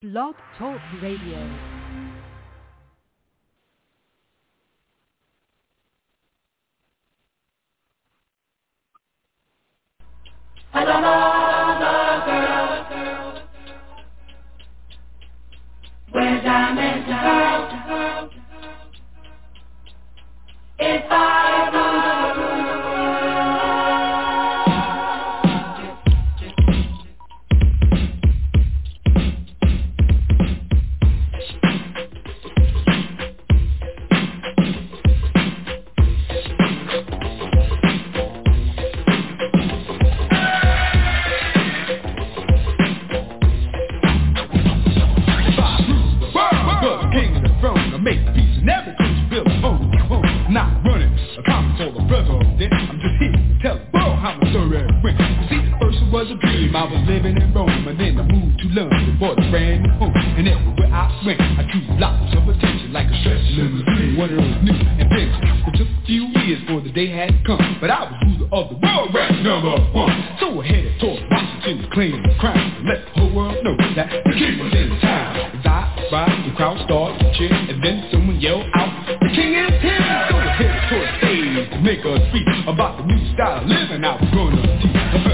Blog Talk Radio. Where diamonds girl, if I rule the I was living in Rome and then I moved to London, bought a brand new home. And everywhere I went, I drew lots of attention like a stretch limousine, one of those new inventions. It took a few years for the day had come, but I was ruler of the world, ranked #1. So I headed toward Washington to claim the crown, and let the whole world know that the king was in town. As I arrived, the crowd started to cheer, and then someone yelled out, "The king is here!" So I headed toward the stage to make a speech about the new style of living I was gonna teach.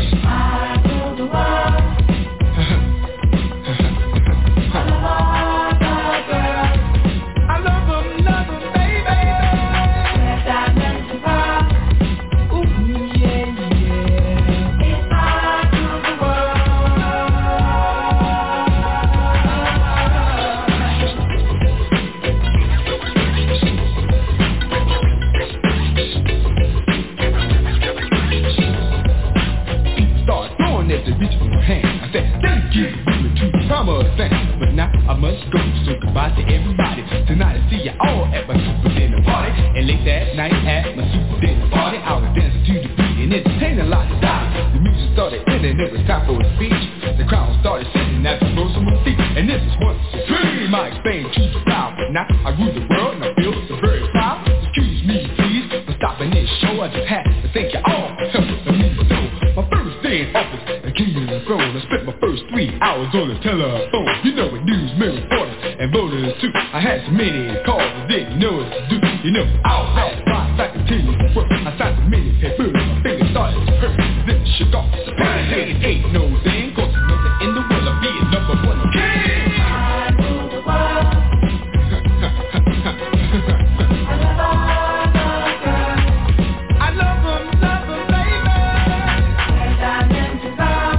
But now I must go, so goodbye to everybody. Tonight I see you all at my super dinner party. And late that night at my super dinner party, I was dancing to the beat and entertaining a lot of style. The music started ending, it was time for a speech. The crowd started sitting at the rose on my feet. And this is once a dream, I explained to the crowd. But now I rule the world and I feel so very proud. Excuse me please for stopping this show. I just had to thank you all for helping me so. My first day in office, the king of the throne. I spent my first 3 hours on the telephone. You know what news, reporters and voters too. I had so many calls I didn't know what to do. You know, I'll pass by if I continue to work. I signed so many papers, my fingers started to hurt. Then it shook off the pain. It ain't no thing, cause there's nothing in the world of being #1 king. I rule the world. I love him, baby. Where diamonds girl.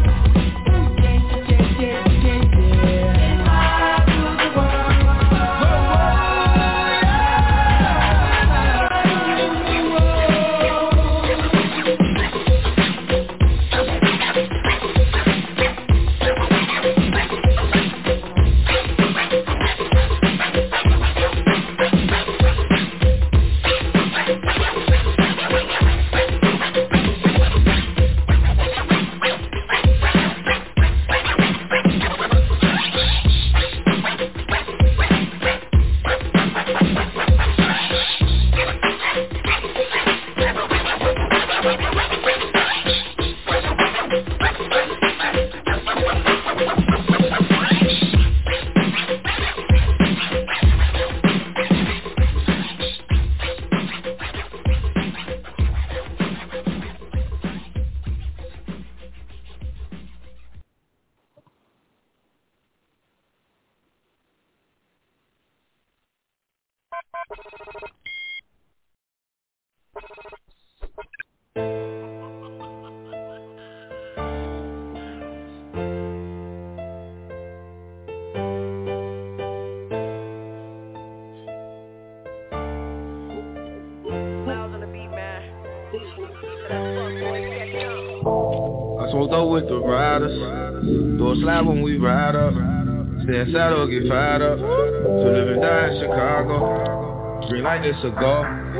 Smoked up with the riders, do a slap when we ride up. Stay inside or get fired up. To live and die in Chicago. Green light is a go.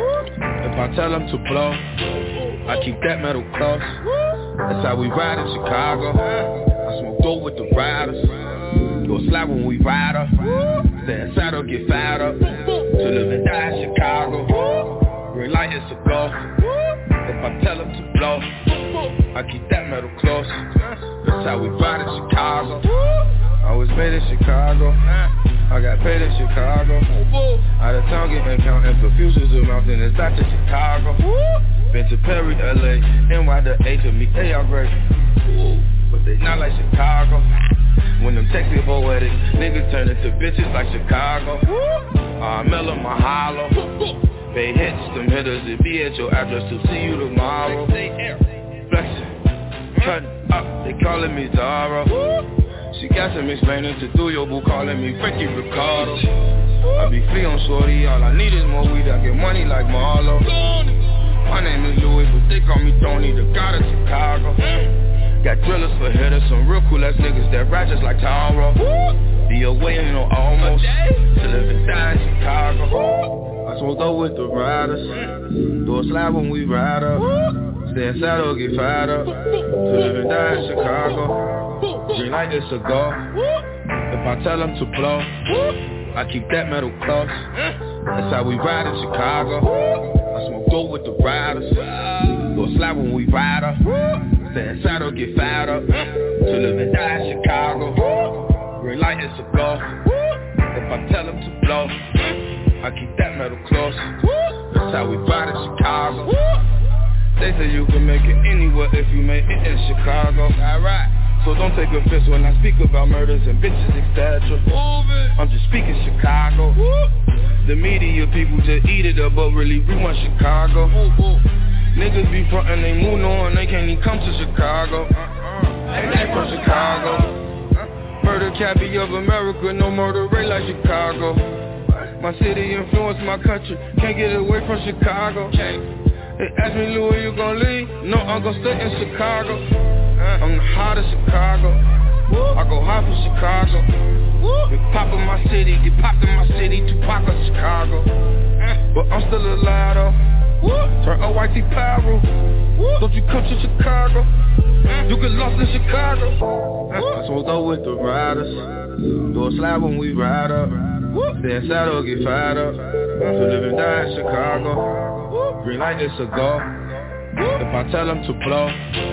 If I tell them to blow, I keep that metal close. That's how we ride in Chicago. I smoke dope with the riders, do a slap when we ride up. Stay inside or get fired up. To live and die in Chicago. Green light is a go. If I tell them to blow, I keep that metal close. That's how we ride in Chicago. I was made in Chicago. I got paid in Chicago. Out of town getting counting Confucius amount, and it's back to Chicago. Been to Perry, LA, NY to A to me, they all great. But they not like Chicago. When them texting poetic niggas turn into bitches like Chicago. Miller, Mahalo. Bay hits, them hitters, it be at your address to see you tomorrow. Flexing, cutting up, they calling me Zara. She got some explaining to do, your boo calling me Frankie Ricardo. I be free on shorty, all I need is more weed, I get money like Marlo. My name is Louis, but they call me Tony, the god of Chicago. Got drillers for hitters, some real cool ass niggas that ride just like Taro. Be away, ain't no almost, to live and die in Chicago. I smoked up with the riders, do a slide when we ride up. Stay inside or get fired up, to live and die in Chicago. Drink like this cigar, if I tell them to blow, I keep that metal close. That's how we ride in Chicago. I smoke dope with the riders, do a slide when we ride up. Stay inside or get fired up, to live and die in Chicago. Green light is a go, if I tell them to blow, I keep that metal close. That's how we ride in Chicago. They say you can make it anywhere if you make it in Chicago. Alright, so don't take offense when I speak about murders and bitches, etc. I'm just speaking Chicago. The media people just eat it up, but really we want Chicago. Niggas be frontin', they move on, they can't even come to Chicago. They ain't from Chicago. Murder cappy of America, no murder rate like Chicago. My city influenced my country, can't get away from Chicago. They ask me, Lou, you gon' leave? No, I'm gon' stay in Chicago. I'm the heart of Chicago. I go hard for Chicago. Big pop in my city, get popped in my city, Tupac of Chicago. But I'm still alive though. Turn OYT pyro. Don't you come to Chicago? You get lost in Chicago. I smoked up with the riders, do a slide when we ride up. Stay inside or get fired up, to live and die in Chicago. Green light is a go, if I tell them to blow,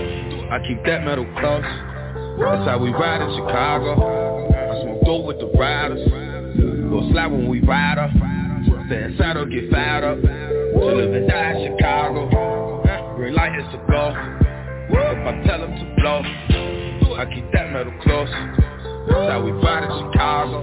I keep that metal close. That's how we ride in Chicago. I smoke dope with the riders, do a slide when we ride up. Stay inside or get fired up, to live and die in Chicago. Green light is a go, if I tell them to blow, I keep that metal close. That's how we ride in Chicago.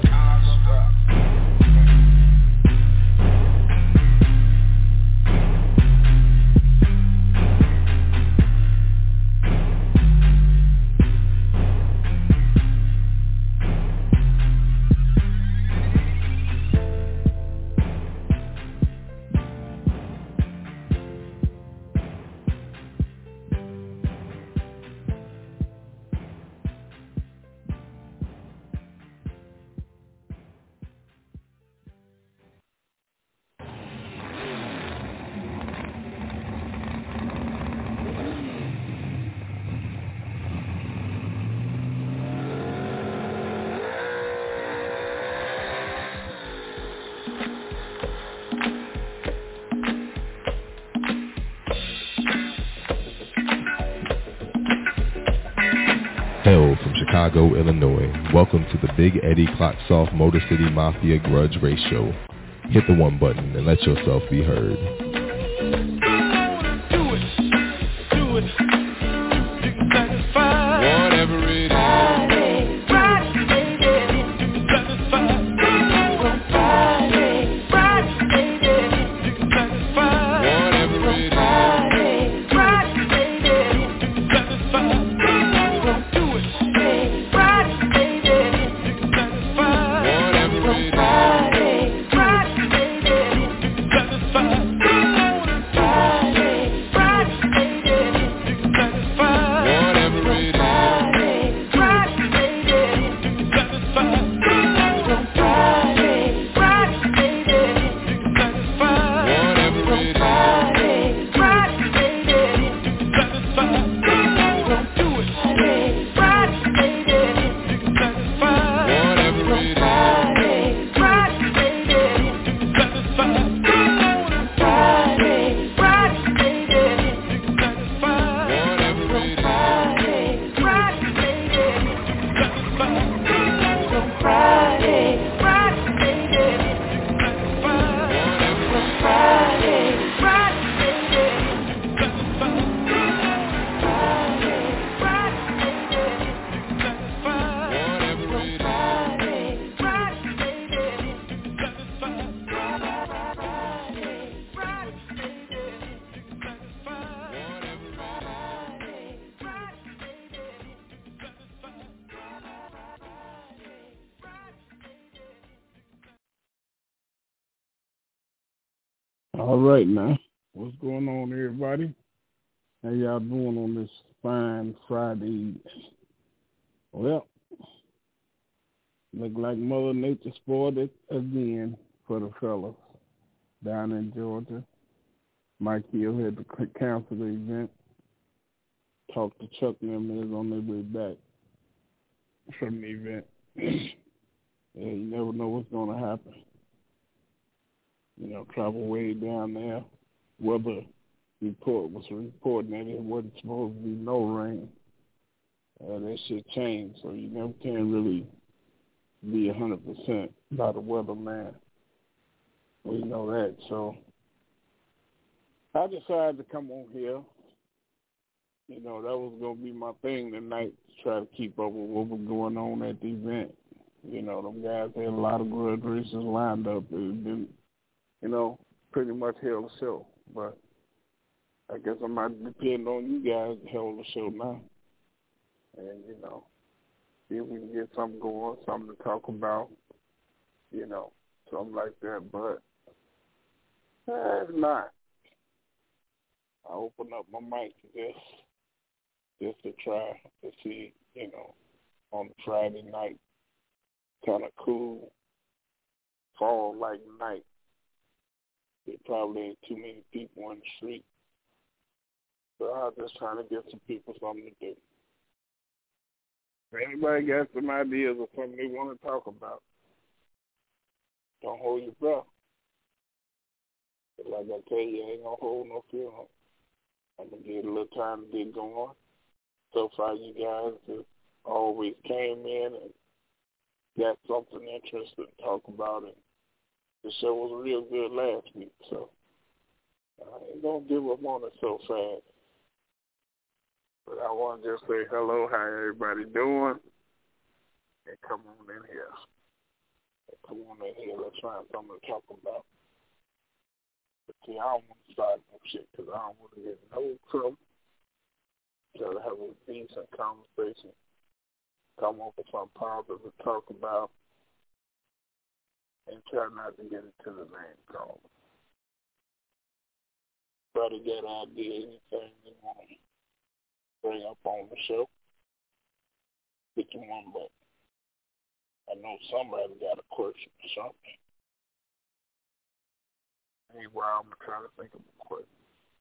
Hail from Chicago, Illinois. Welcome to the Big Eddie Clocksoft Motor City Mafia Grudge Race Show. Hit the one button and let yourself be heard. Do it. You can satisfy whatever it is. All right, now. What's going on, everybody? How y'all doing on this fine Friday evening? Well, look like Mother Nature spoiled it again for the fellas down in Georgia. Mike Hill had to cancel the event. Talked to Chuck and them is on their way back from the event. Yeah, you never know what's going to happen. You know, travel way down there. Weather report was reporting that it wasn't supposed to be no rain. That shit changed, so you never can really be 100% by the weatherman. We know that, so I decided to come on here. You know, that was going to be my thing tonight, to try to keep up with what was going on at the event. You know, them guys had a lot of grudge races lined up. It been, you know, pretty much held the show. But I guess I might depend on you guys to hold the show now. And, you know, see if we can get something going, something to talk about, you know, something like that. But if not, I open up my mic just to try to see, you know, on Friday night, kind of cool, fall-like night. There probably ain't too many people on the street. So I was just trying to get some people something to do. If anybody got some ideas or something they want to talk about, don't hold your breath. But like I tell you, I ain't going to hold no feeling. I'm going to give it a little time to get going. So far, you guys have always came in and got something interesting to talk about. And the show was real good last week, so I ain't going to give up on it so fast. But I want to just say hello, how everybody doing? And come on in here. Let's find something to talk about. But see, I don't want to start no shit because I don't want to get no trouble. Try to have a decent conversation. Come up with something positive to talk about. And try not to get into the name call. Try to get idea, anything you want to bring up on the show. Hit the one button. I know somebody got a question or something. Meanwhile, I'm trying to think of a question.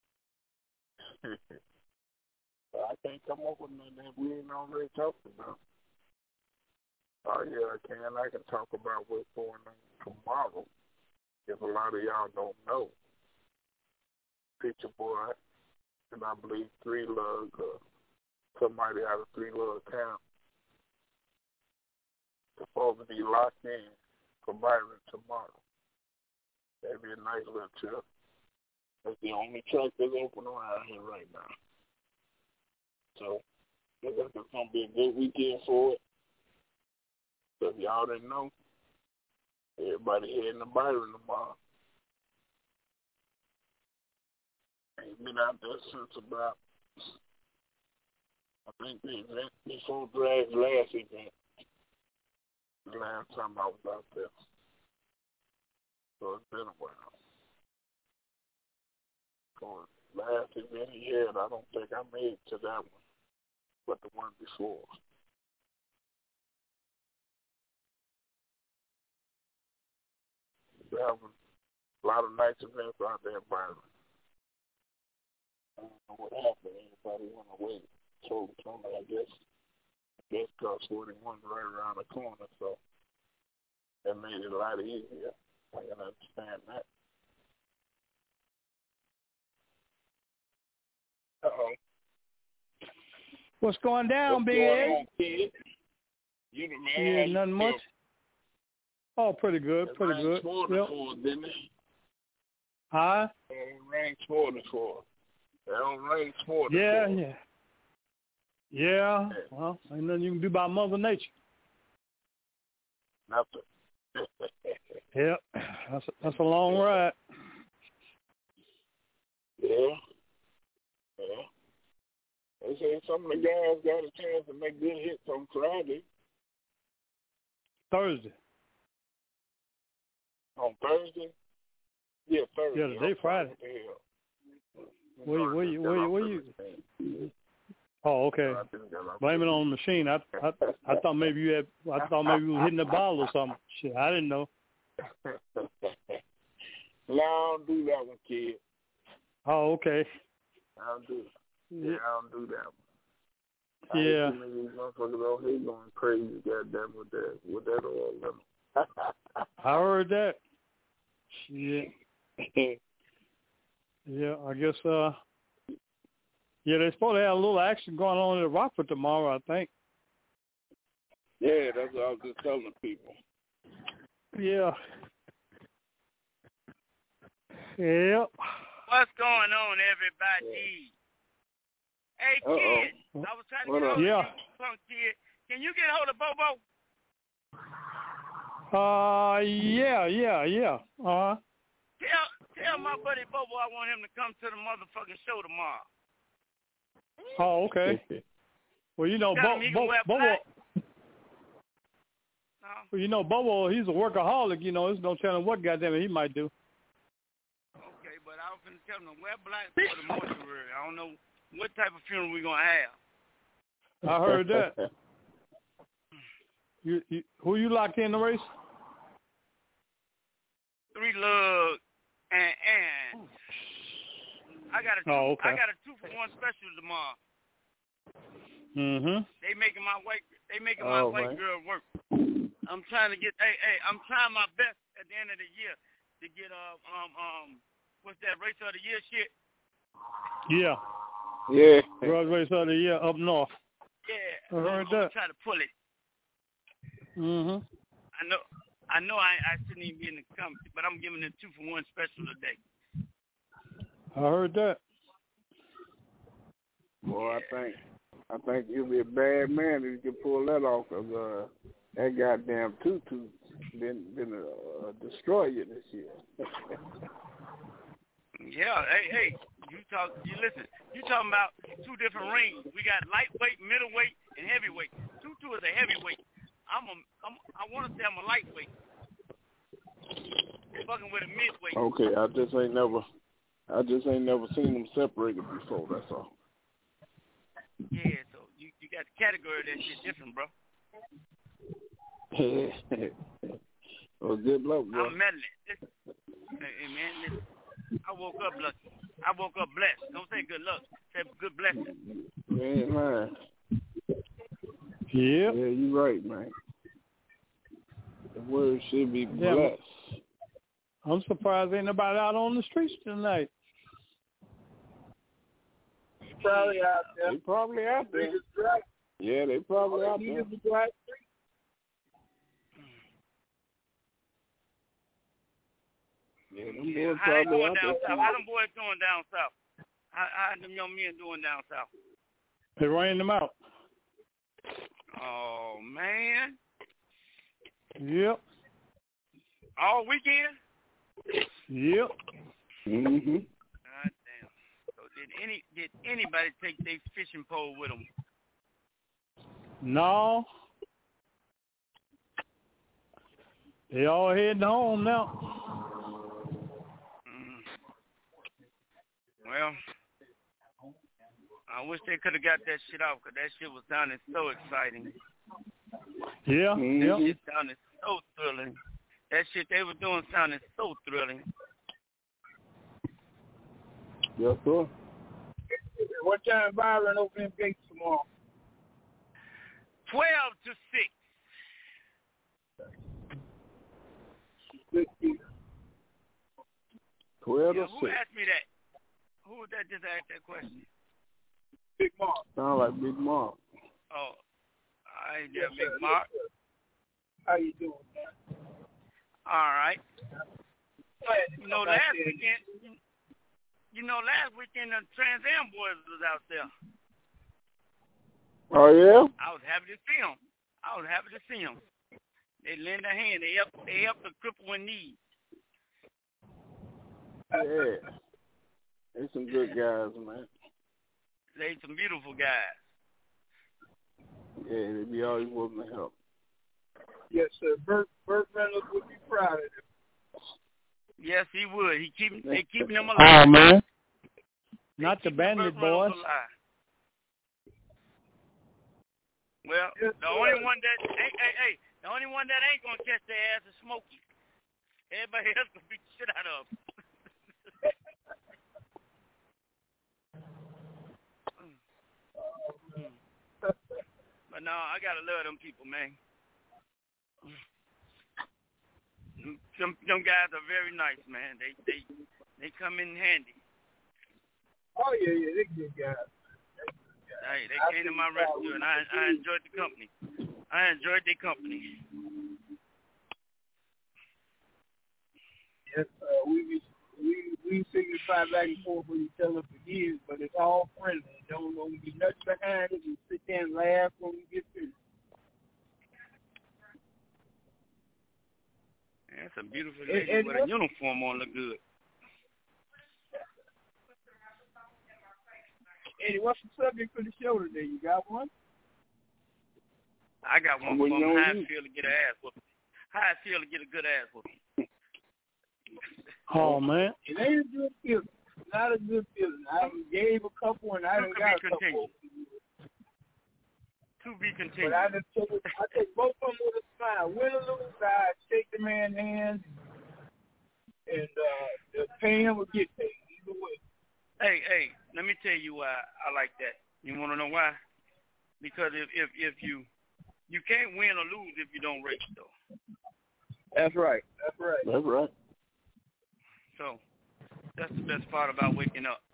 But I can't come up with nothing that we ain't already talked about. Oh, yeah, I can. I can talk about what's going on tomorrow. If a lot of y'all don't know, Picture Boy, and I believe Three Lug, somebody out of Three Lug Town, supposed to be locked in for Byron tomorrow. That'd be a nice little trip. That's the only track that's open around here right now. So, looks like it's going to be a good weekend for it. So if y'all didn't know, everybody heading to Byron tomorrow. Ain't been out there since about, I think the event before Drag's last event. The last time I was out there. So it's been a while. So the last event he had, I don't think I made it to that one, but the one before. They have a lot of nice events out there in Byron. I don't know what happened. Everybody went away. Told me, I guess because 41's right around the corner, so that made it a lot easier. I can understand that. Uh-oh. What's going down, What's Big going Ed? on, kid? You the man. Yeah, nothing much. Oh, pretty good, pretty good. Yep. Didn't it? Huh? It rained 44. It don't rain 44. Yeah. Yeah. Well, ain't nothing you can do about Mother Nature. Nothing. Yep. That's a long ride. Yeah. They say some of the guys got a chance to make good hits on Friday. Thursday. On Thursday? Yeah, Thursday. Yeah, today Friday. Where you? Oh, okay. Blame it on the machine. I thought maybe you were hitting the ball or something. Shit, I didn't know. No, I don't do that one, kid. Oh, okay. I don't do. Yeah, I don't do that one. Yeah. These motherfuckers out here going crazy, goddamn, with that oil limit. I heard that. Shit. Yeah, I guess. Yeah, they're supposed to have a little action going on in Rockford tomorrow, I think. Yeah, that's what I was just telling people. Yeah. Yep. What's going on, everybody? Hey, kid, I was trying to get hold of you, punk kid. Can you get hold of Bobo? Yeah. Tell my buddy Bobo I want him to come to the motherfucking show tomorrow. Oh, okay. Well, you know, Bobo. Well, you know, Bobo, he's a workaholic. You know, there's no telling what goddamn it he might do. Okay, but I was going to tell him to wear black for the mortuary. I don't know what type of funeral we're going to have. I heard that. Who you locked in the race? 3 Lug and I got a 2-for-1 special tomorrow. Mhm. They making my white girl work. I'm trying to get I'm trying my best at the end of the year to get what's that, race of the year shit? Yeah. Race of the year up north. Yeah. I heard that. Try to pull it. Mhm. I know I shouldn't even be in the company, but I'm giving it 2-for-1 special today. I heard that. Boy, I think you'll be a bad man if you can pull that off, because that goddamn tutu been destroy you this year. Yeah, hey, you listen. You talking about 2 different rings. We got lightweight, middleweight, and heavyweight. Tutu is a heavyweight. I want to say I'm a lightweight. Fucking with a midweight. Okay, I just ain't never seen them separated before. That's all. Yeah, so you got the category of that shit different, bro. Well, good luck, bro. I'm meddling. Hey, man, listen. I woke up lucky. I woke up blessed. Don't say good luck. Say good blessing. Man. Yeah. Yeah, you right, man. The word should be blessed. I'm surprised ain't nobody out on the streets tonight. Probably out there. They probably out there. Yeah, they probably out there. Yeah, them boys probably out there. How them boys doing down south? How them young men doing down south? They ran them out. Oh, man. Yep. All weekend? Yep. Mhm. God damn. So did anybody take their fishing pole with them? No. They all heading home now. Well, I wish they could have got that shit off, because that shit was sounding so exciting. Yeah. That shit sounded so thrilling. That shit they were doing sounded so thrilling. Yes, sir. What time Byron open them gates tomorrow? 12 to 6. 12 to 6. Who asked me that? Who was that just asked that question? Big Mark. Sound like Big Mark. Oh, I there, Big Mark. How you doing, man? All right. Last weekend the Trans Am boys was out there. Oh, yeah? I was happy to see them. They lend a hand. They help the cripple in need. Yeah. They some good guys, man. They some beautiful guys. Yeah, they be always willing to help. Yes, sir. Burt Reynolds would be proud of them. Yes, he would. They keeping them alive. Oh man. Not the Bandit Boys. Well, the only one that the only one that ain't gonna catch their ass is Smokey. Everybody else gonna beat the shit out of them. But no, I gotta love them people, man. Them guys are very nice, man. They come in handy. Oh yeah, they good guys. Hey, they came to my rescue, and I enjoyed the company. I enjoyed their company. Yes, we signify back and forth with each other for years, but it's all friendly. Don't be nothing behind it. We sit there and laugh when we get finished. That's a beautiful lady with a uniform on, look good. Eddie, what's the subject for the show today? You got one? I got one from how I feel to get an ass whooping. How I feel to get a good ass whooping. Oh man. It ain't a good feeling. Not a good feeling. I gave a couple and I done got a couple. To be continued. But I take both of them with a smile. Win or lose, I shake the man's hand and pay him or get paid. Either way. Hey, let me tell you why I like that. You want to know why? Because if you can't win or lose if you don't race, though. That's right. So that's the best part about waking up.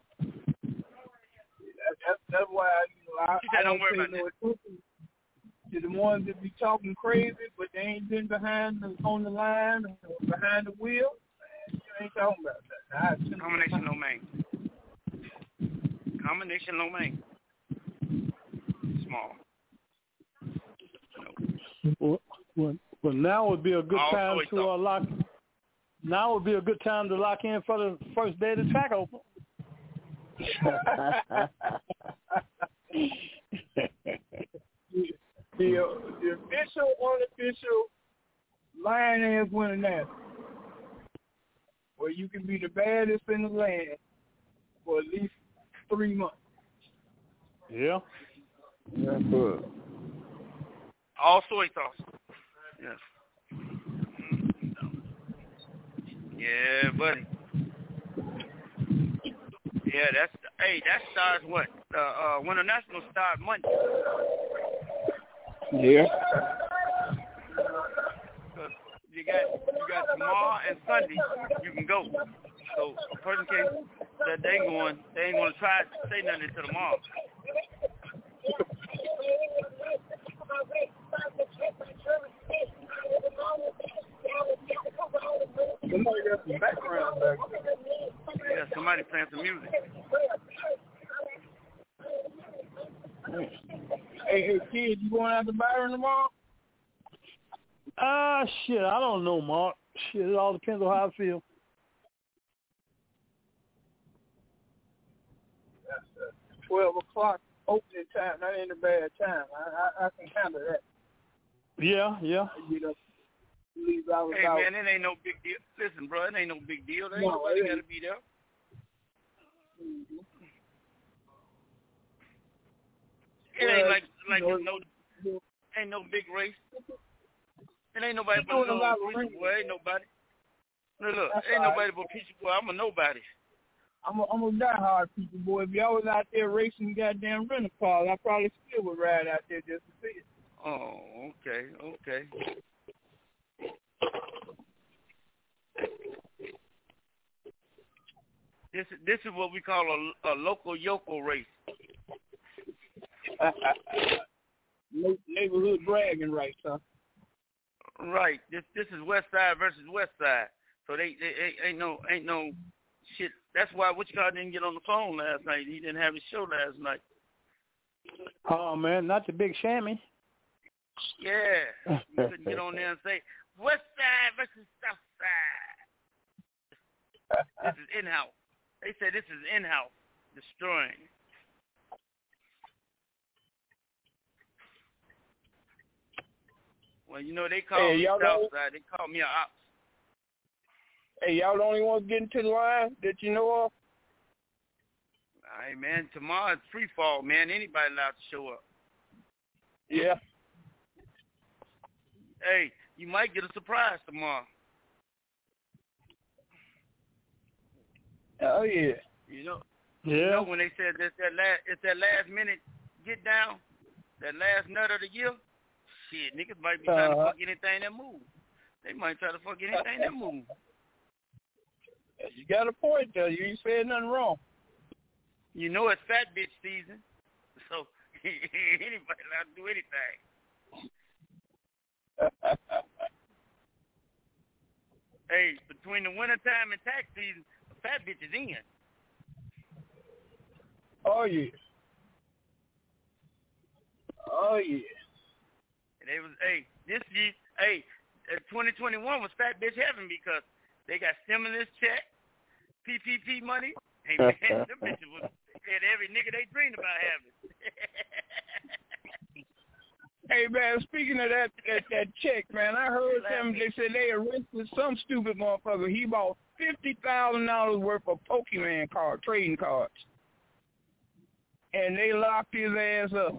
That's why I don't worry about that. To the ones that be talking crazy, but they ain't been on the line or behind the wheel. You ain't talking about that. Combination no main. Combination no main. Small. No. Well, now would be a good time to lock. Now would be a good time to lock in for the first day of the track open. The official, unofficial Lioness Winter National, where you can be the baddest in the land for at least 3 months. Yeah. Yeah, good. All soy sauce. Yes. Yeah, buddy. Yeah, that starts what? Winter National start Monday. Yeah. You got tomorrow and Sunday. You can go. So a person that they ain't going to try to say nothing until tomorrow. Somebody got some background back there. Yeah, somebody playing some music. Hey, kid, you going out to Byron tomorrow? Shit, I don't know, Mark. Shit, it all depends on how I feel. That's 12 o'clock opening time. That ain't a bad time. I can handle that. Yeah. Get up, leave out. Hey, man, it ain't no big deal. Listen, bro, it ain't no big deal. There ain't nobody got to be there. Mm-hmm. It ain't like ain't no big race. It ain't nobody but Pizza Boy. Ain't nobody. Look, ain't nobody but Pizza Boy. I'm a nobody. I'm a diehard Pizza Boy. If y'all was out there racing goddamn rental cars, I probably still would ride out there just to see it. Oh, okay. This is what we call a local yokel race. Neighborhood bragging rights, huh? Right. This is West Side versus West Side. So they ain't no shit. That's why Witchcott didn't get on the phone last night. He didn't have his show last night. Oh man, not the Big Shammy. Yeah. He couldn't get on there and say West Side versus South Side. This is in-house. They said this is in-house. Destroying. Well, you know, they call me Southside. They call me a ops. Hey, y'all the only ones getting to the line that you know of? Hey, man, tomorrow it's free fall, man. Anybody allowed to show up. Yeah. Hey, you might get a surprise tomorrow. Oh, yeah. You know, Yeah. You know when they said it's that last minute get down, that last nut of the year, shit, niggas might be trying to fuck anything that moves. They might try to fuck anything that moves. You got a point there. You ain't saying nothing wrong. You know it's fat bitch season, so anybody allowed to do anything. Hey, between the wintertime and tax season, the fat bitch is in. Oh, yeah. Oh, yeah. And they was, this year, 2021 was fat bitch heaven because they got stimulus check, PPP money. Hey, man, them bitches had every nigga they dreamed about having. Hey, man, speaking of that check, man, I heard them, they said they arrested some stupid motherfucker. He bought $50,000 worth of Pokemon trading cards. And they locked his ass up.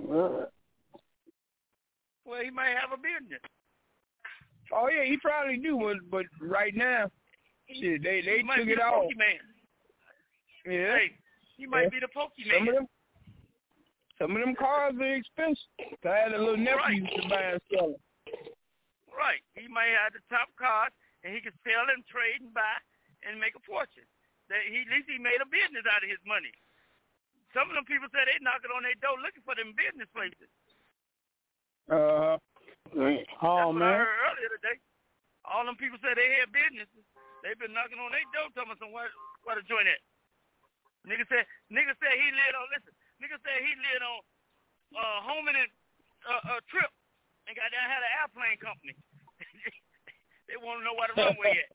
Well, he might have a business. Oh, yeah, he probably do, but right now, shit, they took it off. Pokemon. Yeah. Hey, he might be the Pokemon. Some of them cars are expensive. I had a little nephew to buy and sell them. Right. He might have the top cars, and he can sell and trade and buy and make a fortune. At least he made a business out of his money. Some of them people said they knocking on their door looking for them business places. Oh, That's man. what I heard earlier today. All them people said they had businesses. They've been knocking on their door telling them where to join at. Nigga said he lived on, nigga said he lived on home in a trip and got down had an airplane company. They want to know where the runway at.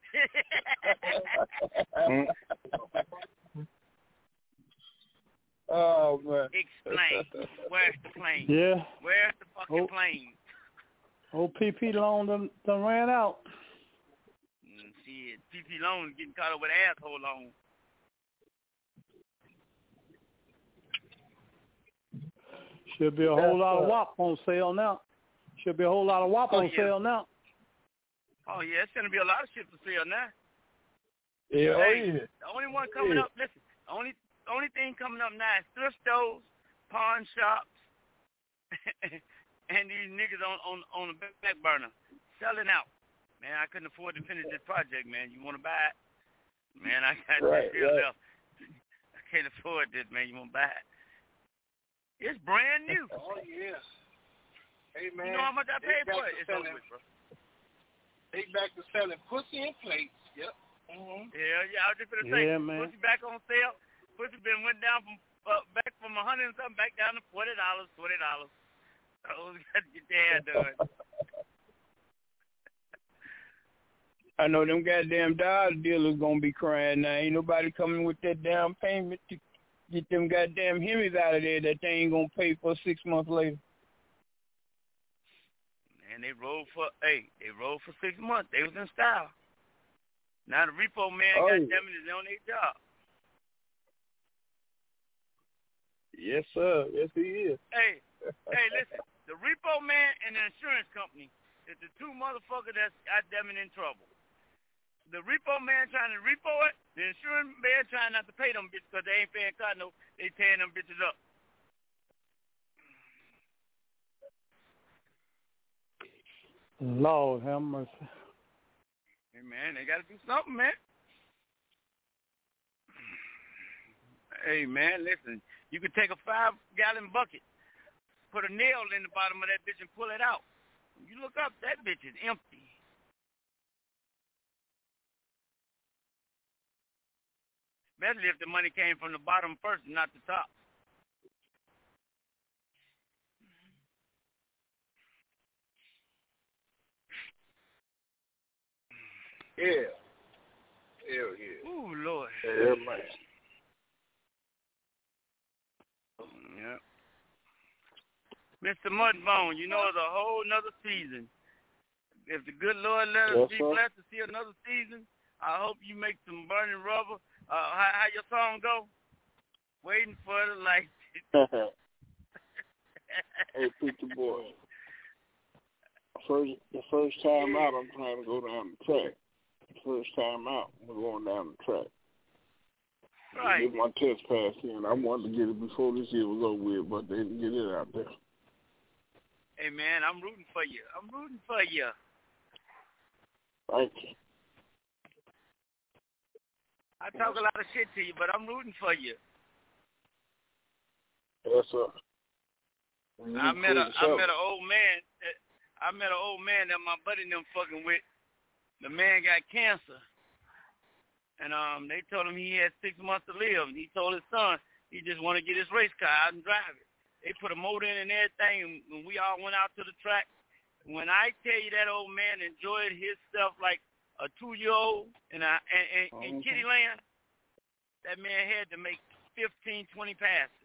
Oh, man. Explain. Where's the plane? Yeah. Where's the fucking plane? Old PP loan done ran out. Shit, PP loan getting caught up with asshole loan. Should be a whole lot of WAP on sale now. Should be a whole lot of WAP on sale now. Oh, yeah, it's going to be a lot of shit for sale now. Yeah, The only one coming up, listen, the only thing coming up now is thrift stores, pawn shops, and these niggas on the back burner selling out. Man, I couldn't afford to finish this project, man. You want to buy it? Man, I got this deal left. I can't afford this, man. You want to buy it? It's brand new. Oh, yes. Hey, man. You know how much I paid for it? It's over with, bro. They back to selling pussy and plates. Yep. Mm-hmm. Yeah, I was just going to say, pussy back on sale. Pussy went down from back from $100 and something back down to $40, $20. Oh, we got to get their hair done. I know them goddamn Dodge dealers gonna be crying now. Ain't nobody coming with that down payment to get them goddamn Hemis out of there that they ain't gonna pay for 6 months later. And they rolled for 6 months. They was in style. Now the repo man, goddamn it, is on their job. Yes, sir. Yes, he is. Hey, listen. The repo man and the insurance company is the two motherfuckers that's goddamn it in trouble. The repo man trying to repo it, the insurance man trying not to pay them bitches because they ain't paying cotton. They tearing them bitches up. Lord have mercy. Hey, man, they got to do something, man. Hey, man, listen. You could take a 5-gallon bucket, put a nail in the bottom of that bitch and pull it out. You look up, that bitch is empty. Especially if the money came from the bottom first and not the top. Yeah. Hell yeah. Ooh, Lord. Yeah, man. Yeah. Mr. Mudbone, you know it's a whole nother season. If the good Lord let us be blessed to see another season, I hope you make some burning rubber. How your song go? Waiting for the light. Hey, Peter Boy. The first time out, I'm trying to go down the track. The first time out, we're going down the track. Right. Get my test pass in. I wanted to get it before this year was over with, but they didn't get it out there. Hey, man, I'm rooting for you. Thank you. I talk a lot of shit to you, but I'm rooting for you. Yes, sir. I met an old man. I met an old man that my buddy and them fucking with. The man got cancer. And they told him he had 6 months to live. And he told his son he just want to get his race car out and drive it. They put a motor in and everything, and we all went out to the track. When I tell you that old man enjoyed his stuff like a 2-year-old in Kitty Land, that man had to make 15, 20 passes.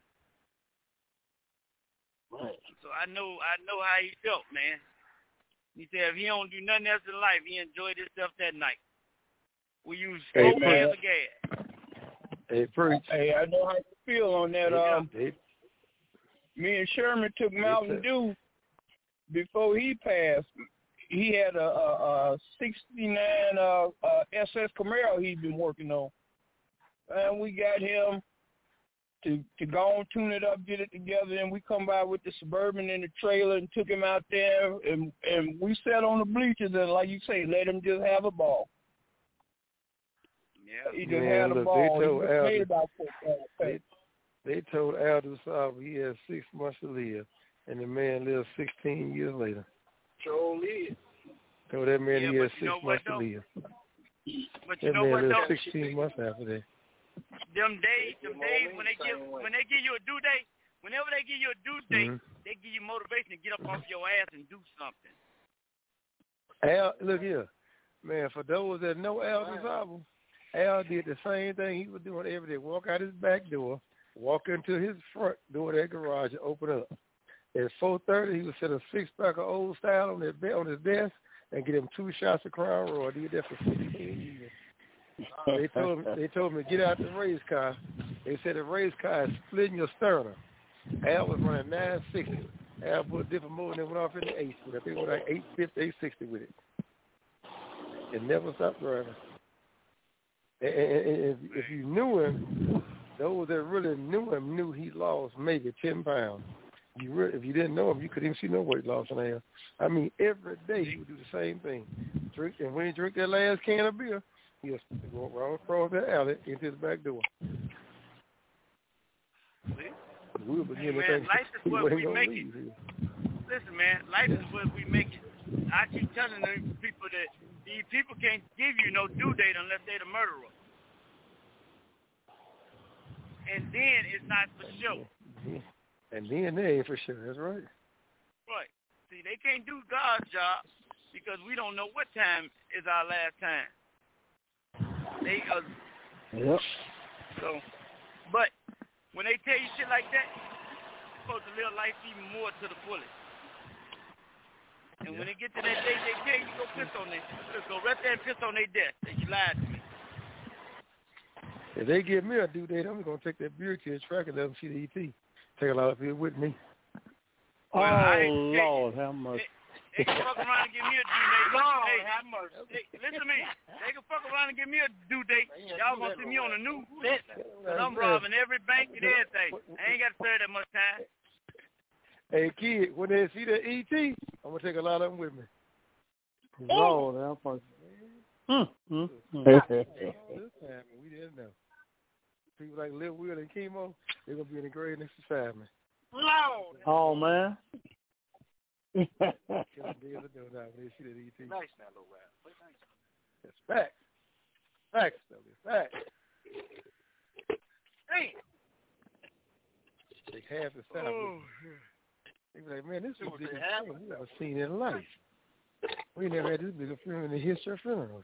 Right. So I know how he felt, man. He said if he don't do nothing else in life, he enjoyed himself that night. We use smoke as a gas. Hey, preach. Hey, I know how you feel on that. Me and Sherman took Mountain Dew before he passed. He had a 69 SS Camaro he'd been working on. And we got him to go and tune it up, get it together, and we come by with the Suburban in the trailer and took him out there, and we sat on the bleachers and, like you say, let him just have a ball. Yeah, he just had a ball. They told Aldous he had 6 months to live, and the man lived 16 years later. Sure is. Told that man he had 6 months to live. But you that know man what, lived though? 16 months after that. Them days when they give you a due date, whenever they give you a due date, they give you motivation to get up off your ass and do something. Al, look here, man. For those that know Aldous album, Al did the same thing he was doing every day. Walk out his back door, walk into his front door of that garage, and open up. At 4:30, he would set a 6-pack of Old Style on his desk and get him 2 shots of Crown Royal. He did that for 16 years. They told him to get out the race car. They said the race car is splitting your sternum. Al was running 960. Al put a different motor and went off in the 8. I think it was like 850, 860 with it. It never stopped driving. And if you knew him, those that really knew him knew he lost maybe 10 pounds. If you didn't know him, you couldn't even see no weight loss in Al. I mean, every day he would do the same thing. And when he drank that last can of beer, he was going right across the alley into his back door. We were beginning to think life is he what wasn't we going make to it. leave. Listen, man, life is what we make it. I keep telling people that these people can't give you no due date unless they're the murderer. And then it's not for sure. And then they ain't for sure. That's right. Right. See, they can't do God's job because we don't know what time is our last time. Yep. So, but when they tell you shit like that, you're supposed to live life even more to the fullest. And when they get to that day, they tell you go piss on their, go right there and piss on their death. That you lied to me. If they give me a due date, I'm going to take that beer to the track and let them see the ET. Take a lot of people with me. Lord, how much? They can fuck around and give me a due date. Lord, how much? Listen to me. They can fuck around and give me a due date. Y'all going to see me on the news. Because I'm robbing every bank and everything. I ain't got to serve that much time. Hey, kid, when they see the ET, I'm going to take a lot of them with me. Lord, how much? We didn't know. People like Lil Will and Chemo, they're going to be in the grade next to Fireman. Lord. Oh, man. Nice now, little rap. That's facts. Facts, though. Facts. Hey. They half the time. They be like, man, this is the biggest thing we ever seen in life. We never had this bigger funeral in the history of funerals.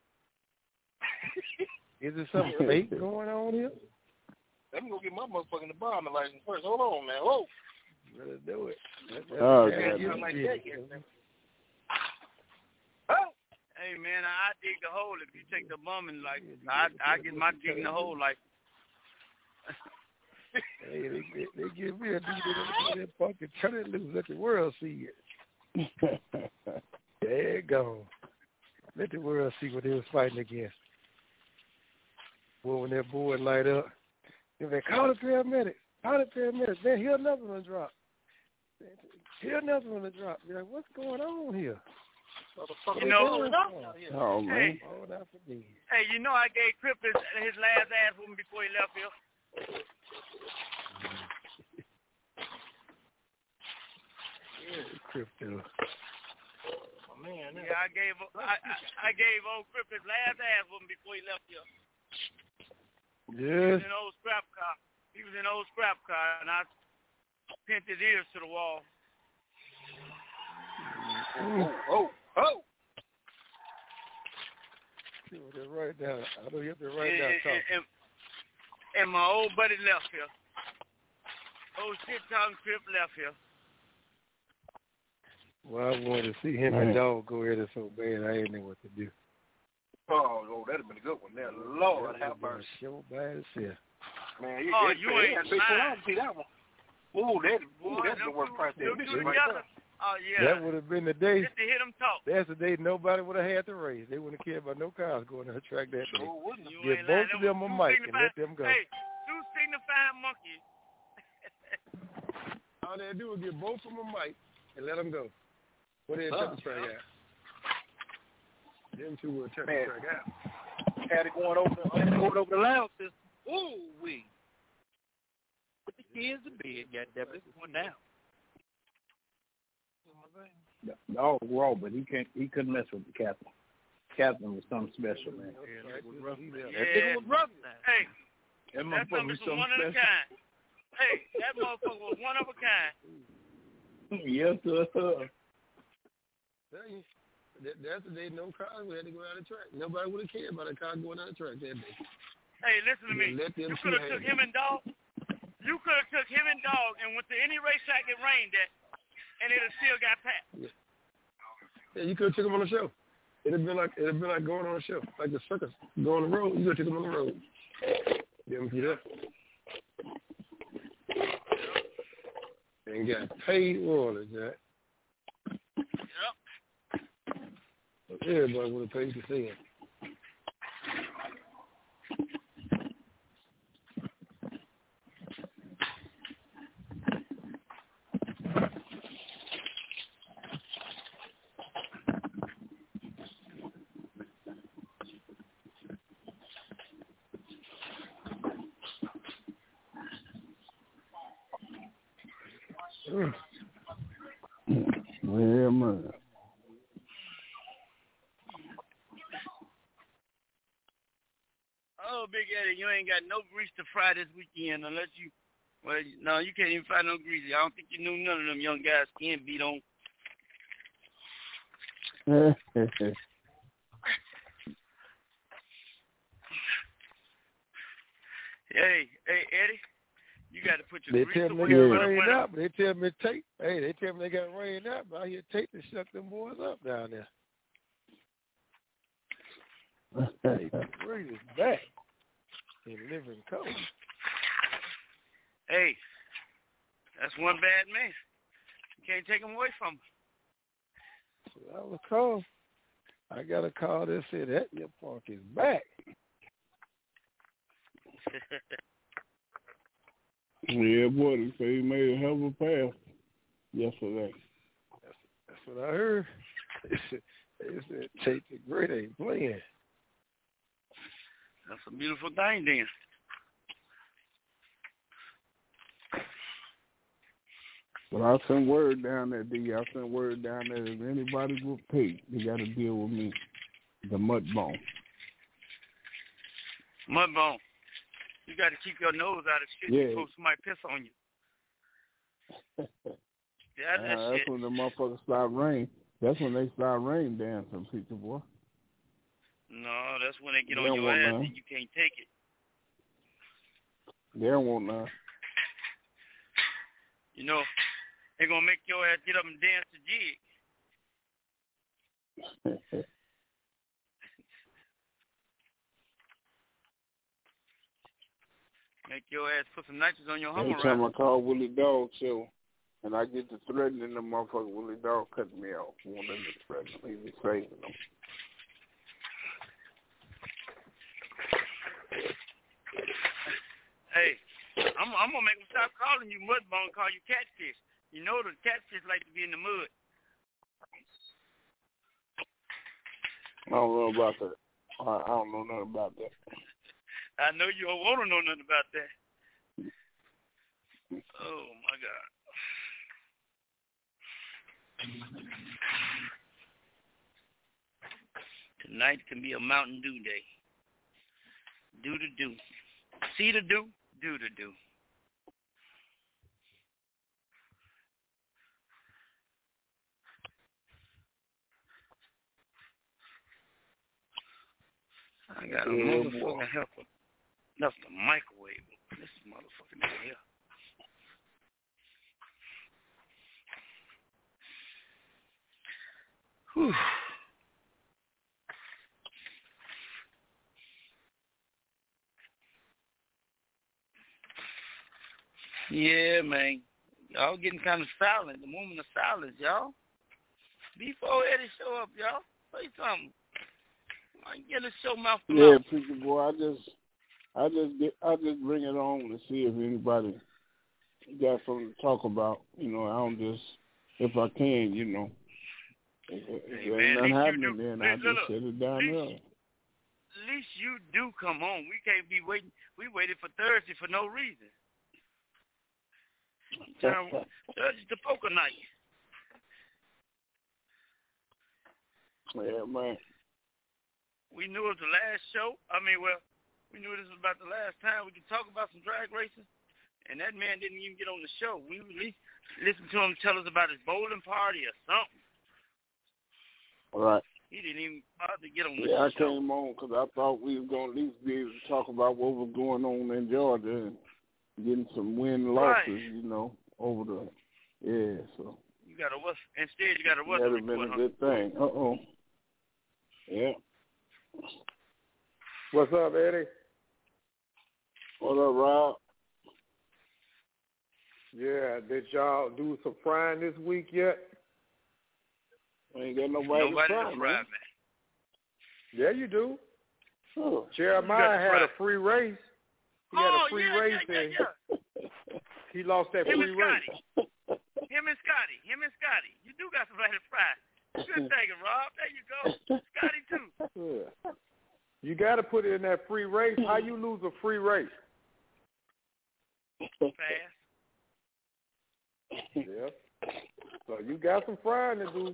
Is there something fake going on here? I'm going to get my motherfucking Obama license first. Hold on, man. Whoa. Let's do it. Oh, hey, Hey man, I dig the hole. If you take the bum and like, I get my dig in the hole like. Hey, they give me a dude that fucking turn it loose. Let the world see it. There it go. Let the world see what they was fighting against. Boy, when that boy light up, they like, call the paramedics. Call the paramedics. Man, here's another one drop. Here's another one to drop. You're like, what's going on here? You know, oh man. Hey, you know I gave Crip his last ass whooping before he left here. Crypto. Oh, man, yeah, I gave old Crip his last ass whooping before he left here. Yes. He was in an old scrap car. And I pinned his ears to the wall. Oh. They're right down. I know you have to write down. And my old buddy left here. Old shit-talking Crip left here. Well, I wanted to see him and Dog go at it so bad, I didn't know what to do. Oh, that'd have been a good one there. Lord have mercy. So bad as hell. Man, you ain't lying. See that one. Ooh, that's the worst part there. Oh, yeah. That would have been the day. Just to hear them talk. That's the day nobody would have had to race. They wouldn't care about no cars going to the track that day. Give both of them a mic and let them go. Hey, two signifying monkeys. All they do is give both of them a mic and let them go. What they check the track out? Them two will check the track out. Had it going over the loud system. Ooh, wee. Put the kids to bed, goddammit. It's going down. Dog raw, but he couldn't mess with the captain. Captain was something special, man. That was rough now. Hey, that motherfucker was something one of a special. kind. Hey, that motherfucker was one of a kind. Yes, sir. That's the day no cars would have to go out of the track. Nobody would have cared about a car going out of the track that day. Hey, listen to me. You could have took him and Dog. You could have took him and Dog and went to any racetrack it rained at, and it'd have still got passed. Yeah, you could have took him on the show. It'd have been like going on a show, like the circus. Go on the road. You could have took him on the road. Give him get up. And got paid orders, Jack. Yep. Everybody would have paid to see him. Yeah, man. Oh, Big Eddie, you ain't got no grease to fry this weekend unless you, well, no, you can't even fry no grease. I don't think you knew none of them young guys skin beat on. Hey, Eddie, you got to put your grease away. They tell me they got rained out, but they tell me tape. Hey, they tell me they got rained out, but I hear tape to shut them boys up down there. Hey, Great is back in living color. Hey, that's one bad man. You can't take him away from him. So I was called. I got a call that said that your punk is back. Yeah, boy, they say he made a hell of a pass yesterday. That's what I heard. They said Tate the Great ain't playing. That's a beautiful thing, then. But I sent word down there, D. I sent word down there. If anybody will pay, they got to deal with me. The Mudbone. Mudbone. You got to keep your nose out of shit before somebody piss on you. Yeah, that's shit. When the motherfuckers start rain. That's when they start rain dancing, people, boy. No, that's when they get on your ass and you can't take it. They don't want none. You know, they're going to make your ass get up and dance the jig. Make your ass put some nitrous on your Hummer. Every time I call Willie Dog Show, and I get to threatening the motherfucker, Willie Dog cut me off. I want them to threaten him. He was saving them. Hey, I'm gonna make him stop calling you Mudbone, call you Catfish. You know the catfish like to be in the mud. I don't know about that. I don't know nothing about that. I know you don't want to know nothing about that. Oh, my God. Tonight can be a Mountain Dew day. Do to do. See to do, do to do. I got a motherfucking helper. That's the microwave. This motherfucking in here. Whew. Yeah, man. Y'all getting kind of silent. The moment of silence, y'all. Before Eddie show up, y'all, say something. I get a show mouth to mouth. Yeah, Preacher Boy. I just bring it on to see if anybody got something to talk about. You know, I don't just, if I can, you know. If there ain't nothing happening, then I just sit it down there. At least you do come home. We can't be waiting. We waited for Thursday for no reason. Thursday's the poker night. Yeah, man. We knew it was the last show. We knew this was about the last time we could talk about some drag racing, and that man didn't even get on the show. We at least listened to him tell us about his bowling party or something. All right. He didn't even bother to get on the show. Yeah, I came on because I thought we were going to at least be able to talk about what was going on in Georgia and getting some win-losses, you know, over the, so. Instead you got a Western report. That would have been a good thing. Yeah. What's up, Eddie? What up, Rob? Yeah, did y'all do some frying this week yet? We ain't got nobody to fry, man. Yeah, you do. Oh. Jeremiah had a free race. He had a free race, and he lost that free race. Him and Scotty. You do got somebody to fry. Good thinking, Rob. There you go. Scotty, too. Yeah. You got to put it in that free race. How you lose a free race? Fast. Yeah. So you got some frying to do.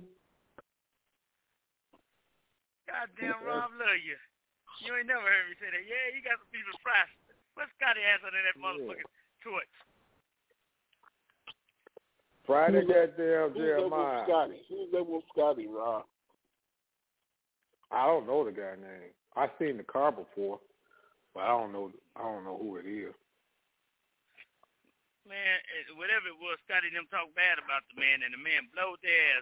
Goddamn, Rob, love you. You ain't never heard me say that. Yeah, you got some people to fry. What's Scotty ass under that motherfucking torch? Friday, goddamn Jeremiah. Who's that with Scotty, Rob? I don't know the guy name. I've seen the car before, but I don't know who it is. Man, whatever it was, Scotty and them talk bad about the man, and the man blowed their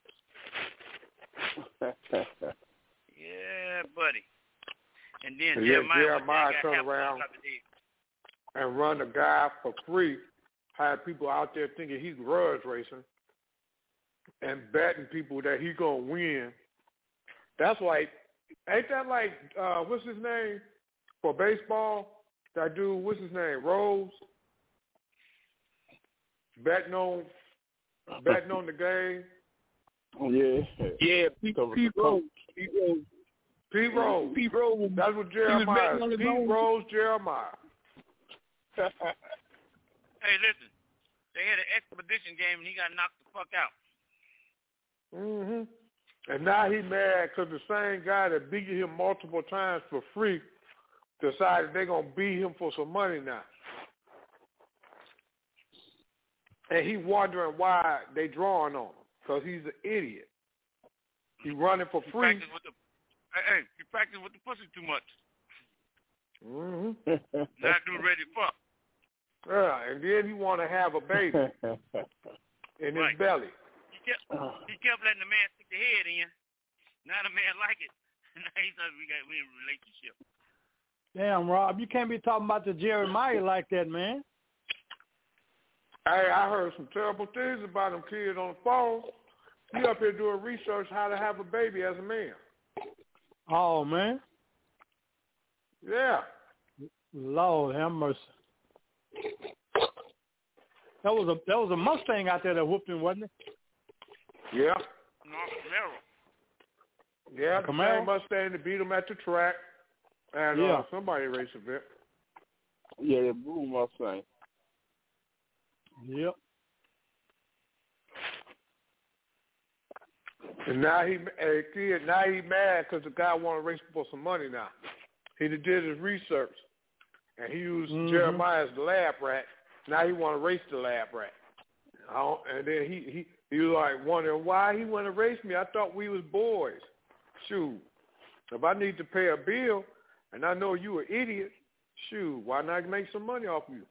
ass out. Yeah, buddy. And then Jeremiah turned around and run a guy for free. Had people out there thinking he's grudge racing and betting people that he's gonna win. That's like, ain't that like what's his name for baseball? That dude, what's his name? Rose. Betting on the game. Oh yeah. Yeah, Pete Rose. Pete Rose. That's what Jeremiah. Pete Rose, Jeremiah. Hey, listen. They had an expedition game and he got knocked the fuck out. Mhm. And now he mad because the same guy that beat him multiple times for free decided they're gonna beat him for some money now. And he wondering why they drawing on him because he's an idiot. He running for free. He practiced with the pussy too much. Mhm. That dude ready to fuck. Yeah, and then he want to have a baby in his belly. He kept letting the man stick the head in. Now the man like it. Now he said we in a relationship. Damn, Rob, you can't be talking about the Jeremiah like that, man. Hey, I heard some terrible things about them kids on the phone. He up here doing research how to have a baby as a man. Oh, man. Yeah. Lord have mercy. That was a Mustang out there that whooped him, wasn't it? Yeah. No, Camaro. Yeah, the same Mustang to beat him at the track. And somebody raced a bit. Yeah, that blue Mustang. Yep. And now he mad because the guy want to race for some money now. He did his research, and he used Jeremiah as the lab rat. Now he want to race the lab rat. And then he was like wondering why he want to race me. I thought we was boys. Shoot, if I need to pay a bill, and I know you an idiot, shoot, why not make some money off you?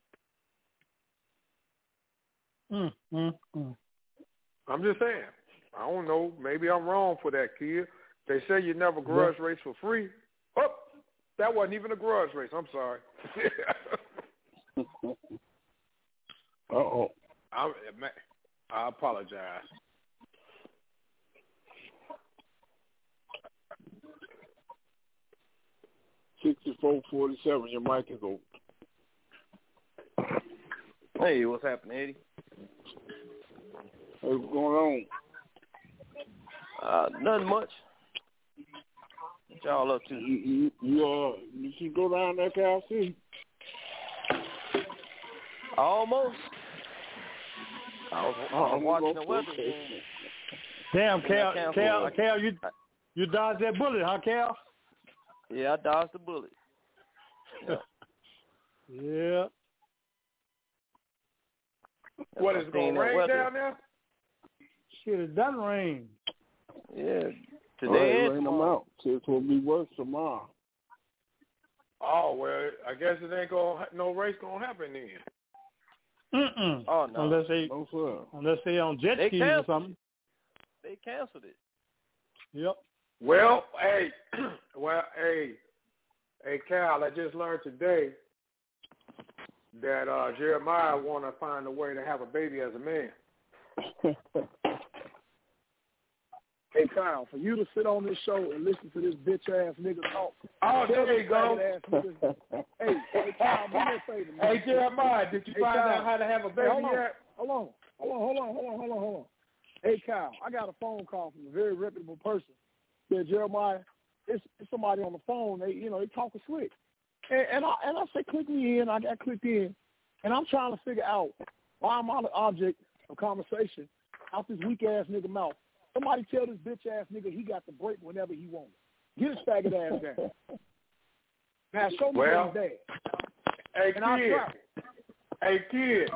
I'm just saying. I don't know. Maybe I'm wrong for that, kid. They say you never grudge race for free. Oh, that wasn't even a grudge race. I'm sorry. Uh-oh. I apologize. $64.47. Your mic is open. Hey, what's happening, Eddie? Hey, what's going on? Nothing much. What y'all up to? You should go down there, Cal City. Almost. I was watching the weather. Damn, Cal, you dodged that bullet, huh, Cal? Yeah, I dodged the bullet. Yeah. What, is it going to rain down there? Shit, it doesn't rain. Yeah. Today rain them out. It will be worse tomorrow. Oh, well, I guess it ain't no race going to happen then. Oh, no. Unless they on jet skis or something. They canceled it. Yep. Well, hey, Cal, I just learned today that Jeremiah want to find a way to have a baby as a man. Hey, Kyle, for you to sit on this show and listen to this bitch-ass nigga talk. Oh, there you go. Hey, Kyle, do me a favor, man. Hey, Jeremiah, did you find out how to have a baby yet? Hold on. Hey, Kyle, I got a phone call from a very reputable person. Said, Jeremiah, it's somebody on the phone. They talking slick. And I said, click me in. I got clicked in. And I'm trying to figure out why I'm on the object of conversation out this weak-ass nigga mouth. Somebody tell this bitch-ass nigga he got the break whenever he wants. Get his faggot ass down. Now, show me what he's dead. Hey, kid.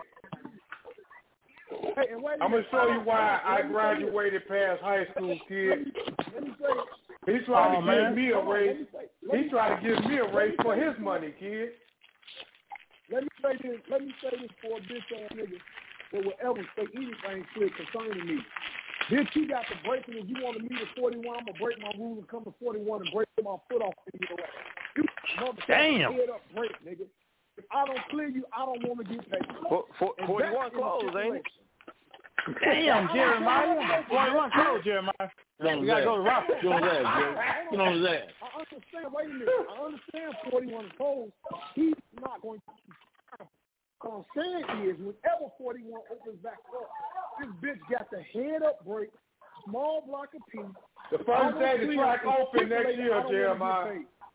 Hey, and I'm going to show you why I graduated past high school, kid. He's trying to give me a raise. He's trying to give me a raise for his money, kid. Let me say this for a bitch-ass nigga that will ever say anything slick concerning me. Bitch, you got the break, and if you want to meet at 41, I'm going to break my rules and come to 41 and break my foot off in your ass. You motherfucking head up break, nigga. If I don't clear you, I don't want to get paid. 41 closed, ain't it? Damn, Jeremiah. 41 closed, Jeremiah. You got to go to Rock. Get on his ass, Get on his ass. I understand. Wait a minute. I understand 41 closed. He's not going to. What I'm saying is, whenever 41 opens back up, this bitch got the head up break, small block of P. The first day the track open next year, Jeremiah.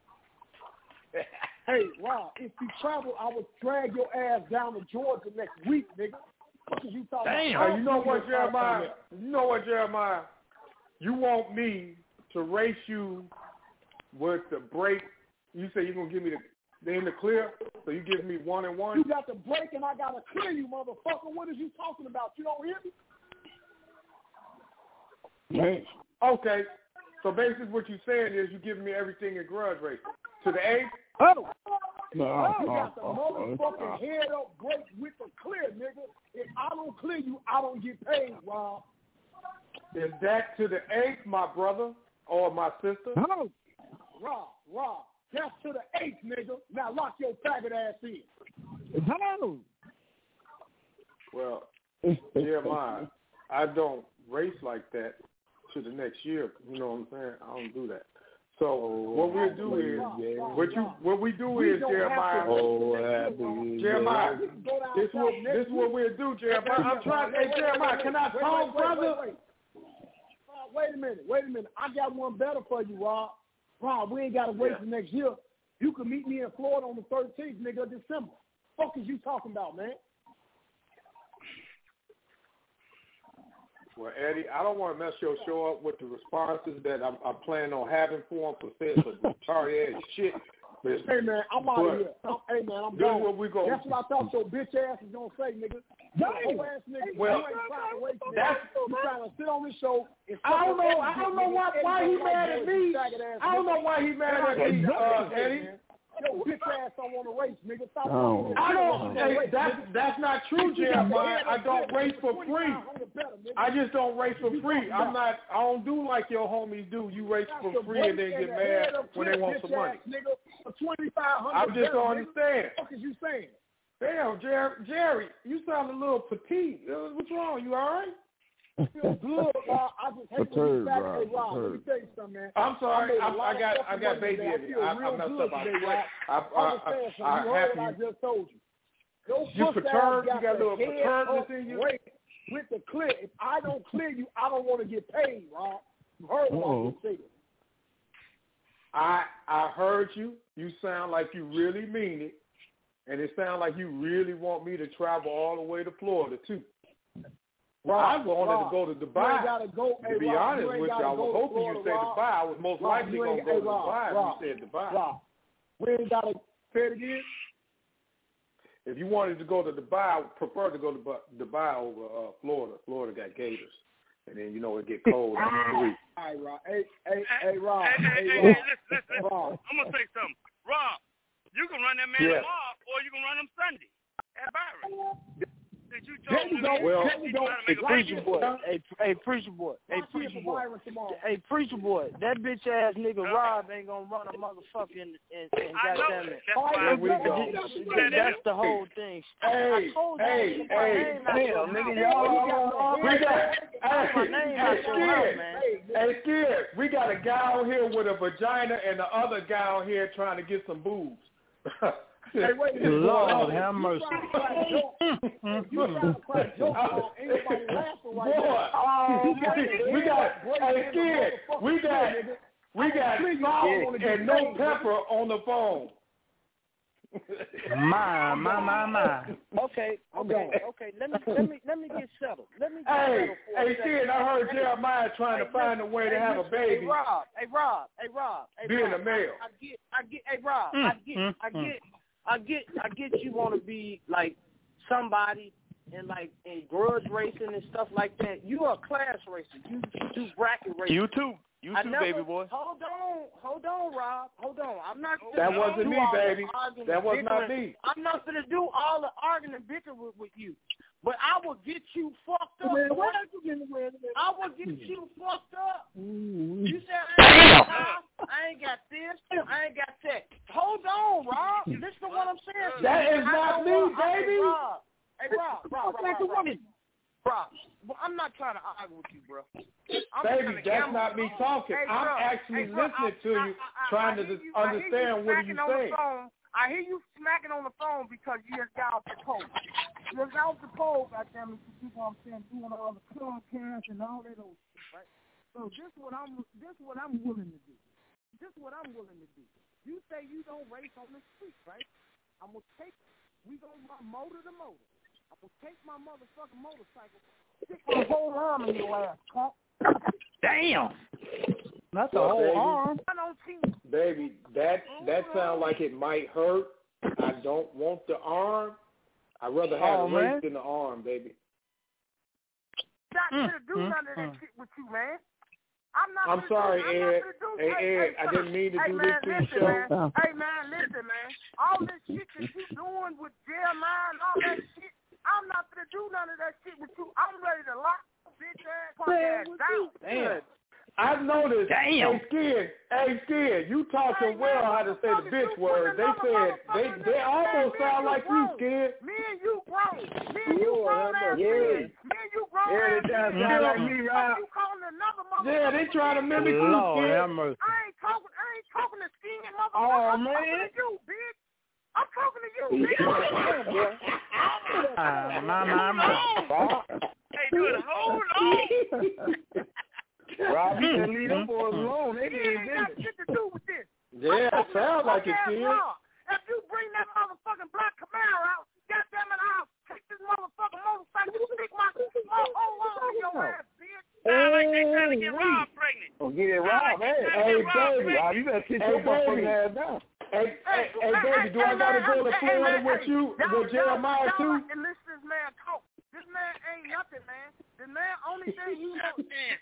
Hey, Rob, if you travel, I would drag your ass down to Georgia next week, nigga. What you talking about? You know what, Jeremiah? You want me to race you with the break? You say you're going to give me in the clear, so you give me 1 and 1? You got the break and I got to clear you, motherfucker. What is you talking about? You don't hear me? Man. Okay. So basically what you're saying is you're giving me everything in grudge racing. To the A? Oh. You got the motherfucking head up break with the clear, nigga. If I don't clear you, I don't get paid, Rob. Is that to the 8th, my brother or my sister? No. Rob. That's to the 8th, nigga. Now lock your faggot ass in. Hello. Well, Jeremiah, I don't race like that to the next year. You know what I'm saying? I don't do that. So what we do is, Jeremiah. Jeremiah, this is what we'll do, Jeremiah. I'm trying. Hey, Jeremiah, can I talk, brother? Wait a minute. I got one better for you, Rob. Rob, we ain't got to wait till next year. You can meet me in Florida on the 13th, nigga, of December. Fuck is you talking about, man? Well, Eddie, I don't want to mess your show up with the responses that I'm planning on having for him for saying some retarded ass shit. Hey, man, I'm out of here. Hey, man, I'm gone. Where we go. That's what I thought your bitch ass was going to say, nigga. Your ass nigga. Well, you ain't trying to wait. You trying to sit on this show. I don't know why he mad at me. I don't know why he mad at me, Eddie. Yo, bitch ass don't want to race, nigga. Stop. I don't. Hey, that's not true, Jeremiah. I don't race for free. I just don't race for free. I don't do like your homies do. You race for free and then get mad when they want some money. I just don't understand. What is you saying? Damn, Jerry, you sound a little petite. What's wrong? You all right? Feel good, Rob. I just hate when you back. Hey, Rob, let me tell you something, man. I'm sorry. I got baby in me. I messed up. I'm happy. I just told you. You perturbed? You got a little perturbedness in you? With the clear. If I don't clear you, I don't want to get paid, Rob. You heard what I said. I heard you. You sound like you really mean it. And it sounds like you really want me to travel all the way to Florida, too. I wanted to go to Dubai. To be honest with you, I was hoping you'd say Dubai. I was most likely going to go to Dubai if you said Dubai. We ain't got to say it again. If you wanted to go to Dubai, I would prefer to go to Dubai over Florida. Florida got gators. And then, it get cold after 3. All right, Rob. Hey, Rob. Hey, listen. Rob. I'm going to say something. Rob, you can run that man tomorrow or you can run him Sunday at Byron. Preacher boy. Hey, preacher boy. That bitch ass nigga Rob ain't gonna run a motherfucker and goddamn it. That's the whole thing. Hey, Skid, we got a guy out here with a vagina and the other guy out here trying to get some boobs. Hey, wait a minute. Lord have mercy. You got to crack jokes on anybody laughing right now. We got salt and no pepper on the phone. My. Okay. Let me get settled. Hey, kid, I heard Jeremiah trying to find a way to have a baby. Hey, Rob. Being a male. I get you want to be like somebody and like in grudge racing and stuff like that. You are a class racer. You do bracket racing. You too, baby boy. Hold on, Rob. Hold on. I'm not. That wasn't me, baby. That was not me. I'm not gonna do all the arguing and bickering with you. But I will get you fucked up. I will get you fucked up. You said I ain't got this. I ain't got that. Hold on, Rob. Listen to what I'm saying. That is not me, baby. Hey, Rob. Well, I'm not trying to argue with you, bro. Baby, that's not me talking. I'm actually listening to you, trying to understand what you're saying. I hear you smacking on the phone because you just got off the pole. You just got off the pole, goddammit, you know what I'm saying, doing all the podcasts and all that old shit, right? So this is what I'm willing to do. You say you don't race on the street, right? I'm gonna take it. We gonna run motor to motor. I'm gonna take my motherfucking motorcycle, stick my whole arm in your ass, punk. Damn. That's a whole arm. Baby, that sounds like it might hurt. I don't want the arm. I'd rather have the race than the arm, baby. Not gonna do none of that shit with you, man. I'm sorry, Ed. Hey, Ed, I didn't mean to do this to you, show. Hey, man, listen, man. All this shit that you doing with Jeremiah and all that shit, I'm not gonna do none of that shit with you. I'm ready to lock bitch ass podcast down. Damn. I noticed. Damn. Hey, Skid, you taught them well how to say the bitch word. They said they almost sound like you, Skid. Me and you grown. Me and you grown ass men. Me and you grown ass men. sound like me, Rob. You calling another motherfucker? Yeah, they trying to mimic you, Lord Skid. have mercy. I ain't talking to Skin, motherfucker. Oh, I'm man. talking to you, bitch. I'm talking to you, bitch. My. Hey, dude, hold on. Rob, you can leave them boys alone. They It ain't ain't got business. shit to do with this. Yeah, it sounds like it, Skid. If you bring that motherfucking black Camaro out, goddamn it, I'll take this motherfucking motorcycle and stick my whole on your ass, bitch. Sound like they trying to get Rob pregnant. Oh, get it Rob, man. Hey, baby. Rob, you better sit your motherfucking ass down. Hey, baby, do I gotta go to Florida with you, with Jeremiah too? And listen to this man talk. This man ain't nothing, man. This man, only thing he do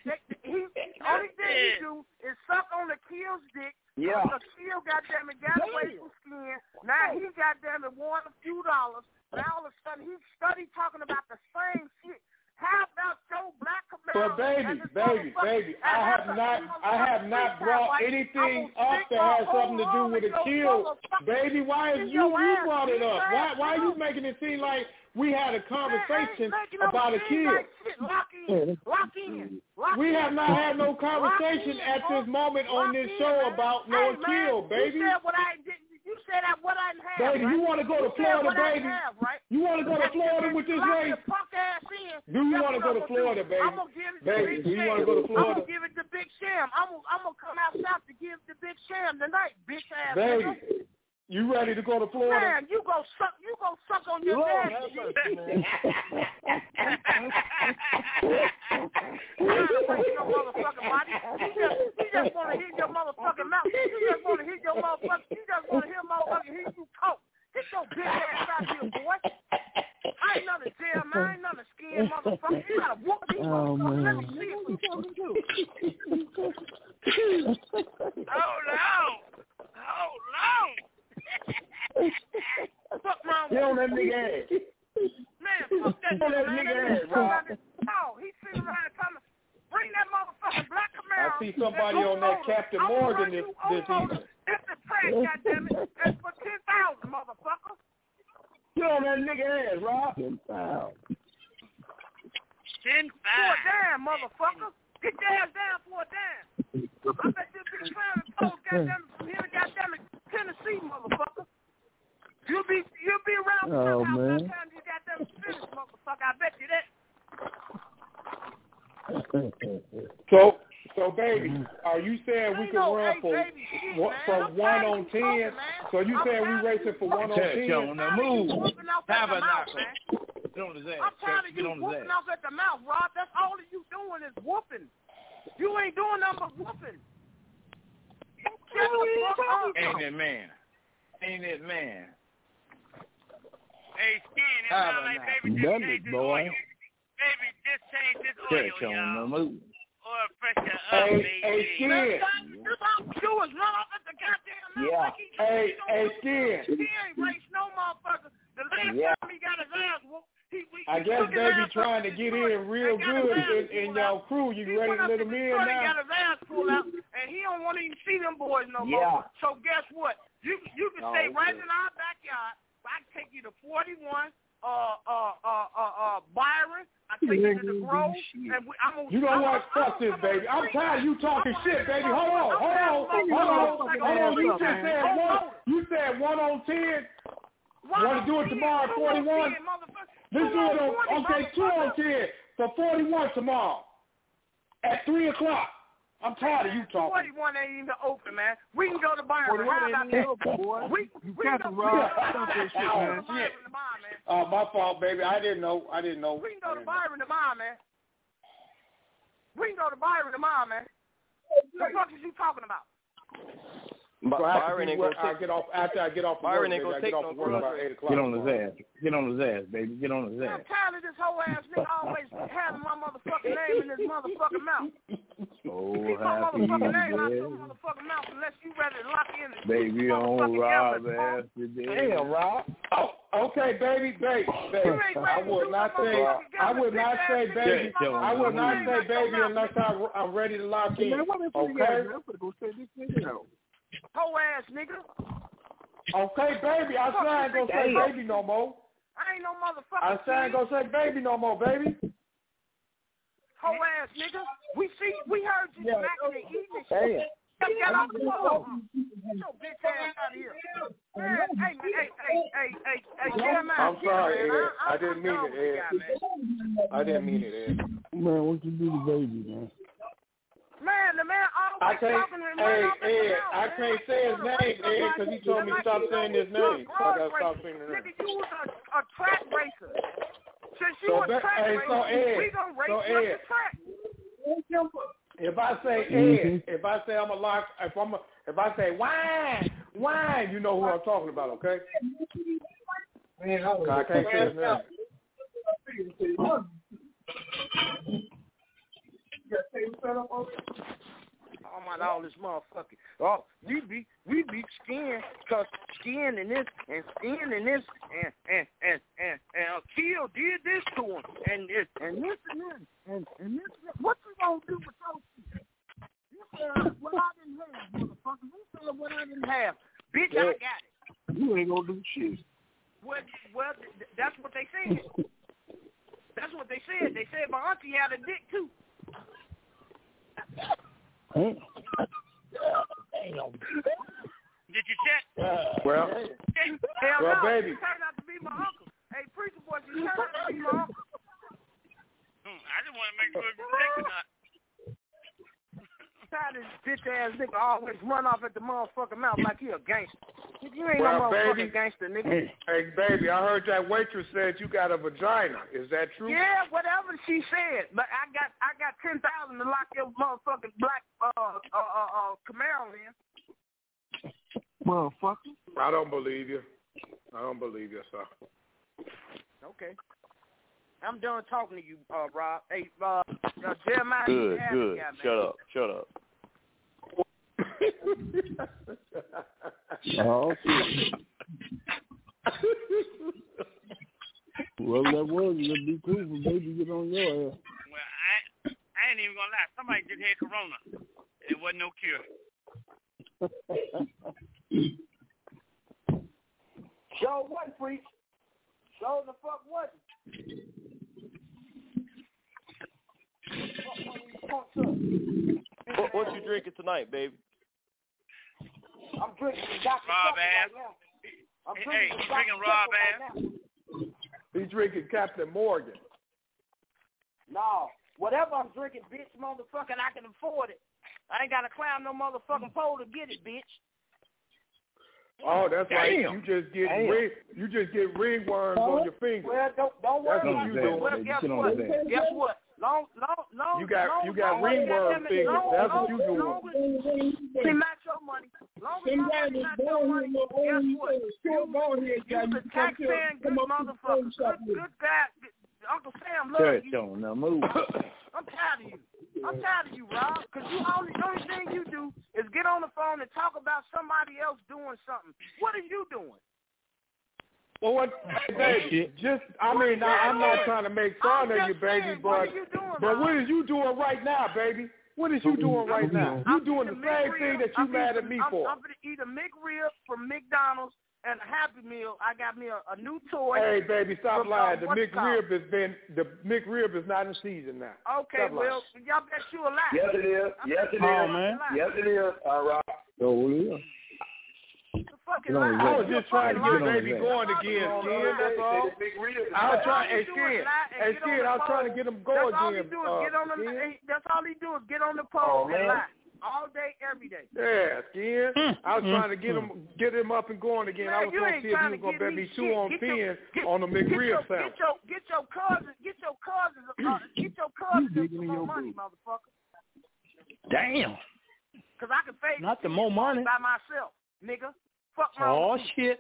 is suck on the Kill's dick. Yeah. The Kill, goddamn it, got away from Skin. Now he goddamn it won a few dollars. Now all of a sudden he studied talking about the same shit. How about your black Camaro? But baby, I have not brought anything up that has something to do with a Kill. Baby, why is you brought it up? Why are you making it seem like we had a conversation about a Kill? Lock in. We have not had no conversation at this moment on this show about no Kill, baby. You said that what I have. Baby, you want to go to Florida, baby? You want to go to Florida with this race? Do you want to go to Florida, baby? Baby, do you want to go to Florida? I'm gonna give it to Big Sham. I'm gonna come out south to give to Big Sham tonight, bitch ass. Baby, you ready to go to Florida? Man, you go suck on your dad. No motherfucking body. He just want to hit your motherfucking mouth. He just want to hit your motherfucking. He just want to hear motherfucking hear you talk. Get your bitch ass out here, boy. I ain't none of Jeremiah. I ain't none of Skin, motherfucker. You gotta whoop these motherfuckers. Let me see what you're talking to. Hold on. Fuck wrong with Get on that nigga ass. Man, fuck that nigga ass, Rob. No, he's sitting around and telling me, bring that motherfucking black Camaro. I see somebody on that Captain Morgan this evening. It's a track, goddammit. That's for 10,000, motherfucker. Get on that nigga ass, Rob. 10,000. 10,000. For a dime, motherfucker. Get your ass down for a dime. I bet this big clown is told, goddammit, from here to goddammit Tennessee, motherfucker. You'll be around for 10,000 times you goddammit finished, motherfucker. I bet you that. So baby, are you saying we can run from 1 on 10? So you saying we racing for 1 on 10? On the move. Tabernacle. Get on his ass. I'm tired of you whooping off at the mouth, Rob. That's all that you doing is whooping. You ain't doing nothing but whooping. Ain't it, man? Hey, Skin, it sound like baby just changed this oil. Baby just changed this oil, y'all. Or fresher up, baby. Hey, Skin. This all you do is run off at the goddamn mouth. Yeah. Like Hey, Skin. He ain't raced no motherfucker. The last time he got his ass whooped, I guess baby trying to get in real good in y'all crew. You ready to let him in now? He got his ass pulled out, and he don't want to even see them boys no more. So guess what? You can stay right in our backyard. I can take you to 41, Byron. I take you to the Grove. And you know what? Fuck this, baby. I'm tired of you talking shit, baby. Hold on. You said 1 on 10. Want to do it tomorrow at 41? Let's do it on, 2 on 10 for 41 tomorrow at 3 o'clock. I'm tired of you talking. 41 ain't even open, man. We can go to Byron. How about that? We can go to Byron tomorrow, man. My fault, baby. I didn't know. We can go to Byron tomorrow, man. What the fuck is you talking about? Byron ain't gonna take after I get off. Byron ain't gonna take no work about 8 o'clock. Get on his ass, baby. Get on his ass. I'm tired of this whole ass nigga always having my motherfucking name in his motherfucking mouth. Keep my motherfucking name out your motherfucking mouth unless you ready to lock in. Baby on Rob ass today. Damn, Rob. Okay, baby. I would not say baby. I would not say baby unless I'm ready to lock in. Okay. Hoe ass nigga. Okay, baby. I said I ain't gonna say baby no more. I ain't no motherfucker. I said I ain't gonna say baby no more, baby. Hoe ass nigga. We heard you smacking and eating and shit. Get off the phone. Get your bitch ass out of here. Man, hey, Jeremiah. I'm sorry, Ed. I didn't mean it, Ed. I didn't mean it, Ed. Man, what you do to baby, man? Man, the man always talking to him. Hey, Ed, I can't say his name, Ed, because he told me to stop saying his name. So I got to stop saying his name. Nigga, you was a track racer. Since you was a track racer, we gonna race the track. If I say Ed, if I say I'm a lock, if I say wine, you know who I'm talking about, okay? Man, I can't say his name. Oh my, all this motherfucking. Oh, we be skiing, cause skiing and this and skiing and this and Kill did this to him and this and this and this. What you gonna do with those people? You said what I didn't have, motherfucker. You said what I didn't have, bitch. I got it. You ain't gonna do shit. Well, that's what they said. That's what they said. They said my auntie had a dick too. Did you check? Well, baby. You turned out to be my uncle. Hey, preacher boy, you turned out to be my uncle. I just want to make sure you check or not. How this bitch ass nigga always run off at the motherfucking mouth like he a gangster. You ain't no motherfucking gangster, nigga. Hey, baby, I heard that waitress said you got a vagina. Is that true? Yeah, whatever she said. But I got 10,000 to lock your motherfucking black Camaro in. Motherfucker. I don't believe you, sir. Okay. I'm done talking to you, Rob. Hey, Jeremiah. Good. Shut up. Oh, well, that was gonna be cool for baby get on your ass. Well, I ain't even gonna lie. Somebody just had corona. It wasn't no cure. Show what, preach? Show the fuck what? What you drinking tonight, baby? I'm drinking Dr. Rob ass. Right hey, you drinking Rob ass? He's drinking Captain Morgan. No, whatever I'm drinking, bitch, motherfucking, I can afford it. I ain't got to climb no motherfucking pole to get it, bitch. Oh, that's right. You just get ringworms on your fingers. Well, don't worry about that. Well, guess what? Long. You got ringworm fingers. That's what you doing. See, match your money. Long as you match your money, guess what? You the taxpaying good motherfucker. Good guy. Uncle Sam loves you. Now move. I'm tired of you, Rob, because the only thing you do is get on the phone and talk about somebody else doing something. What are you doing? Well, what, baby? I'm not trying to make fun of you, baby, but what are you doing right now, baby? What is you doing right now? You doing the same thing that you mad at me for. I'm going to eat a McRib from McDonald's and a Happy Meal. I got me a new toy. Hey, baby, stop lying. The McRib is not in season now. Okay, well, y'all bet you a lie. Yes, it is. Yes, it is. All right. So it is. I was just trying to get the baby going again, Skin. That's all. I was trying. Hey, Skin, I was trying to get him going again. That's all he do is get on the pole and lie. All day, every day. Yeah, Skin. I was trying to get him up and going again. Man, I was going to see if he was going to bet me 2 on 10 on the McRib sound. Get your cousins some more money, motherfucker. Damn. Because I can pay not the more money by myself, nigga. Fuck my own shit.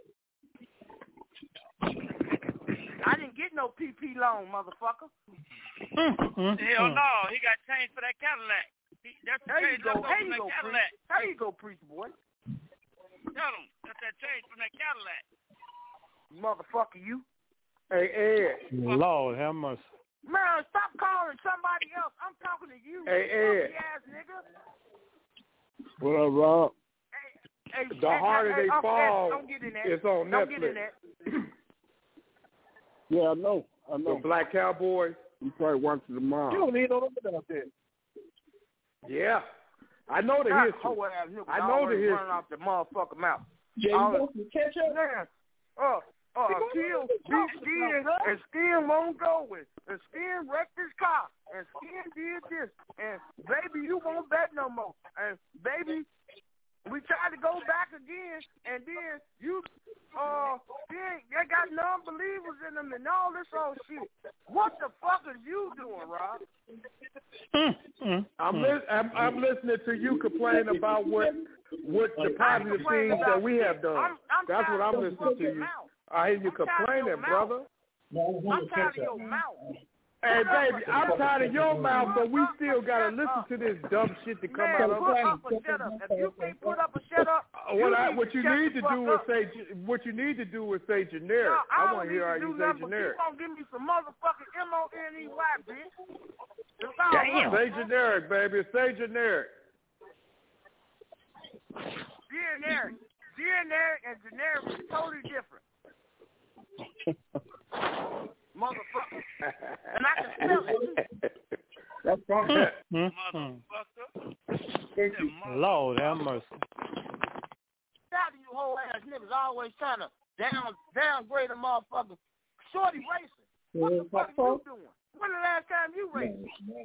I didn't get no PP loan, motherfucker. Hell no, he got changed for that Cadillac. That's the change left over from that Cadillac. There you go, preacher boy. Tell him, that's that change from that Cadillac. motherfucker, you. Hey, Ed. Lord have mercy. Man, stop calling somebody else. I'm talking to you. Hey, Ed. Ass nigga. What up, Rob? Hey, The harder they fall, don't get in that. it's on don't Netflix. Get in that. Yeah, I know. The Black Cowboys. You probably watch it tomorrow. You don't need no number out there. Yeah. I know the history. I know the history. Running off the motherfucker mouth. Yeah, you want some ketchup? Kill, beat Skin, and Skin won't go with. And Skin wrecked his car, and Skin did this. And baby, you won't bet no more. And baby, we tried to go back again, and then you, then they got non-believers in them and all this old shit. What the fuck is you doing, Rob? I'm listening to you complain about what the positive things that we have done. That's what I'm listening to you. I hear you complaining, brother. I'm tired of your mouth. Hey, baby, I'm tired of your mouth, but we still got to listen to this dumb shit that come out of put up or shut up. If you can't put up or shut up, what you need to do is say generic. I want to hear how you say generic. You gonna give me some motherfucking M-O-N-E-Y, bitch. Damn. Say generic, baby. Say generic. Generic and generic is totally different. Motherfucker. And I can smell it. That's fine. Motherfucker. Lord have mercy. How do you whole ass niggas always trying to downgrade a motherfucker? Shorty racing. What the fuck are you doing? When the last time you raced?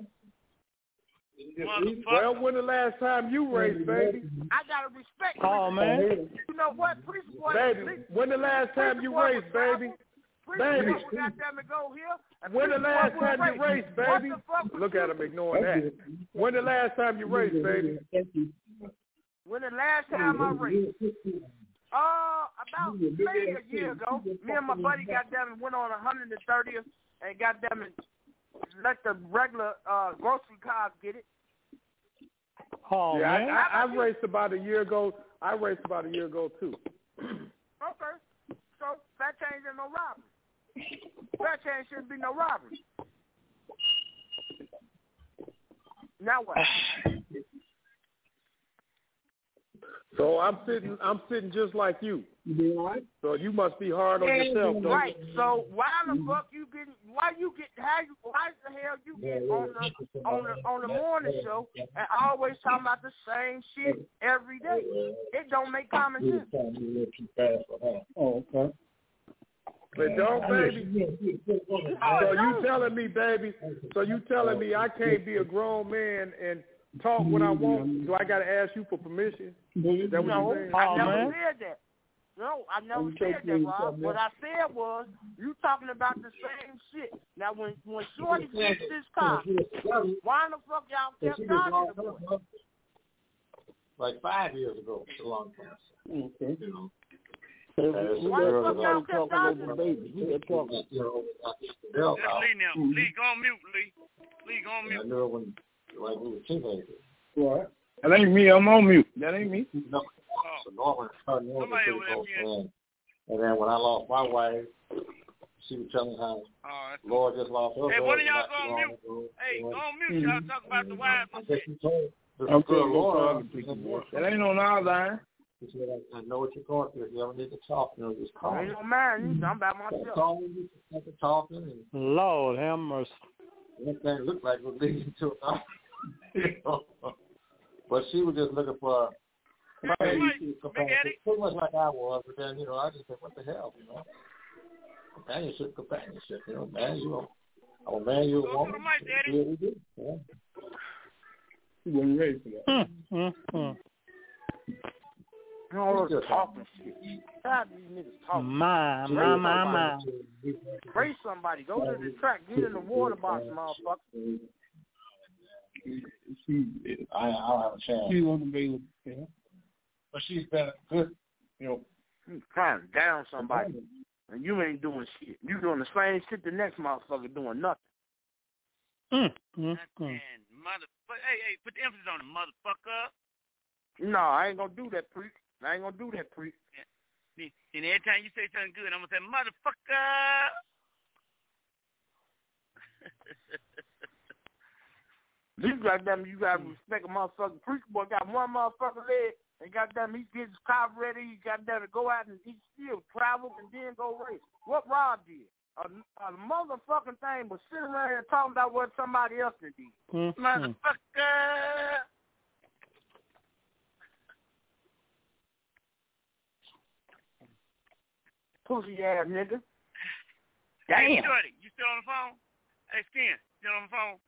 Well, when the last time you raced, baby? I gotta respect. Oh, man. You know what? Police boy, baby, when the last time you raced, baby? Baby. When the last time you raced, baby? Look at him ignoring that. When the last time you raced, baby? When the last time I raced? About maybe a year ago. Me and my buddy got them and went on 130th and got them and let the regular grocery cars get it. Oh, yeah, man. I raced about a year ago. I raced about a year ago, too. Okay. So that change ain't no robbery. That change shouldn't be no robbery. Now what? So I'm sitting just like you. You all right? So you must be hard on yourself, don't right. you? So why the fuck you getting? Why the hell you get on the morning show and always talking about the same shit every day? It don't make common sense. Oh, okay. But don't, baby. So you telling me, baby? So you telling me I can't be a grown man and talk when I want? Do I got to ask you for permission? Is that what you're saying? I never said that. No, I never said that, Rob. What I said was, you talking about the same shit. Now, when Shorty fixed his car, why in the fuck y'all kept talking about it? Like 5 years ago, a long time. Okay. You know. Why the fuck y'all kept talking about it? That's Lee now. Lee, go on mute, Lee. Lee, go on mute. I know when like we were teenagers. What? That ain't me. I'm on mute. That ain't me. No. So Norman started and then when I lost my wife, she was telling how Lord just lost her. Hey, what are y'all going on mute? Hey, go on mute. Y'all talk about the wives and shit. I'm talking to people. That ain't on our line. He said, I know what you're going through. If you ever need to talk, just call me. Ain't no man. I'm about myself. Call me, talking. And Lord have mercy. Anything looked like was leading to it. But she was just looking for pretty much like I was. But then, I just said, what the hell, Companionship, man, I'm a man, you're a woman. Yeah, we do. Yeah. You wasn't ready for that. All this talking shit. God, these niggas talking. My. Pray somebody. Go to the track. Get in the water box, motherfucker. I'll have a chance. She wasn't available. Yeah. But she's been good, You trying to down somebody. And you ain't doing shit. You doing the same shit the next motherfucker doing nothing. And hey, put the emphasis on the motherfucker. No, I ain't gonna do that, preach. And every time you say something good, I'm going to say, motherfucker. You goddamn, you got to respect a motherfucking preacher boy. Got one motherfucking leg, and goddamn, he gets his car ready. He goddamn to go out and he still travel and then go race. What Rob did? A motherfucking thing was sitting around here talking about what somebody else did. Motherfucker. Pussy ass nigga. Damn. Hey, Shorty, you still on the phone? Hey, Skin, still on the phone?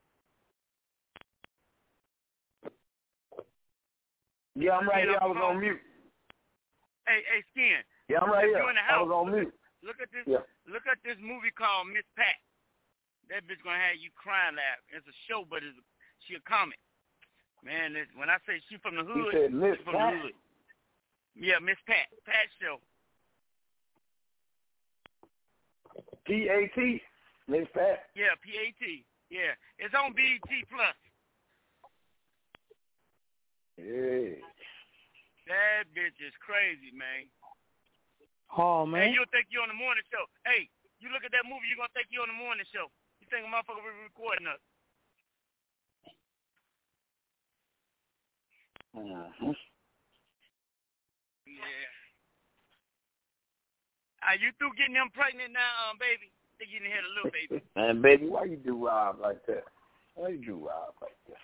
Yeah, I'm right here. I was on mute. Hey, Skin. Yeah, I'm right here. You in the house. I was on mute. Look at this. Yeah. Look at this movie called Miss Pat. That bitch gonna have you crying laugh. It's a show, but she a comic. Man, when I say she from the hood, you said Miss she from Pat? the hood. Yeah, Miss Pat. Pat show. P-A-T? Miss Pat? Yeah, P-A-T. Yeah. It's on BET Plus. Yeah. That bitch is crazy, man. Oh, man. Hey, you'll think you're on the morning show. Hey, you look at that movie, you're going to think you're on the morning show. You think a motherfucker will be recording us. Uh-huh. Yeah. Are you through getting them pregnant now, baby? They getting ahead a little, baby. Man, baby, why you do Rob like that? Why you do Rob like that?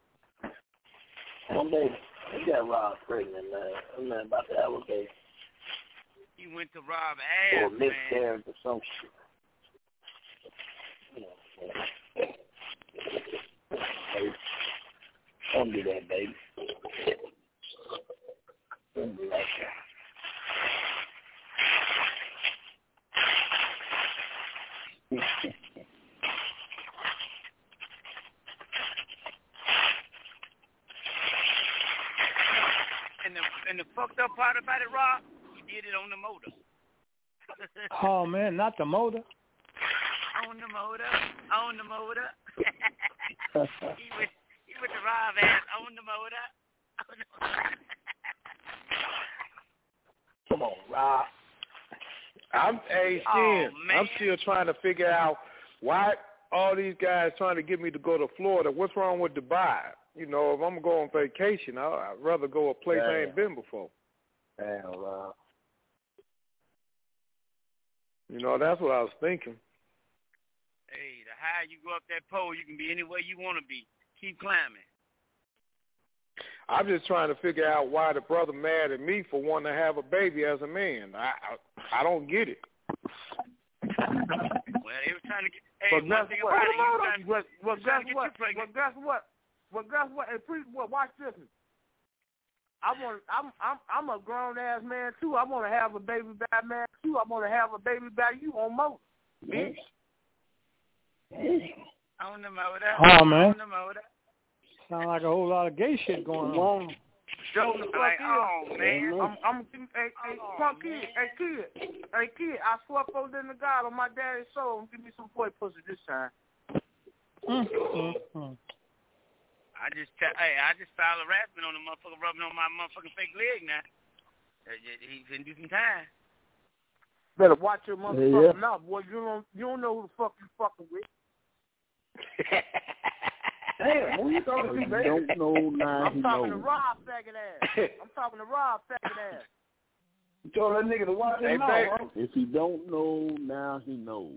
One day, you got Rob pregnant, man. I'm not about to have a baby. He went to Rob ass, or miscarriage or some shit. Hey, don't do that, baby. Don't do that. And the fucked up part about it, Rob, he did it on the motor. Oh, man, not the motor. On the motor. he went to Rob ass on the motor. Come on, Rob. I'm still trying to figure out why all these guys trying to get me to go to Florida. What's wrong with Dubai? You know, if I'm going to go on vacation, I'd rather go a place I ain't been before. Damn, Rob. You know, that's what I was thinking. Hey, the higher you go up that pole, you can be anywhere you want to be. Keep climbing. I'm just trying to figure out why the brother mad at me for wanting to have a baby as a man. I don't get it. Well, they were trying to get. Hey, Well, guess what? Hey, please, watch this. I'm a grown ass man too. I want to have a baby by man too. I want to have a baby by you on motor, bitch. On the motor. Oh, man. On the motor. Sound like a whole lot of gay shit going on. Joe, the fuck man. Hey, kid, I swear for the God on my daddy's soul, give me some boy pussy this time. I just filed harassment on the motherfucker rubbing on my motherfucking fake leg now. He's gonna do some time. Better watch your motherfucking mouth, boy. You don't know who the fuck you fucking with. Damn, who you talking to, baby? Don't know now. I'm talking to Rob faggot ass. You told that nigga to watch his mouth, huh? If he don't know, now he knows.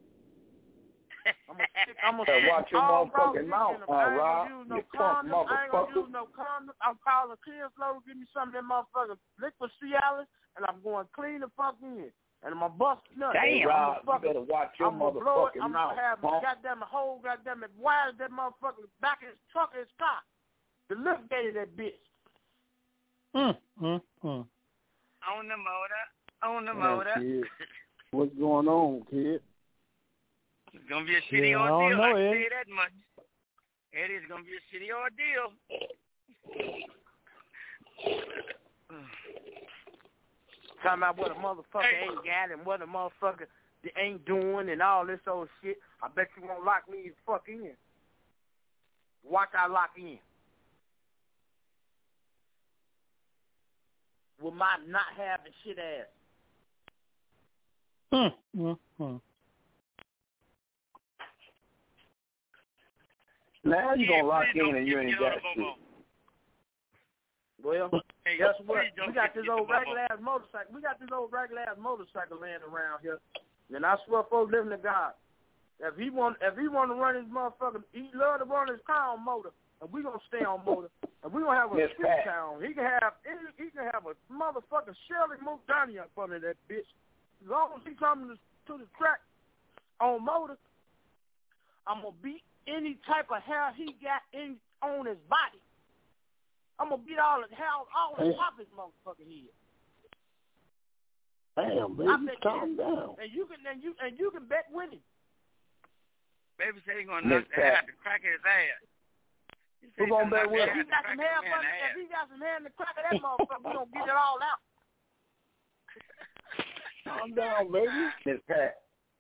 I'm gonna watch your motherfucking mouth, Rob. You condom. I ain't gonna use no condom. I'm calling Kinslow to give me some of that motherfucking liquid Cialis, and I'm going clean the fuck in. And I'm busting nuts. Damn, Rob, you better watch your motherfucking mouth. I'm gonna have goddamn it, wires that motherfucking back of his truck and his car. The lift gated that bitch. On the motor. Kid. What's going on, kid? It's gonna be a shitty ordeal. I can tell you that much. It is gonna be a shitty ordeal. Talking about what a motherfucker ain't got and what a motherfucker ain't doing and all this old shit. I bet you won't lock me the fuck in. Watch I lock in. With my not having shit ass. Now you gonna lock in and you ain't got shit. Well, guess what? We got this old regular ass motorcycle. Laying around here, and I swear, folks living to God. If he want to run his motherfucker, he love to run his car on motor, and we gonna stay on motor, and we gonna have a street town. He can have a motherfucking Shirley Muldowney up under that bitch. As long as he comes to the track on motor, I'm gonna beat any type of hair he got on his body. I'm gonna beat all the hair off his motherfucking head. Damn, baby, calm down. And you can bet with him. Baby said he's gonna knock the hair out the crack of his ass. Who gonna bet with him? If he got some hair in the crack of that motherfucker, we gonna get it all out. Calm down, baby. Miss Pat.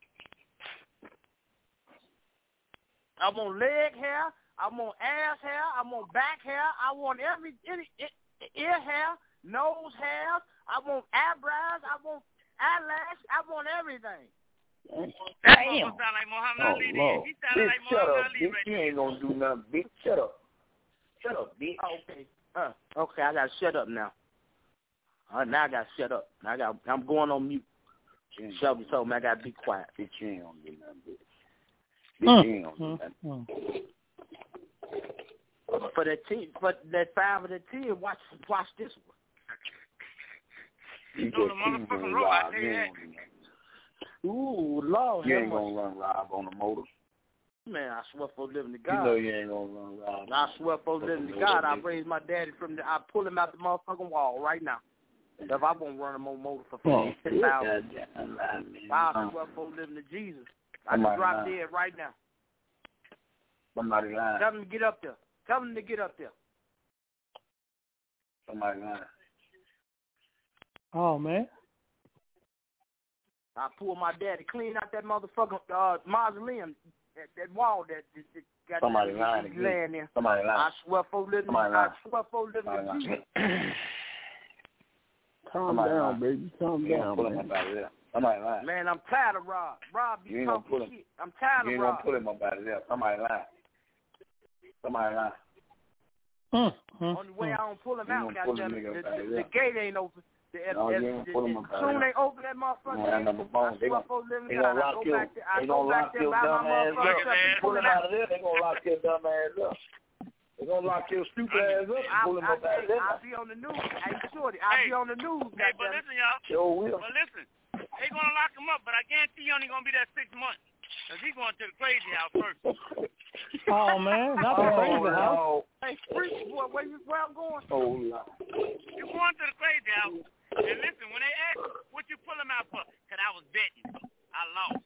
I'm on leg hair. I'm on ass hair. I'm on back hair. I want any ear hair, nose hair. I want eyebrows. I want eyelash. I want everything. Damn. Sound like Muhammad Ali. He sounded like Muhammad Ali. Bitch, you ain't gonna do nothing, bitch. Shut up. Shut up, bitch. Okay. Okay, I gotta shut up now. Now I gotta shut up. I'm going on mute. Shelby told me I gotta be quiet. Bitch, you ain't gonna do nothing, bitch. Bitch, you ain't gonna do nothing. For that 5 of the 10, watch this one. You know the motherfucking road, I tell you that. Ooh, Lord. You ain't gonna run Rob on the motor. Man, I swear for living to God. You know you ain't gonna run Rob. I swear for living to God, I raised my daddy I pull him out the motherfucking wall right now. If I won't run him on motor for $10,000, I swear for living to Jesus. I can drop dead right now. Somebody lying. Tell him to get up there. Somebody lying. Oh, man. I pull my daddy clean out that motherfucking mausoleum, that wall that got somebody lying laying there. Somebody lying. I swear for living to Jesus. Calm down, baby. Calm down, man. Somebody lying. Man, I'm tired of Rob. Rob be talking shit. I'm tired of Rob. You ain't gonna pull him up out of there. Somebody lying. Only way I don't pull him out, goddamn it, the gate ain't open. As soon they open that motherfucker, I swear for living God, I go back there by my motherfucker. Pull him out of there, they gonna lock your dumb ass up. They gonna lock your stupid ass up and pull him up out of there. I'll be on the news. Hey, Shorty, I'll be on the news. Hey, but listen, y'all. Sure will. But listen, they gonna lock him up, but I guarantee you only gonna be there 6 months. Cause he's going to the crazy house first. Oh man, not the crazy house. Hey, Preach boy, where I'm going? Oh Lord. You going to the crazy house? And listen, when they ask you what you pull him out for, cause I was betting, I lost.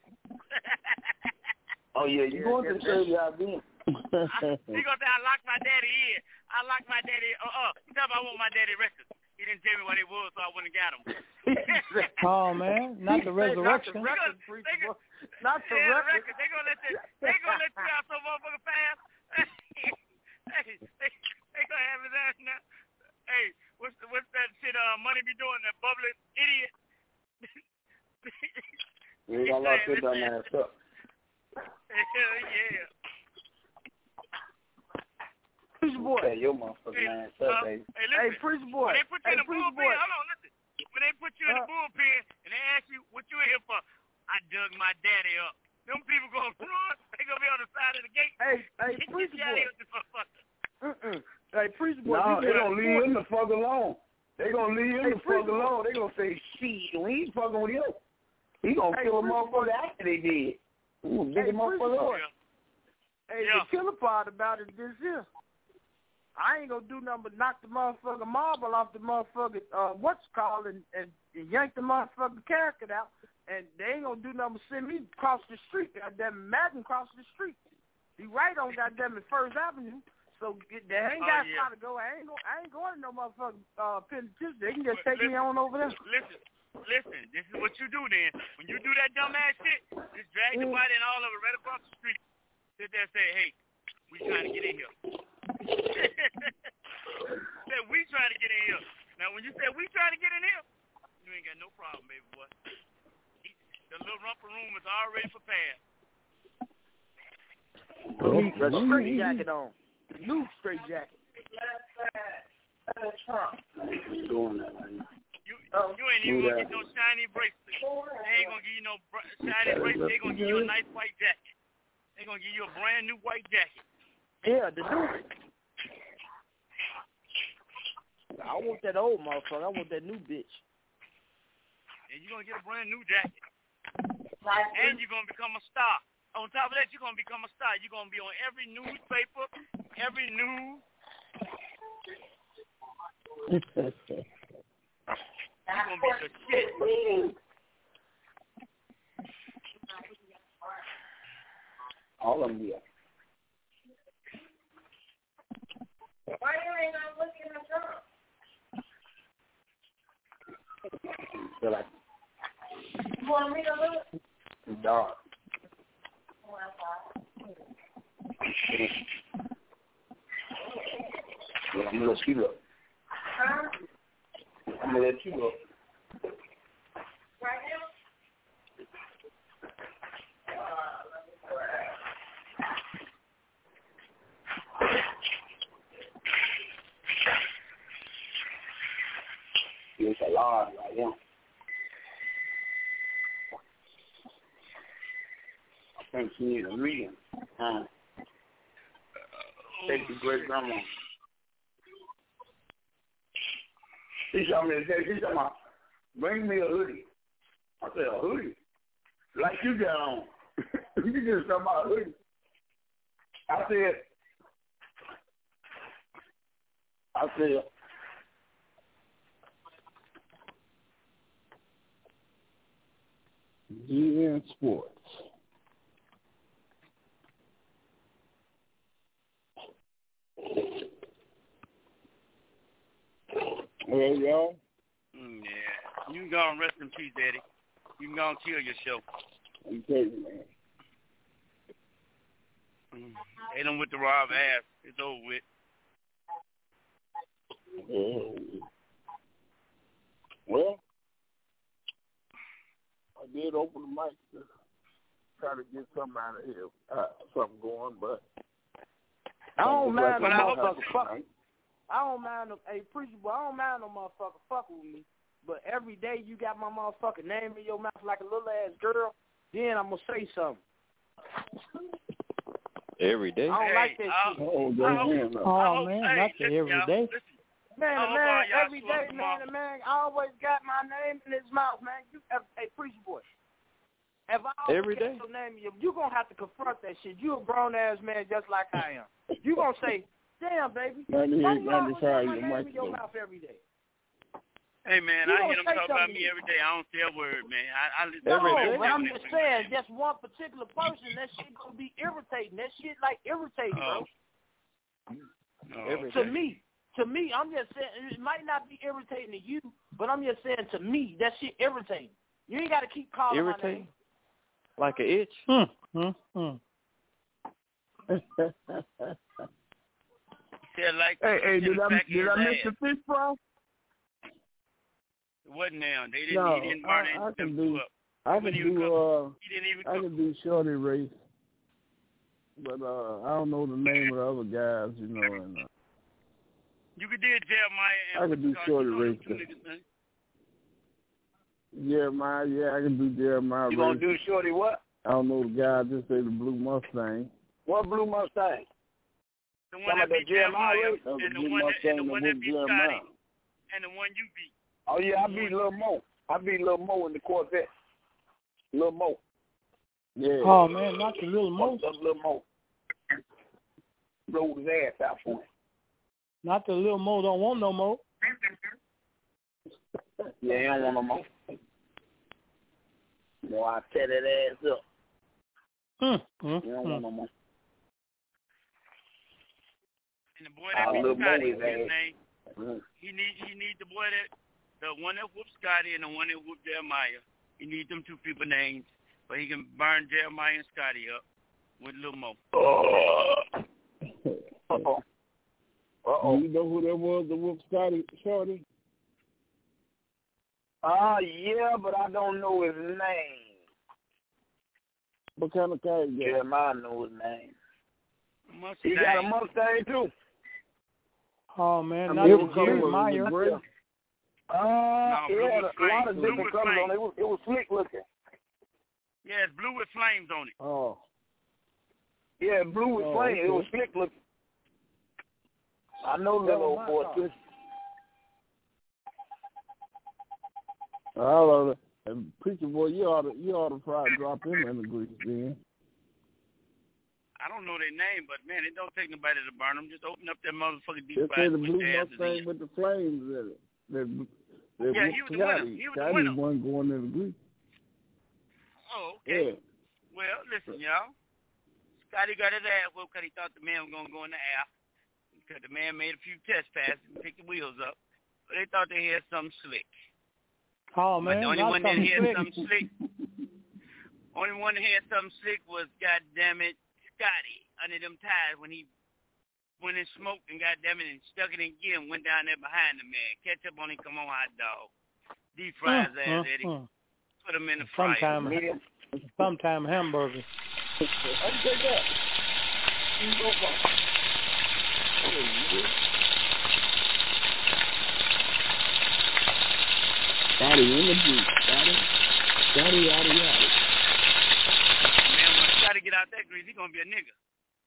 Oh yeah, you going to the crazy house then? He gonna say I locked my daddy in. I locked my daddy. He told me I want my daddy records. He didn't tell me what it was, so I wouldn't got him. Oh man, not the resurrection. Not the record. They gonna let you out so motherfucking fast. Hey, they gonna have his ass now. Hey, what's that shit? Money be doing that bubbling idiot. You ain't gonna lock your dumb ass up. Hell yeah. Preacher boy. Hey, your motherfucking ass up, baby. Hey, Preacher boy. When they put you in the bullpen, hold on, listen. When they put you in the bullpen and they ask you what you in here for, I dug my daddy up. Them people gonna run. They gonna be on the side of the gate. Hey, Preacher boy. Hey, Preacher boy. No, they gonna leave him the fuck alone. They gonna leave him the fuck alone. They gonna say, shit, we ain't fucking with him. He gonna kill a motherfucker after they did. Ooh, big motherfucker. Hey, the killer part about it is this. I ain't gonna do nothing but knock the motherfucking marble off the motherfucking and yank the motherfucking character out, and they ain't gonna do nothing but send me across the street. Goddamn, Madden across the street. He right on goddamn First Avenue, so they ain't got time to go. I ain't going to no motherfucking penitentiary. They can just take me on over there. Listen. This is what you do then. When you do that dumb ass shit, just drag the body and all of it right across the street. Sit there and say, hey, we trying to get in here. Say we trying to get in here. Now when you say we trying to get in here, you ain't got no problem, baby boy. The little romper room is already prepared. Put the straight jacket on. The new straight jacket. You ain't even gonna get no shiny bracelet. They ain't gonna give you no shiny bracelet. They gonna give you a nice white jacket. They gonna give you a brand new white jacket. Yeah, the new. I want that old motherfucker. I want that new bitch. And you're gonna get a brand new jacket. And you're gonna become a star. On top of that, you're gonna become a star. You're gonna be on every newspaper, every news. You're gonna be the shit. All of them here. Why you ain't not looking at the Feel like You want me to look? it's dark. Well, I'm gonna let you look. Huh? I'm gonna let you look. Right now? It's a lot right now. I think she needs a reading. Take the great grandma. She told me today, she told me, bring me a hoodie. I said, a hoodie? Like you got on. You just talking about a hoodie. I said, GN Sports. Well, y'all. Yeah. You can go and rest in peace, Daddy. You can go and kill yourself. I'm telling you, man. They done with the rob ass. It's over with. Well, I did open the mic to try to get something out of here, something going, but I don't mind no motherfucker fucking. I don't mind no, hey, preacher boy, I don't mind no motherfucker fucking with me. But every day you got my motherfucking name in your mouth like a little ass girl, then I'm gonna say something. Every day? I don't like that shit. Man, not the every day. Man, every day, man, I always got my name in his mouth, man. Hey, preacher boy. If I always every day? your name, you gonna have to confront that shit. You a grown ass man just like I am. You gonna say, damn, baby. 98, 95, your mic in your mouth every day. Hey, man, I hear them talk about me every day. I don't say a word, man. I listen no, to every but day. I'm just saying, just one particular person, that shit gonna be irritating. That shit like irritating, bro. To me, I'm just saying, it might not be irritating to you, but I'm just saying to me, that shit irritating. You ain't got to keep calling irritating? my name. Like an itch? Hey, did I miss the fish fry? It wasn't now. He didn't burn it. I can do shorty race, but I don't know the name of the other guys, you know. And you could do Jeremiah. I can do shorty race. Jeremiah, yeah, I can do Jeremiah. You gonna do shorty what? I don't know the guy. Just say the Blue Mustang. What Blue Mustang? The one that beat Jeremiah, and the one that beat Scotty, and the one you beat. Oh, yeah, I beat Lil Mo. I beat Lil Mo in the Corvette. Lil Mo. Yeah. Oh, man, not the Lil Mo. Lil Mo. Rolled his ass out for him. Not the Lil Mo don't want no more. Yeah, he don't want no more. No, I tear that ass up. He don't want no more. And the boy that beat Scotty, his name, he need the boy the one that whooped Scotty and the one that whooped Jeremiah. He needs them two people names, but he can burn Jeremiah and Scotty up with Lil Mo. You know who that was that whooped Scotty, Shorty? Yeah, but I don't know his name. What kind of car you got? Jeremiah knows his name. Mustang. He got a Mustang too. Oh man, I not mean, the it was Jeremiah. the gray. It had a lot of different colors on it. It was slick looking. Yeah, it's blue with flames on it. Oh. Yeah, blue with flames. Okay. It was slick looking. I know that old boy too. And Preacher Boy, you ought to probably drop him in the grease, then. I don't know their name, but man, it don't take nobody to burn them. Just open up that motherfucking deep Just fried say the with blue the asses in Mustang it. with the flames in it. Yeah, he was the winner. He was the winner. One going in the grease. Oh, okay. Yeah. Well, listen, y'all. Scotty got his ass whooped because he thought the man was going to go in the air. Because the man made a few test passes and picked the wheels up. But they thought they had something slick. Oh, man. But the only one that had something slick. Only one that had something slick was, goddammit, Scotty under them tires when he went and smoked and goddammit and stuck it in gear and went down there behind the man. Catch up on him, come on, hot dog. Deep fry his ass, Eddie. Put him in the fryer. Sometime hamburger. I can take that. You go for it. Scotty in the Jeep. Scotty, yada. Man, when Scotty get out that grease, he gonna be a nigga.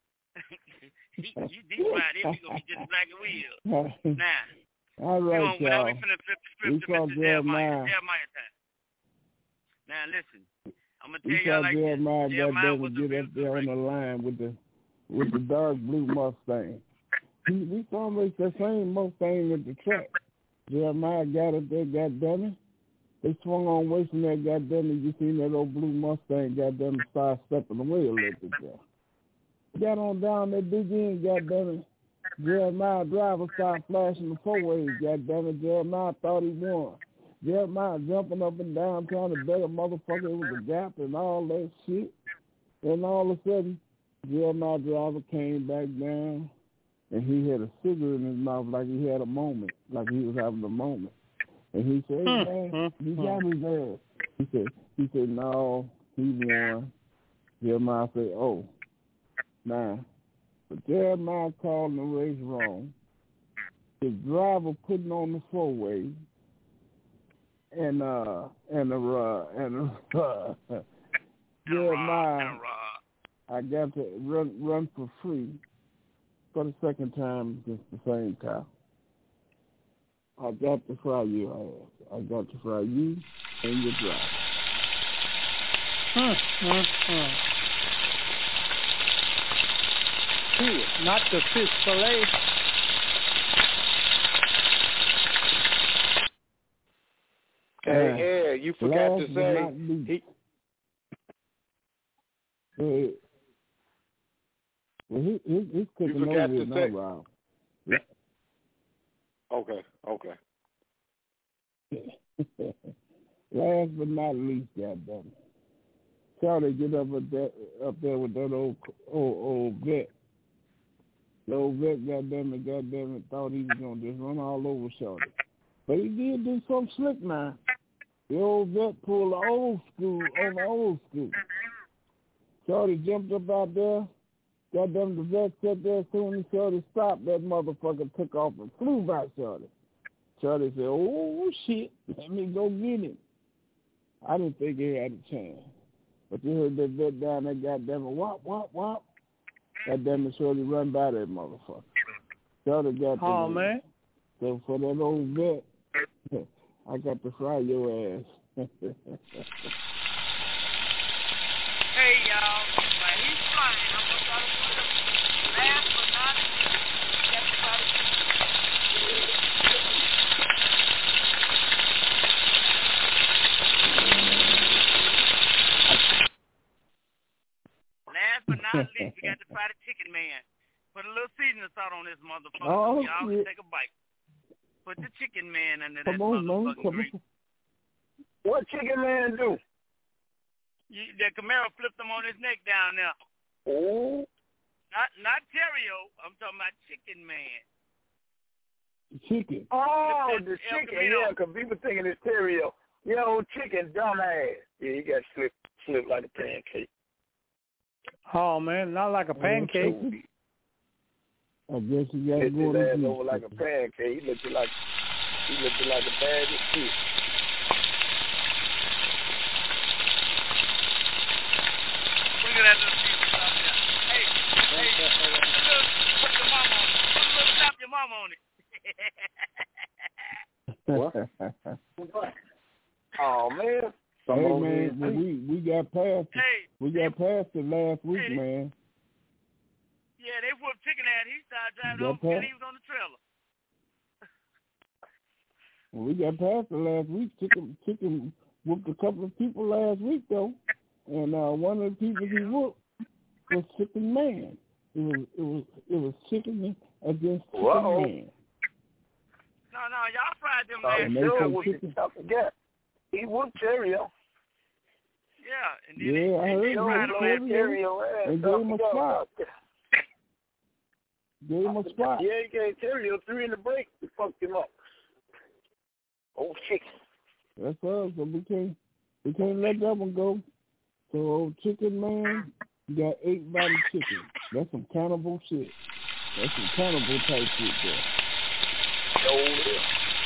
You deep fried him, he gonna be just black and wheels. Now, all right, y'all. We finna flip the script to Mr. Jeremiah time. Now listen, I'm gonna tell y'all like this. Jeremiah was get up there on the line with the dark blue Mustang. We saw that same Mustang at the track. Jeremiah got up there, goddammit. They swung on wasting that goddammit. You seen that old blue Mustang, goddammit, start stepping away a little bit there. Got on down that big end, goddammit. Jeremiah driver started flashing the four-ways, goddammit. Jeremiah thought he won. Jeremiah jumping up and down trying to bet a motherfucker it was a gap and all that shit. And all of a sudden, Jeremiah driver came back down and he had a cigarette in his mouth like he had a moment, like he was having a moment. And he said, hey, man, he got his ass. He said, no, he won. Jeremiah said, oh. Now, but Jeremiah called the race wrong. His driver putting on the four-way Jeremiah, I got to run for free for the second time against the same car. I got to fry your ass. I got to fry you and your driver. Not the fish fillet. Hey, you forgot to say he's cooking over with now, Rob. Okay. Last but not least, goddamn it. Charlie get up there with that old vet. The old vet, goddamn it, thought he was gonna just run all over Shorty. But he did do something slick now. The old vet pulled the old school on the old school. Shorty jumped up out there. Goddamn, the vet sat there. As soon as Shorty stopped, that motherfucker took off and flew by Shorty. Shorty said, oh, shit, let me go get him. I didn't think he had a chance. But you heard that vet down there, goddamn it, whop. Goddamn it, Shorty run by that motherfucker. Shorty got the man. So for that old vet, I got to fry your ass. Hey, y'all. While he's flying, I'm going to try to put him last but not least, we got to fry the chicken man. Put a little seasoning salt on this motherfucker. Oh, y'all shit. can take a bite. Put the chicken man under that Come on, motherfucking grease. What chicken man do? The Camaro flipped him on his neck down there. Oh. Not Terrio. I'm talking about Chicken Man. Chicken. Oh, the chicken. Yeah, because people thinking it's Terrio. Yo, chicken, dumbass. Yeah, he got slipped like a pancake. Oh man, not like a pancake. I guess you got to go his ass to over like a pancake. He looking like a bag of shit. Look at that little piece out there. Hey, put your mama on it. Put a little slap your mama on it. What? Oh man. Hey man, we got past it. We got past it last week, man. Yeah, they whooped chicken ass. He started driving home and he was on the trailer. Well, we got past it last week. Chicken whooped a couple of people last week though, and one of the people he whooped was Chicken Man. It was Chicken against Chicken Man. No, y'all fried them last week. He whooped Terrio. Yeah, and then I heard he whooped Terrio and gave him a spot. Gave him a spot. Yeah, he gave Terrio 3 in the break. He fucked him up. Oh, chicken. That's us. So we can't let that one go. So old Chicken Man got ate by the chicken. That's some cannibal shit. That's some cannibal type shit there. Oh, yeah.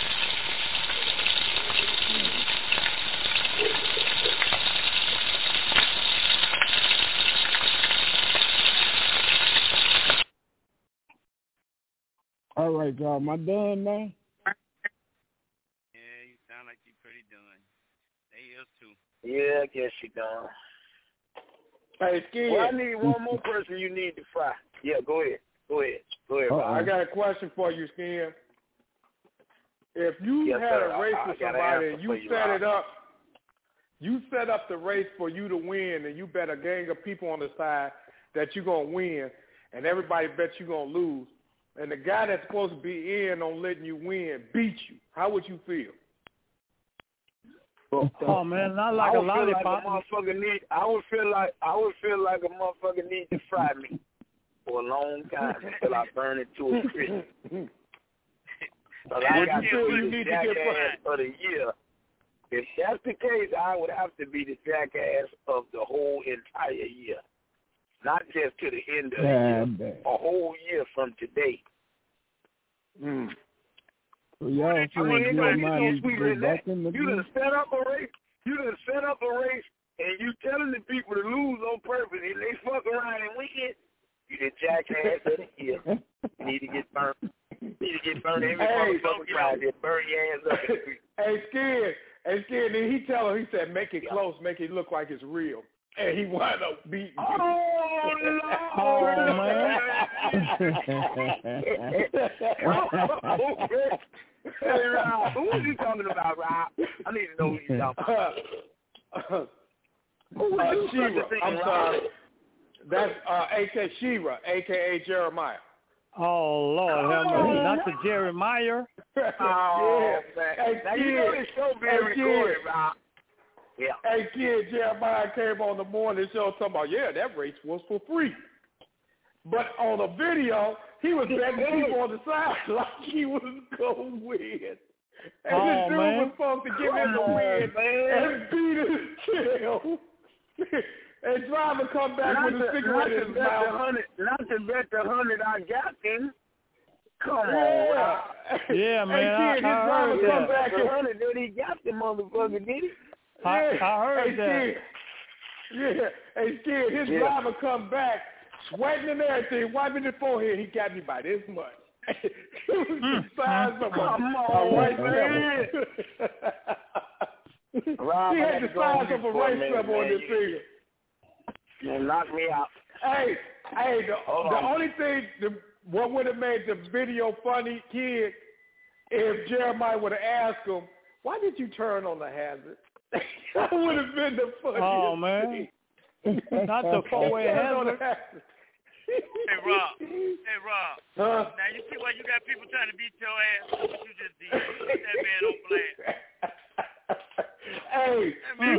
All right, y'all. Am I done now? Yeah, you sound like you're pretty done. They is too. Yeah, I guess you done. Hey, Skid. Well, I need one more person you need to fry. Yeah, go ahead. I got a question for you, Skin. If you had a race with somebody and you set it up, you set up the race for you to win, and you bet a gang of people on the side that you're going to win, and everybody bets you're going to lose, and the guy that's supposed to be in on letting you win beats you, how would you feel? Oh man, not like a lollipop. I would feel like a motherfucker need to fry me for a long time until I burn it to a crisp. But I got to be the jackass of the year. If that's the case, I would have to be the jackass of the whole entire year, not just to the end of the year, a whole year from today. So y'all you done set up a race. You done set up a race, and you telling the people to lose on purpose, and they fuck around and win. You the jackass of the year. You need to get burnt. Every motherfucker tries to burn your ass up in the street. Hey, Skid, then he tell her, he said, make it close, make it look like it's real. And he wound up beating you. Oh, man. Hey, Rob, who are you talking about, Rob? I need to know who you're talking about. Shira, I'm sorry. That's A.K. Shira, a.k.a. Jeremiah. Oh, Lord, have mercy. Not the Jeremiah. Oh, man. Now, you know this show being recorded, Rob. Yeah. Hey, Kid, Jeremiah came on the morning show talking about, that race was for free. But on the video, he was betting people on the side like he was going to win. And the dude was supposed to give him the win and beat his tail. And driver come back with a cigarette in his mouth. Not to bet the 100 I got him. Come on. Yeah, man. Hey, Kid, his driver come back and 100 that he got the motherfucker, did he? I heard that. Hey, Skid, his driver come back, sweating and everything, wiping his forehead. He got me by this much. It was the size of a white pepper. He had the size of a rice pepper on his finger. You knock me out. Hey, the only thing, what would have made the video funny, Kid, if Jeremiah would have asked him, why did you turn on the hazard? That would have been the funniest man. Not the four-way hazard. Hey, Rob. Now, you see why you got people trying to beat your ass? What you just did. Put that man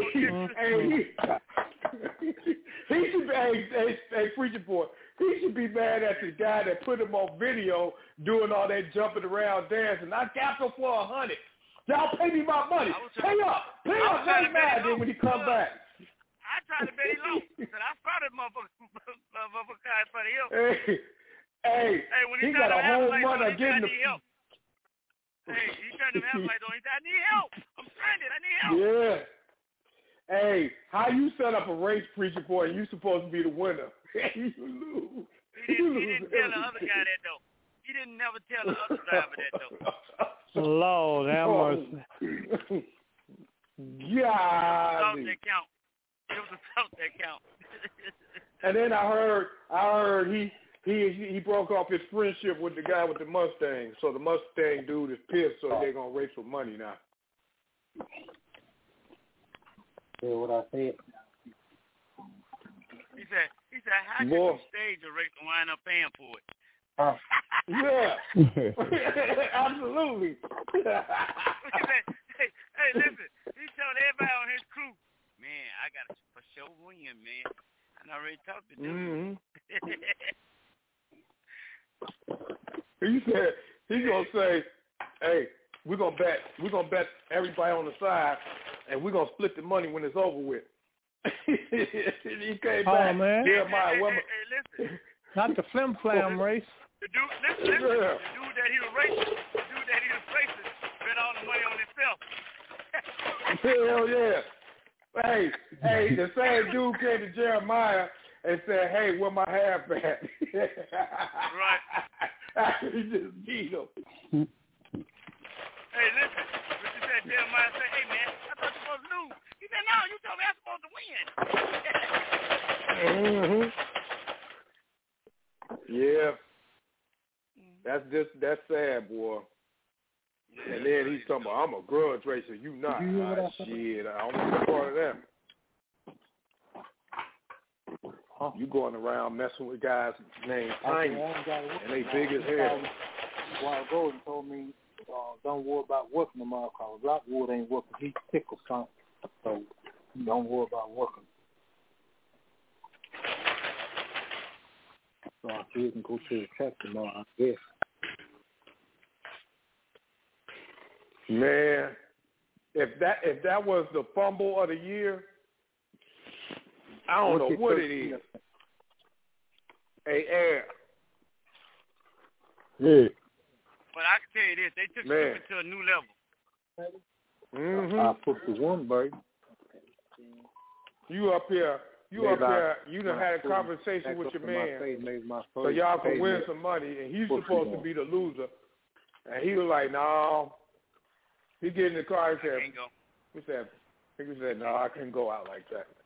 on blast. He should be, hey, preacher boy, he should be mad at the guy that put him on video doing all that jumping around dancing. I got him for 100. Y'all pay me my money. Pay up. Pay up. Very mad then when he come back. I tried to bet he lost. I said, I started motherfucker car in front of him. Hey, when he got a whole month of getting the... help. Hey, he turned the headlights on. He said, I need help. I'm stranded. I need help. Yeah. Hey, how you set up a race, Preacher Boy, and you supposed to be the winner? You lose. He didn't tell the other guy that, though. He didn't never tell the other driver that, though. Lord have mercy. Yeah. It was a tough that count. And then I heard he broke off his friendship with the guy with the Mustang. So the Mustang dude is pissed, so they're gonna race for money now. Hear what I said? He said, how can you stage a race and wind up paying for it? Yeah. Absolutely. Hey, listen. He told everybody on his crew, man, I got to for sure win, man. I already talked to them. He said he's gonna say, hey, we're gonna bet everybody on the side, and we're gonna split the money when it's over with. He came back. Man. Jeremiah, listen. Not the flim flam race. The dude, listen. The dude that he was racing, bet all the money on himself. Hell yeah. Hey, the same dude came to Jeremiah and said, hey, where my half at? Right. He just beat him. Hey, listen. What you said, Jeremiah said, hey, man, I thought you were supposed to lose. He said, no, you told me I was supposed to win. Yeah. That's sad, boy. Yeah, and then he's talking about, I'm a grudge racer. You not. Shit, I don't want to be part of that. You going around messing with guys named Tiny, and they big as hell. A while ago, he told me, don't worry about working tomorrow, because Rockwood ain't working. He tickled something, so don't worry about working. So I still can go to the track tomorrow, I guess. Man, if that was the fumble of the year, I don't know what it is. Hey, Air. Yeah. But I can tell you this, they took it to a new level. I put the one, baby. You up here, you done had a conversation with your man, so y'all can win some money, and he's supposed to be the loser. And he was like, no. He get in the car and said, he said, no, I can't go out like that.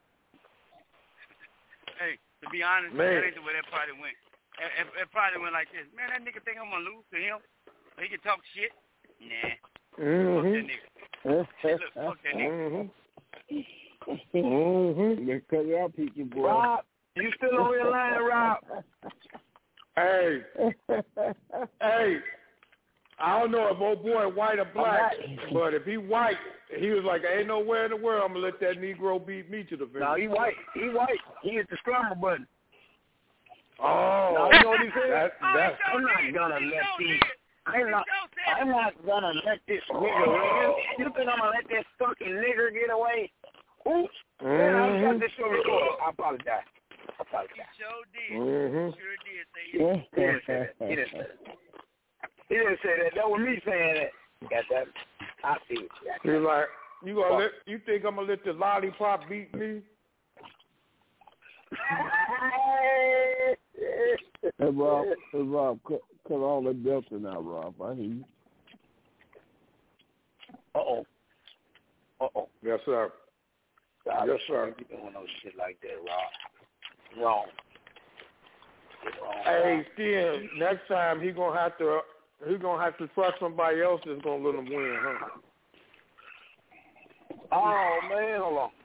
Hey, to be honest, that ain't the way that probably went. It probably went like this. Man, that nigga think I'm going to lose to him? So he can talk shit? Nah. Fuck that nigga. Hey, look, fuck that nigga. Let's cut it out, Peachy boy. Rob, you still on your line, Rob? Hey. I don't know if old boy white or black, but if he white, he was like, ain't nowhere in the world I'm going to let that Negro beat me to the finish. No, he white. He hit the scramble button. Oh. No, you know what he said? I'm not going to let these. I'm not going to let this nigger win. You think I'm going to let this fucking nigger get away? Oops. Man, I got this show recorded. I apologize. He sure did. He didn't say that. He didn't say that. That was me saying that. Got that? I see what you got. He's like, you think I'm gonna let the lollipop beat me? Hey Rob, cut all that belting out, Rob. I hear you. Uh-oh. Yes, sir. Yes, sir. You doing no shit like that, Rob. Wrong. Hey, Skin, next time he gonna have to trust somebody else that's gonna let him win, huh? Oh man, hold on.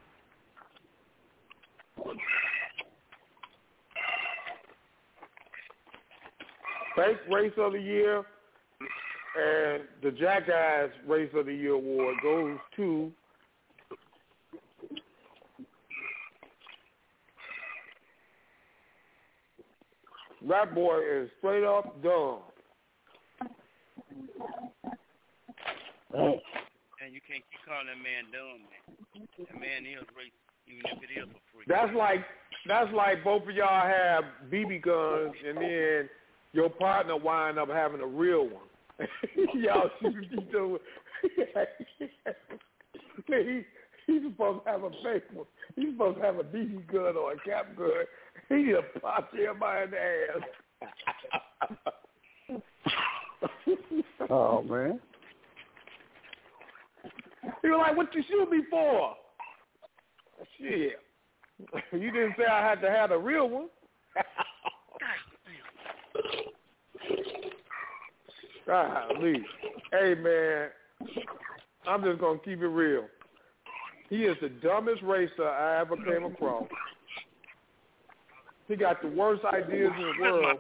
Fake Race of the Year and the Jackass Race of the Year award goes to that boy is straight up dumb. And you can't keep calling that man dumb, man. That man is racist, even if it is for free. That's like both of y'all have BB guns, and then your partner wind up having a real one. Y'all shoot each other. He's supposed to have a fake one. He's supposed to have a BB gun or a cap gun. He just popped everybody in the ass. Oh, man. He was like, what you shoot me for? Shit. You didn't say I had to have a real one. Golly. Hey, man, I'm just going to keep it real. He is the dumbest racer I ever came across. He got the worst ideas in the world.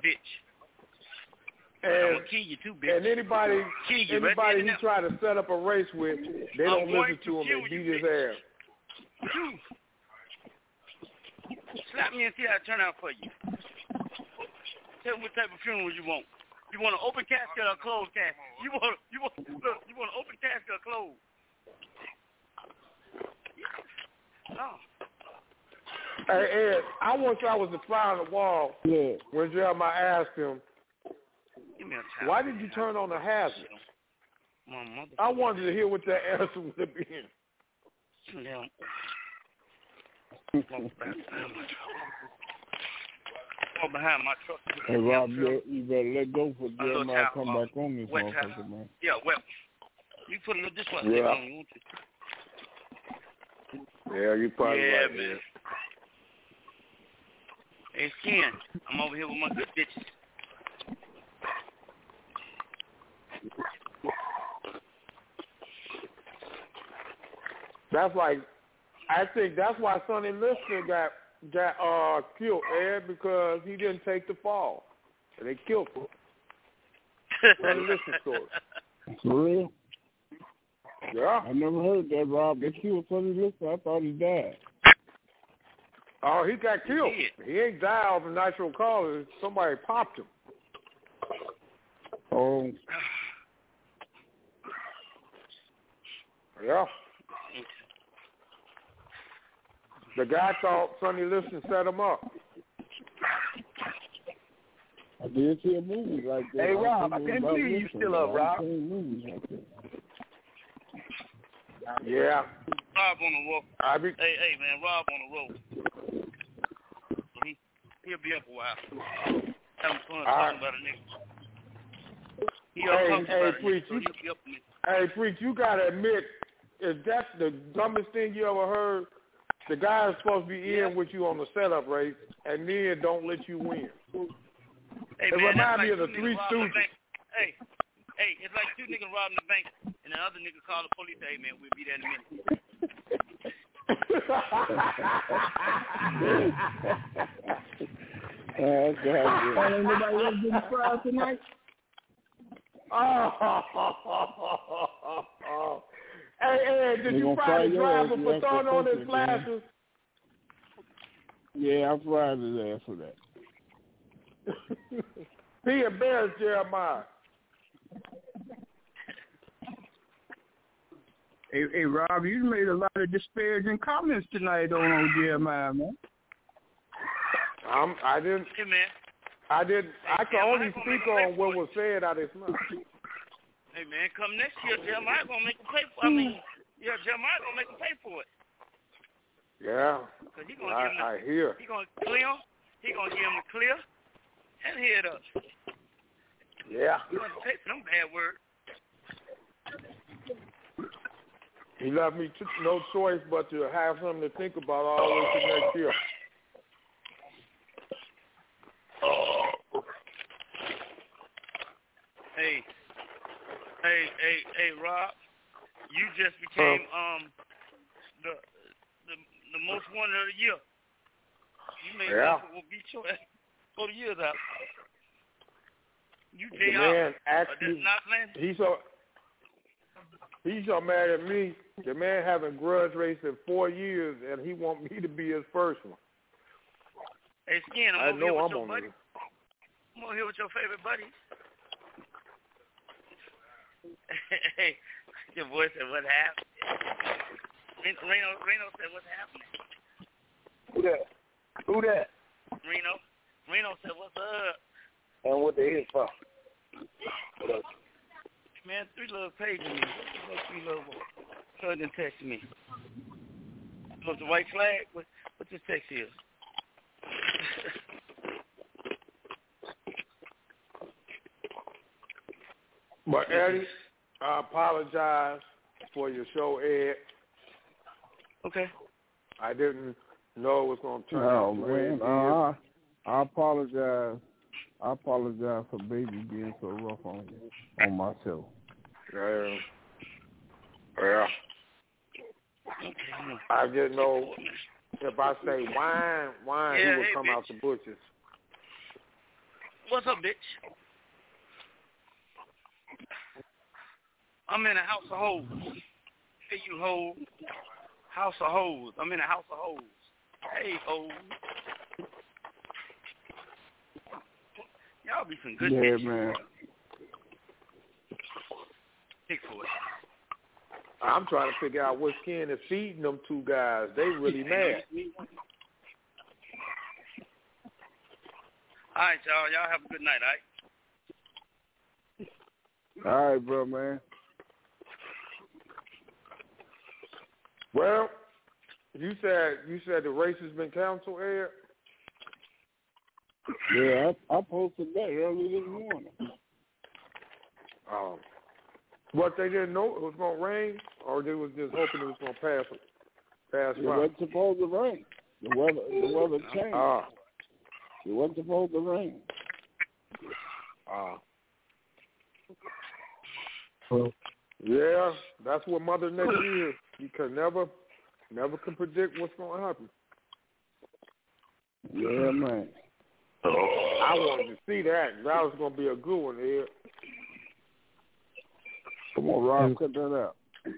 And, kill you too, bitch. And anybody he try to set up a race with, they don't listen to him and beat his ass. Slap me and see how it turn out for you. Tell me what type of funeral you want. You want an open casket or a closed casket? You want an open casket or closed? No. Hey, Ed, I wish I was the fly on the wall when Jeremiah asked him, why did you turn on the hazard? I wanted to hear what that answer would have been. Behind my truck. Hey, Rob, you better let go for Jeremiah come back on this motherfucker, man. Yeah, well, you put a little dishwasher on you, won't you? Yeah, you probably right, man. Hey, Skin, I'm over here with my good bitches. That's like, I think that's why Sonny Liston got killed, Ed, because he didn't take the fall. And they killed him. Sonny Liston story. For real? Yeah. I never heard that, Rob. They killed Sonny Liston. I thought he died. Oh, he got killed. He ain't died off of natural causes. Somebody popped him. Oh. Yeah. The guy thought Sonny Liston set him up. I did see a movie like that. Hey, Rob, I can't believe you still up, Rob. Yeah. Rob on the road. Hey, man, Rob on the road. He'll be up a while. Having fun talking about a nigga. Hey, Preach, you got to admit, is that the dumbest thing you ever heard? The guy is supposed to be in with you on the setup race, and then don't let you win. Hey, it reminds me of the Three Stooges. Hey, it's like two niggas robbing the bank, and the other nigga call the police. Hey, man, we'll be there in a minute. Ain't nobody else getting fried tonight? Hey, did you fry the driver for throwing on his flashes? Yeah, I fried his ass for that. He embarrassed Jeremiah. Hey, Rob, you made a lot of disparaging comments tonight on Jeremiah, man. I didn't. Hey, man. I can only speak on what was said out of his mouth. Hey, man, come next year, Jeremiah gonna make him pay for it. Jeremiah gonna make him pay for it. Yeah, he gonna I hear. He gonna clear him. He gonna give him the clear and head up. Yeah. He gonna pay for them bad words. He left me no choice but to have something to think about all the way to next year. Hey, Rob, you just became the most wanted of the year. You made will beat your ass for the years out. You the man actually, he's so mad at me. The man haven't grudge raced in 4 years, and he want me to be his first one. Hey, Skin, I know I'm on buddy. I'm over here with your favorite buddies. Hey, your boy said, what happened? Reno said, what's happening? Yeah, Who that? Reno. Reno said, "What's up?" And what they hit for? Man, 3 little pages me. 3 little cousin texted me. What's the white flag? What this text is? But Eddie, I apologize for your show, Ed. Okay. I didn't know it was going to turn out the way it did. I apologize. I apologize for baby being so rough on my show. Yeah. I didn't know if I say wine, he would come out the bushes. What's up, bitch? I'm in a house of hoes. Hey, you hoe. House of hoes. I'm in a house of hoes. Hey, hoes. Y'all be some good bitches. Yeah, man. Pick for it. I'm trying to figure out what skin is feeding them 2 guys. They really mad. All right, y'all. Y'all have a good night, all right? All right, bro, man. Well, you said the race has been canceled, Ed? Yeah, I posted that early this morning. What, they didn't know it was going to rain, or they was just hoping it was going to pass by? It wasn't supposed to rain. The weather changed. It wasn't supposed to rain. Yeah, that's what Mother Nature is. You can never can predict what's going to happen. Yeah, man. I wanted to see that. That was going to be a good one, Ed. Come on, Rob, cut that out.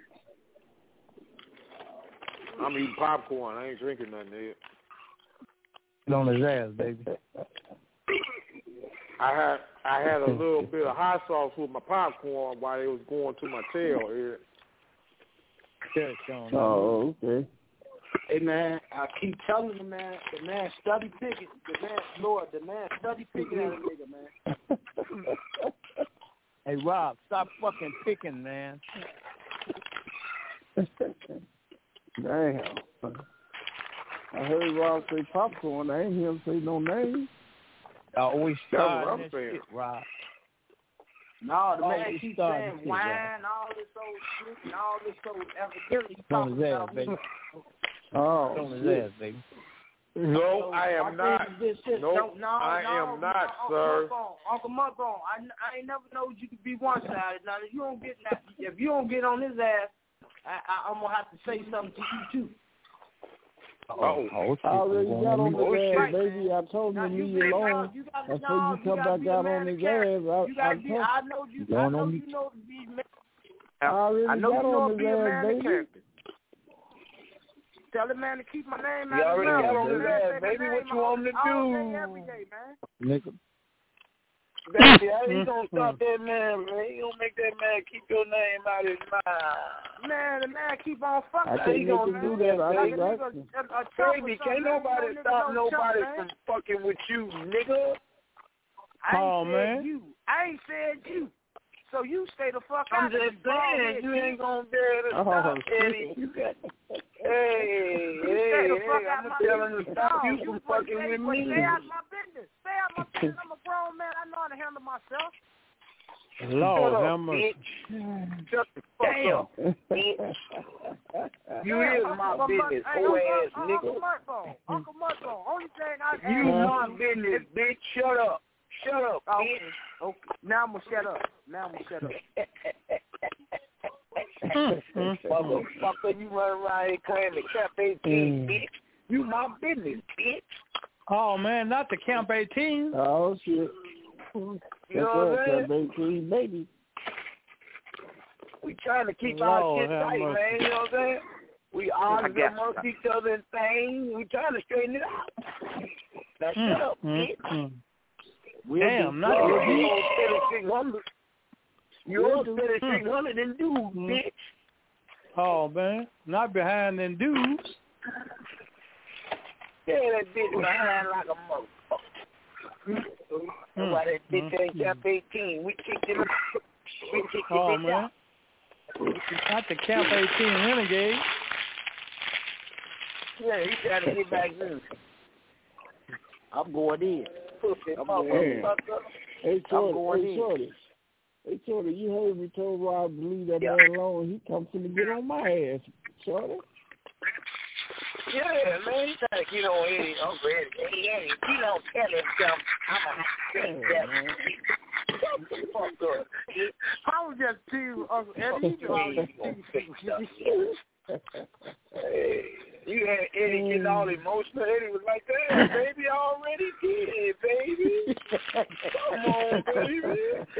I'm eating popcorn. I ain't drinking nothing, Ed. Get on his ass, baby. I had a little bit of hot sauce with my popcorn while it was going to my tail, Ed. Oh, okay. Hey, man, I keep telling the man study picking. The man study picking at a nigga, man. Hey, Rob, stop fucking picking, man. Damn. I heard Rob say popcorn. I ain't hear him say no name. I always start what that I'm saying. shit, Rob. No, the man keeps saying wine, all this old shit, and all this old evidently talking about me. Oh, on his ass, baby. No, I am not. No, I am not, sir. Uncle Mudbone, I ain't never known you to be one-sided. Now, if you don't get on his ass, I'm gonna have to say something to you too. I already got on his ass, baby. I told him to leave you alone. Until you come back out on his ass, I know you know to be man. I already got on his ass, baby. Tell the man to keep my name out of his mouth. You already got on his ass, baby. What you want him to do? All day, every day, man. Nigga. Baby, I ain't gonna stop that man, man. You gonna make that man keep your name out of his mouth. Man, the man keep on fucking. I can't make him do that. Baby, can't nobody stop nobody from fucking with you, nigga. I ain't said you. I ain't said you. So you stay the fuck out. I'm just saying, you ain't gonna be able to stop Eddie. Hey, I'm telling you to stop you from fucking with me. Stay out my business. Stay out my business. I'm a grown man. I know how to handle myself. Lord, how much? Shut the fuck up, bitch. You is my business, whole ass nigga. Uncle Mudbone. Only thing I you my business, bitch. Shut up. Shut up, bitch. Okay. Now I'm gonna shut up. Motherfucker, you run around here claiming Camp 18, bitch. You my business, bitch. Oh, man, not the Camp 18. Oh, shit. You know what I'm saying? Camp 18, baby. We trying to keep our shit tight, man. You know what I'm saying? We argue amongst each other and things. We trying to straighten it out. Now shut up, bitch. Damn, not you. You're better 600 than dudes, bitch. Oh, man. Not behind them dudes. Yeah, that bitch behind like a motherfucker. That's why that bitch ain't Camp 18. We kicked him out. We kicked him out. Man. Not the Camp 18 Renegade. Yeah, he trying to get back in. I'm going in. I'm going in. Hey, Shorty, you heard me told Rob to leave that man alone. He come to get on my ass, Shorty. Yeah, man, he trying to get on Eddie. Uncle Eddie. Eddie, he don't tell him something. I'm going to that. Shut the fuck up. I was just telling Uncle Eddie. Hey, you had Eddie getting all emotional. Eddie was like, "Damn, baby, I already did, baby. Come on, baby."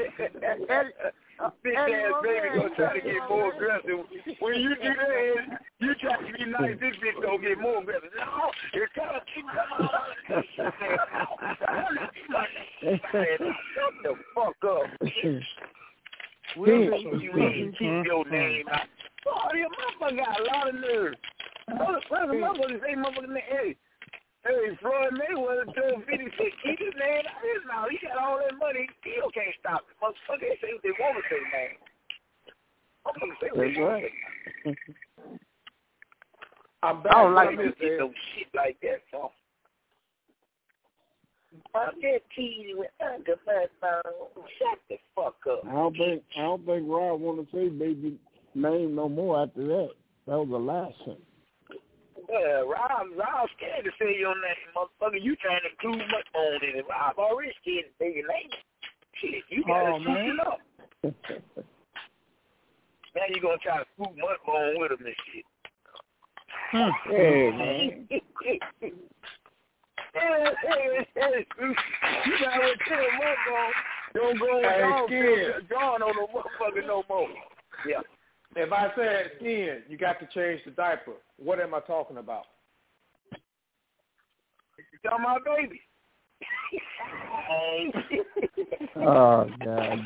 Big ass baby gonna try to get more aggressive. When you do that, you try to be nice. This bitch gonna get more aggressive. No, you're trying to keep Shut the fuck up. You ain't keep your name out. Oh, your motherfucker got a lot of nerve. Motherfucker say motherfucker name. Hey, Floyd Mayweather told 50 Cent, keep his name out his mouth. He got all that money. He still can't stop it. Motherfucker, they say what they want to say, man. Motherfucker say what they want to say. I don't like to get no shit like that, so. I'm just teasing with Uncle Mudbone. Shut the fuck up. I don't think Rob want to say baby name no more after that. That was the last one. Yeah, Rob's scared to say your name, motherfucker. You trying to include Mudbone in it. Rob already scared to say your name. Shit, you gotta swoop it up. Now you gonna try to swoop Mudbone with him and shit. Yeah, man. You gotta tell Mudbone don't go John on no motherfucker no more. Yeah. If I said skin, you got to change the diaper. What am I talking about? You talking about baby? Oh, God.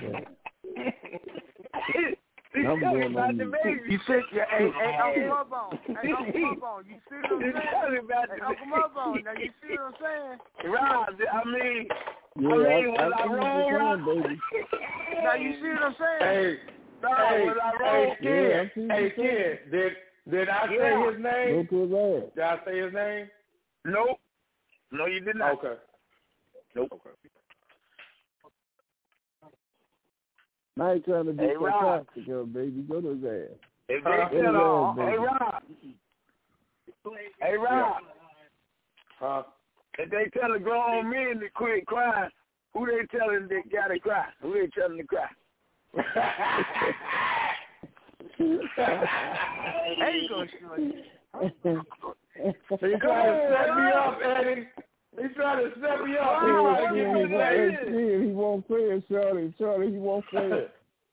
I'm going on you said, hey, Uncle Mudbone. Hey, Uncle Mudbone, you see what I'm saying? Hey, Uncle Mudbone, now you see what I'm saying? Rob, I mean, was I wrong, Rob? Now you see what I'm saying? Hey, kid, did I say his name? Did I say his name? Nope. No, you did not. Okay. Nope. Okay. Now you trying to be sarcastic, baby. Go to his ass. If they tell Hey, Rob. Huh? If they tell a grown men to quit crying, who they telling they gotta cry? Who they telling to cry? There you go, Shorty. He's trying to set me up, Eddie. He's trying to set me up. He won't play it, Shorty. Shorty, he won't play it.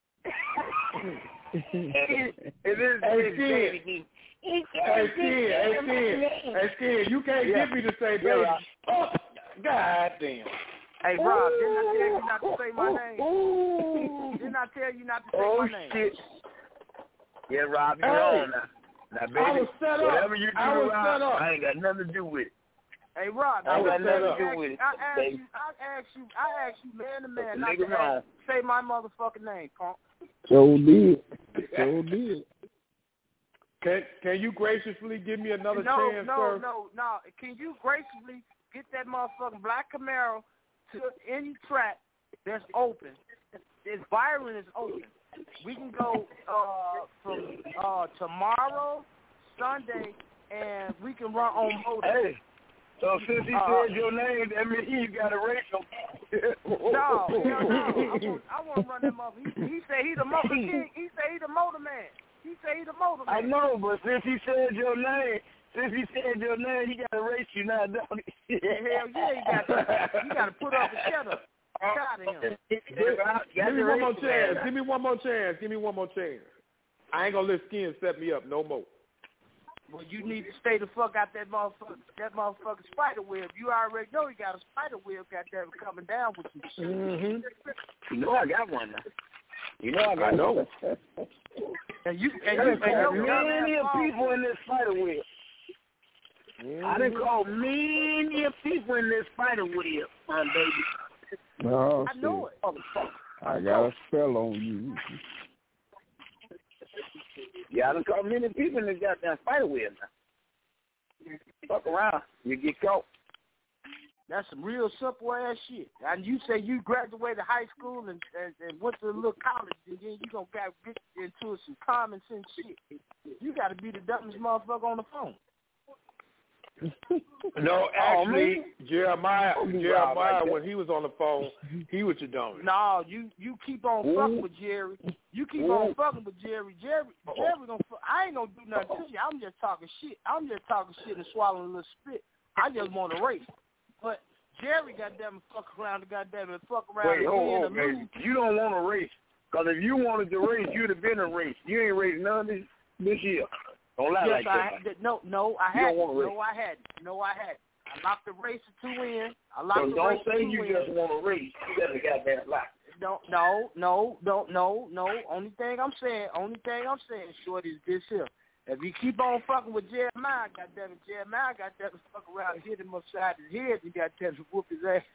Hey, kid, you can't get me to say baby. Oh, God damn. Hey, Rob, didn't I tell you not to say my name? Didn't I tell you not to say my name? Shit. Yeah, Rob, you're on now. Now, baby, whatever you do, Rob, I ain't got nothing to do with it. Hey, Rob, I got nothing to do with it. I asked you, man to man, not to say my motherfucking name, punk. So did. Can you graciously give me another chance, sir? No. Can you graciously get that motherfucking black Camaro to any track that's open? This Byron is open. We can go from tomorrow, Sunday, and we can run on motor. Hey, so since he said your name, that means you got to race him. No. I want to run that motherfucker. He said he the motor king. He said he the motor man. I know, but since he said your name, he got to race you now, don't he? Hell yeah, he got to put up a cheddar. Give me one more chance. Give me one more chance. I ain't gonna let Skin set me up no more. Well, you need to stay the fuck out that motherfucking spider web. You already know you got a spider web coming down with you. Mm-hmm. You know I got one now. I know. And you many people in this spider web. I done called many people in this spider web, my baby. Oh, I know it. I got a spell on you. Yeah, I done called many people in this goddamn spider web now. Fuck around, you get caught. That's some real simple ass shit. And you say you graduated high school and went to a little college, and then you gonna get into some common sense shit. You got to be the dumbest motherfucker on the phone. No, actually, Jeremiah, when he was on the phone, he was your dumbest. No, you keep on fucking with Jerry. You keep on fucking with Jerry. Jerry gonna. I ain't gonna do nothing to you. I'm just talking shit. I'm just talking shit and swallowing a little spit. I just want to race. But Jerry, goddamn it, fuck around and goddamn it, fuck around. Wait, hold on, baby. You don't want to race. Because if you wanted to race, you'd have been a race. You ain't raced none of this year. Don't lie like that. No, I hadn't. No, I hadn't. I locked the race at 2 in. So don't say you just want to race. You got to goddamn lie. No. Only thing I'm saying, short, is this here. If you keep on fucking with Jeremiah, goddamn it, fuck around and hit him upside his head and goddamn it, whoop his ass.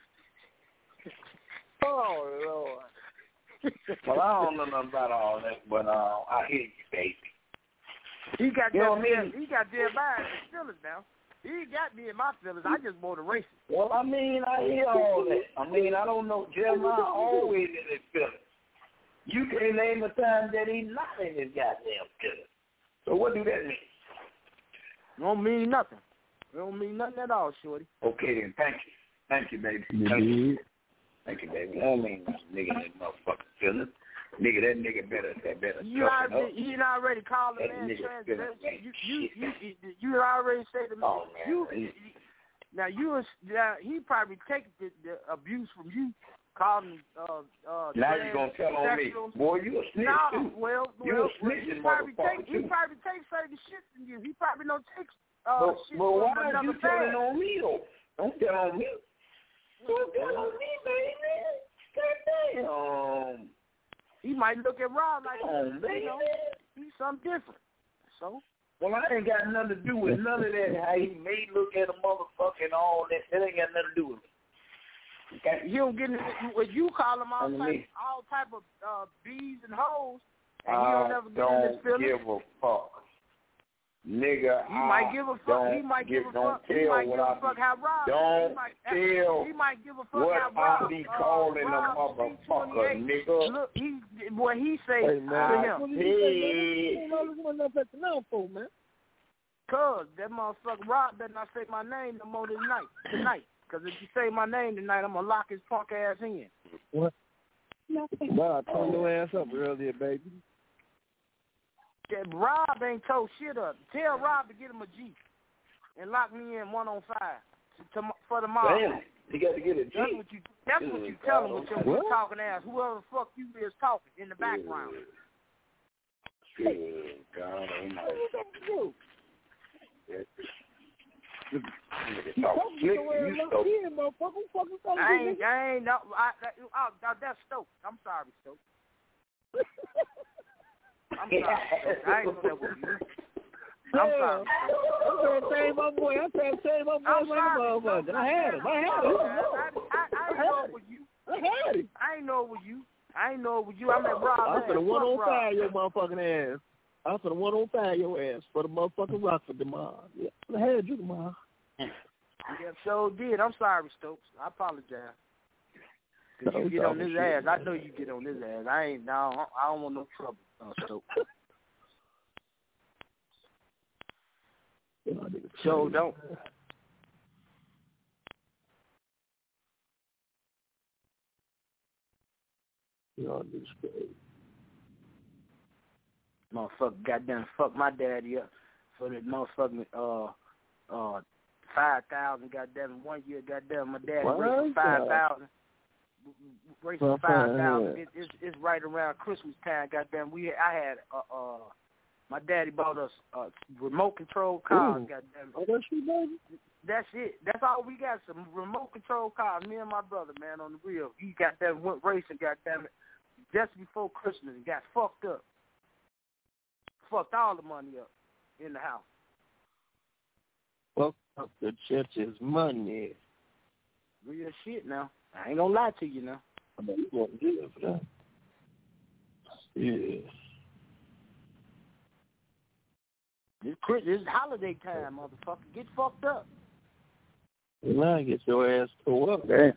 Oh, Lord. Well, I don't know nothing about all that, but I hear you, baby. He got Jeremiah in his feelings now. He got me in my feelings. I just want to race it. Well, I mean, I hear all that. I mean, I don't know. Jeremiah always in his feelings. You can't name a time that he's not in his goddamn feelings. So what do that mean? It don't mean nothing. It don't mean nothing at all, shorty. Okay, then. Thank you. Thank you, baby. Thank you, baby. I don't mean nothing, nigga, in motherfucking feelings. Nigga, that nigga better you already called the man transgression. You already said to me. Oh, man. He probably take the abuse from you. Calling now you're gonna tell on me, boy, you a snitch too. You a snitching motherfucker He probably take certain shit from you. He probably don't take shit but from why are another you telling on me though? Don't tell on me. Don't tell on me, baby. Goddamn. He might look at Rob like he's something different. So. Well, I ain't got nothing to do with none of that. How he may look at a motherfucker and all that. That ain't got nothing to do with me. Okay. You don't get when you call them all type of bees and hoes, and you don't ever get in this feeling. Give a fuck, nigga. He might give a fuck. He might give a fuck. He might give a fuck how Rob. Don't tell. He might give a fuck what how Rob. I be calling a motherfucker, nigga. Look, what he say to him. Cause that motherfucker Rob better not say my name no more tonight. Because if you say my name tonight, I'm going to lock his punk ass in. What? Well, I told your ass up earlier, baby. Rob ain't told shit up. Tell Rob to get him a G and lock me in 105 for tomorrow. Damn, you got to get a G. That's what you tell him with your weak talking ass. Whoever the fuck you is talking in the background. Good God almighty. I ain't no. That's Stokes. I'm sorry, Stokes. I'm sorry, Stokes. I ain't know with you. I'm sorry. I'm trying to save my boy. I'm trying to save my boy like a motherfucker. I had him. I ain't know it with you. I had him. I ain't know it with you. I'm at Rob. I'm for the 105 your motherfucking ass. I'm for the 105 your ass for the motherfucking Rockford tomorrow. Yeah, I had you tomorrow. Yeah, so did. I'm sorry, Stokes. I apologize. Cause you get on his ass. I know you get on his ass. I don't want no trouble, Stokes. So don't. Motherfucker, goddamn, fuck my daddy up for that motherfucking 5,000. Goddamn, 1 year, goddamn, my daddy racing 5,000. Racing 5,000. It's right around Christmas time. Goddamn, I had my daddy bought us remote control cars. Goddamn. Oh, that's you, baby. That's it. That's all we got. Some remote control cars. Me and my brother, man, on the wheel. He goddamn went racing. Goddamn it, just before Christmas, and got fucked up. Fucked all the money up in the house. Well, The church's money. Real shit now. I ain't gonna lie to you now. I mean, you going to jail for that. Yeah. This holiday time, motherfucker. Get fucked up. Now get your ass tore up. Damn.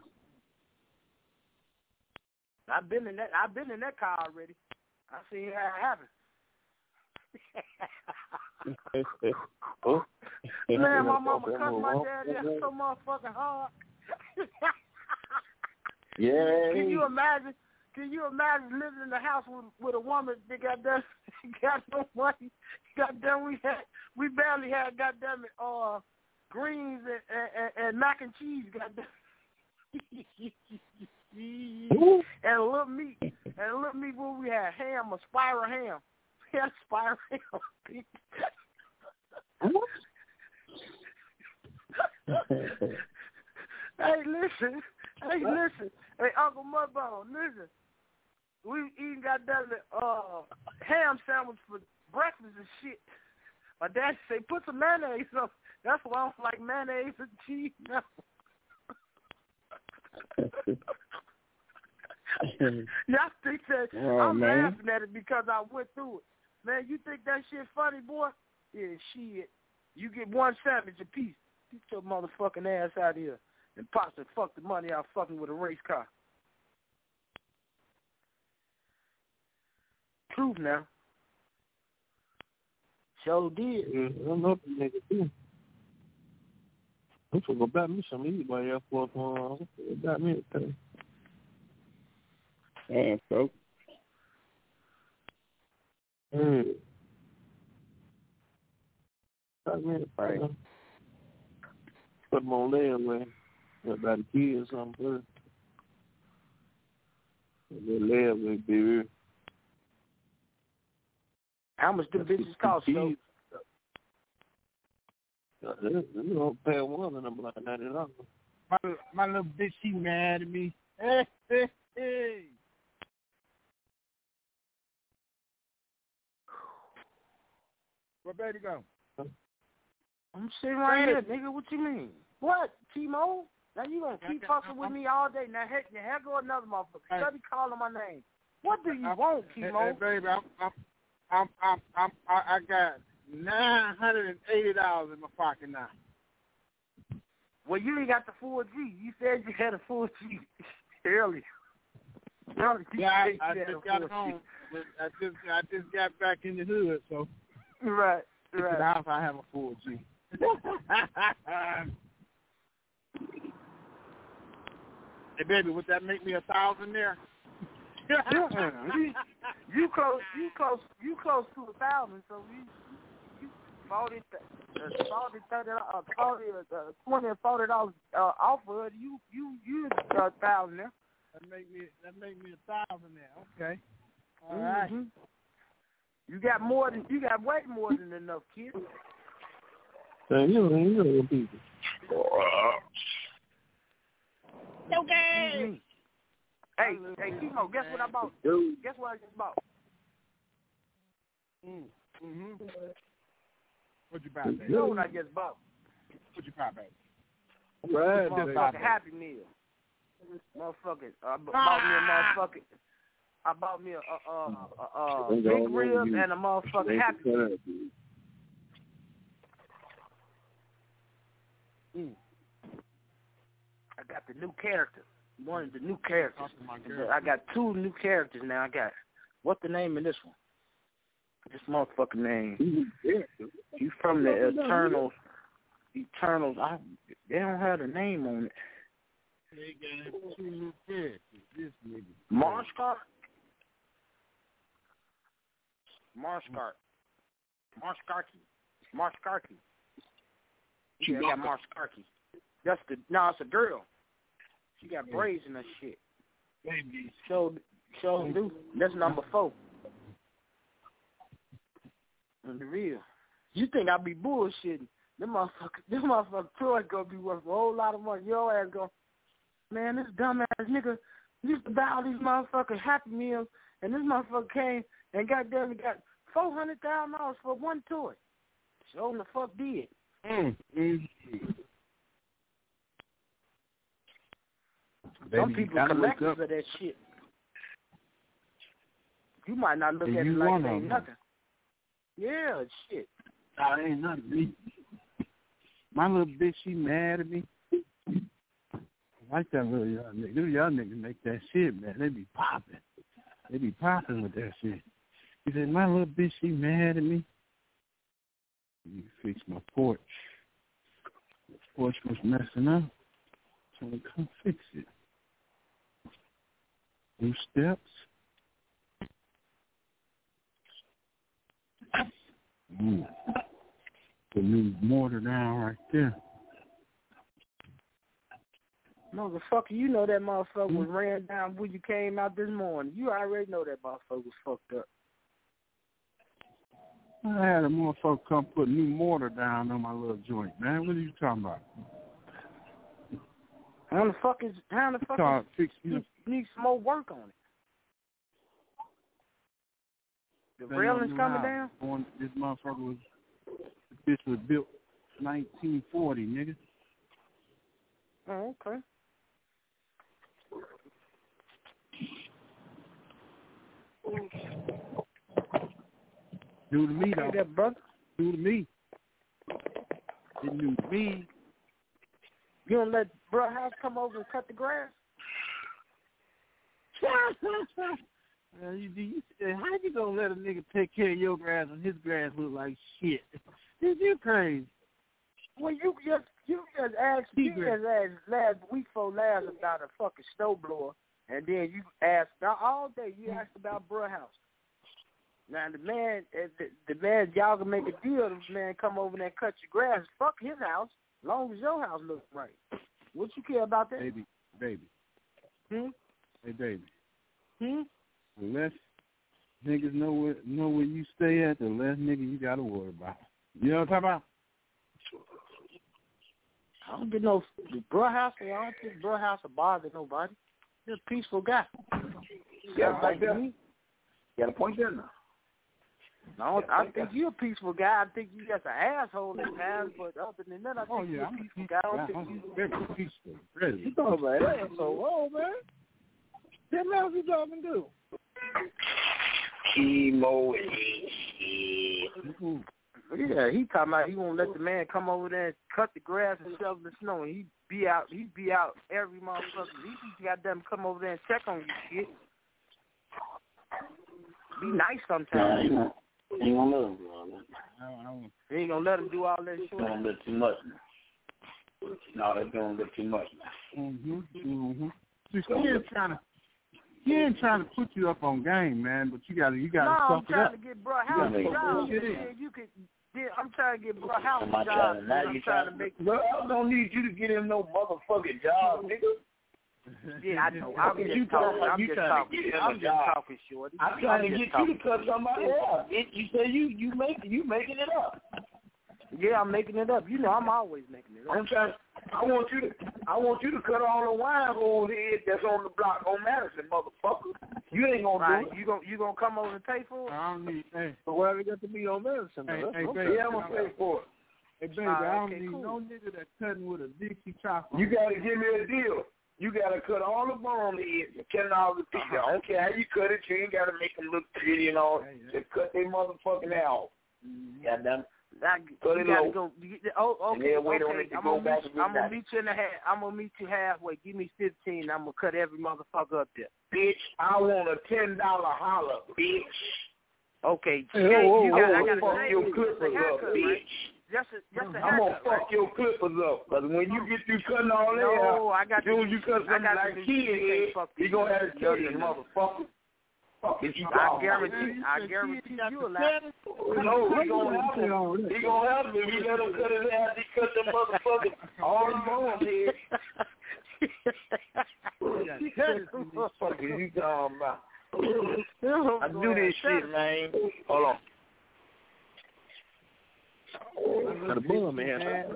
I've been in that car already. I seen how it happen. Man, my mama cussed my dad out so motherfucking hard. Yeah. Can you imagine living in the house with a woman that got no money? Goddamn, we barely had goddamn it greens and mac and cheese, goddamn. And a little meat. What we had? Ham, a spiral ham. We had a spiral ham. Hey, listen. Hey, Uncle Mudbone, listen. We eating goddamn ham sandwich for breakfast and shit. My dad say, put some mayonnaise on. That's why I don't like mayonnaise and cheese now. Y'all think that I'm laughing at it because I went through it. Man, you think that shit funny, boy? Yeah, shit. You get one sandwich a piece. Get your motherfucking ass out here and pops and fuck the money out fucking with a race car. Truth now. Sure did. I don't know if the nigga do. I'm gonna go buy me some anybody else for got me a thing. Yeah, folks. Got me a thing. Put them on layaway. About a kid or something. That layaway, baby. How much do bitches cost, though? You don't pay one of them like $90. My little bitch, she mad at me. Hey. Where baby go? I'm sitting right here, nigga. What you mean? What, T-Mo? Now you gonna keep fucking with me all day. Now heck, go another motherfucker. Study calling my name. What do you want, T-Mo? Hey, baby, I got $980 in my pocket now. Well, you ain't got the 4G. You said you had a 4G earlier. Yeah, I just got home. I just got back in the hood, so right. Now I have a 4G. Hey, baby, would that make me 1,000 there? You close to 1,000. So you $40, $30, $20 and $40 off of it. You 1,000 there. That make me 1,000 there. Okay. All right. You got way more than enough, kid. You know people. Okay. Hey, Kimo, guess what I bought? Guess what I just bought? What'd you buy, baby? You know what I just bought? What'd you buy, baby? Right. Motherfucking Happy Meal. Motherfucker, I bought me a big ribs and a motherfucking Happy Meal. I got the new character. One of the new characters. I got 2 new characters now. I got, what's the name of this one? This motherfucking name. He's from the Eternals. They don't have a name on it. They got 2 new characters. This nigga. Marskarki. Yeah, I got Marskarki. It's a girl. She got braids in her shit. Baby. Show do. That's number 4. On the real. You think I be bullshitting? Them motherfucker toys gonna be worth a whole lot of money. Your ass go, man, this dumbass nigga used to buy all these motherfucking Happy Meals, and this motherfucker came and goddamn got $400,000 for one toy. So the fuck did. Some people collectors of that shit. You might not look at it like it ain't nothing. Yeah, shit. Nah, it ain't nothing to me. My little bitch, she mad at me. I like that little young nigga. Them young niggas make that shit, man. They be popping. They be popping with that shit. He said, my little bitch, she mad at me. You fix my porch. The porch was messing up. So I come fix it. 2 steps. The new mortar down right there. Motherfucker, you know that motherfucker was ran down when you came out this morning. You already know that motherfucker was fucked up. I had a motherfucker come put new mortar down on my little joint, man. What are you talking about? How the fuck needs some more work on it? The railing's coming down? This motherfucker was, this was built 1940, nigga. Oh, okay. New to me, though. That brother. New to me. It new to me. You don't let Bruh House come over and cut the grass? How you gonna let a nigga take care of your grass when his grass look like shit? Is you crazy? Well, you just asked last week for last about a fucking snowblower, and then you asked all day. You asked about Bruh House. Now the man, y'all can make a deal. The man come over there and cut your grass. Fuck his house, as long as your house looks right. What you care about that? Baby. Hey, baby. The less niggas know where you stay at, the less nigga you gotta worry about. You know what I'm talking about? I don't get no Bruh House. I don't think Bruh House will bother nobody. He's a peaceful guy. Yeah, like that. You got a point there now. No, I think you're a peaceful guy. I think you just an asshole at times, but other than that, I think you're a peaceful guy. I don't think you very peaceful. Really. You talking about asshole? Oh man, what else you talking to? Emo. Yeah, he talking about he won't let the man come over there and cut the grass and shovel the snow. And he be out every motherfucker. He got them come over there and check on you, shit. Be nice sometimes. Nah, he ain't gonna let him do all that. He ain't gonna let him do all that shit. He's gonna let too much. No, they're gonna let too much. He ain't trying to put you up on game, man. But you gotta no, suck it up. I'm trying to get Bruh House a job. I'm trying to get Bruh House a job. I'm trying to make. Well, I don't need you to get him no motherfucking job, nigga. Yeah, I know. I'm just talking, shorty. I'm trying to get you to cut somebody else. You say you making it up. Yeah, I'm making it up. You know, I'm always making it up. I want you to cut all the wine holes head that's on the block on Madison, motherfucker. You ain't gonna do it. You gonna come over and pay for it? I don't need. Hey, but why we got to be on Madison? Hey, baby, yeah, I'm gonna pay for it. Hey, baby, I don't need no nigga that's cutting with a Dixie chopper. You gotta give me a deal. You gotta cut all the bone heads and $10 a piece. I don't care how you cut it. You ain't gotta make them look pretty and all. Just cut their motherfucking hair off. Goddamn. Cut it low. Okay. And then wait on it to go back. I'm gonna meet you in the half. I'm gonna meet you halfway. Give me 15. I'm gonna cut every motherfucker up there. Bitch, I want a $10 holler, bitch. Okay. I gotta fuck your clippers up, bitch. Just a I'm gonna fuck your clippers up, cause when you get through cutting all that, as soon as you cut something like kid head, you gonna have to tell you, motherfucker. Fuck it, you I guarantee you a lot. No, he gonna help him. He gonna help him. He let him cut his ass. He cut them motherfuckers all the bone head. What the fuck is you talking about? I do this shit, man. Hold on. The boom, man.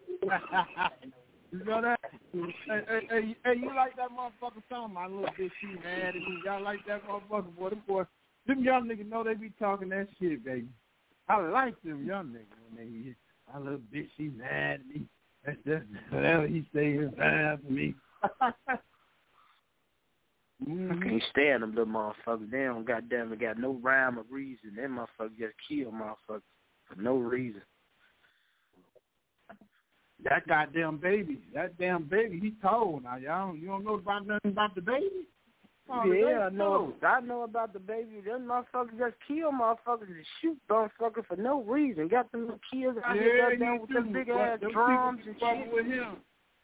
You know that? Hey, you like that motherfucker song? My little bitch, she mad at me. Y'all like that motherfucker, boy? Them young niggas know they be talking that shit, baby. I like them young niggas when they hear. My little bitch, she mad at me. That's just whatever he say is fine for me. I can't stand them little motherfuckers. They don't goddamn got no rhyme or reason. Them motherfuckers just kill motherfuckers for no reason. That goddamn baby, he told. Now y'all, you don't know about nothing about the baby? Oh, yeah, I know about the baby. Them motherfuckers just kill motherfuckers and shoot motherfuckers for no reason. Got them little kids out here goddamn with them big ass drums and shit. With him.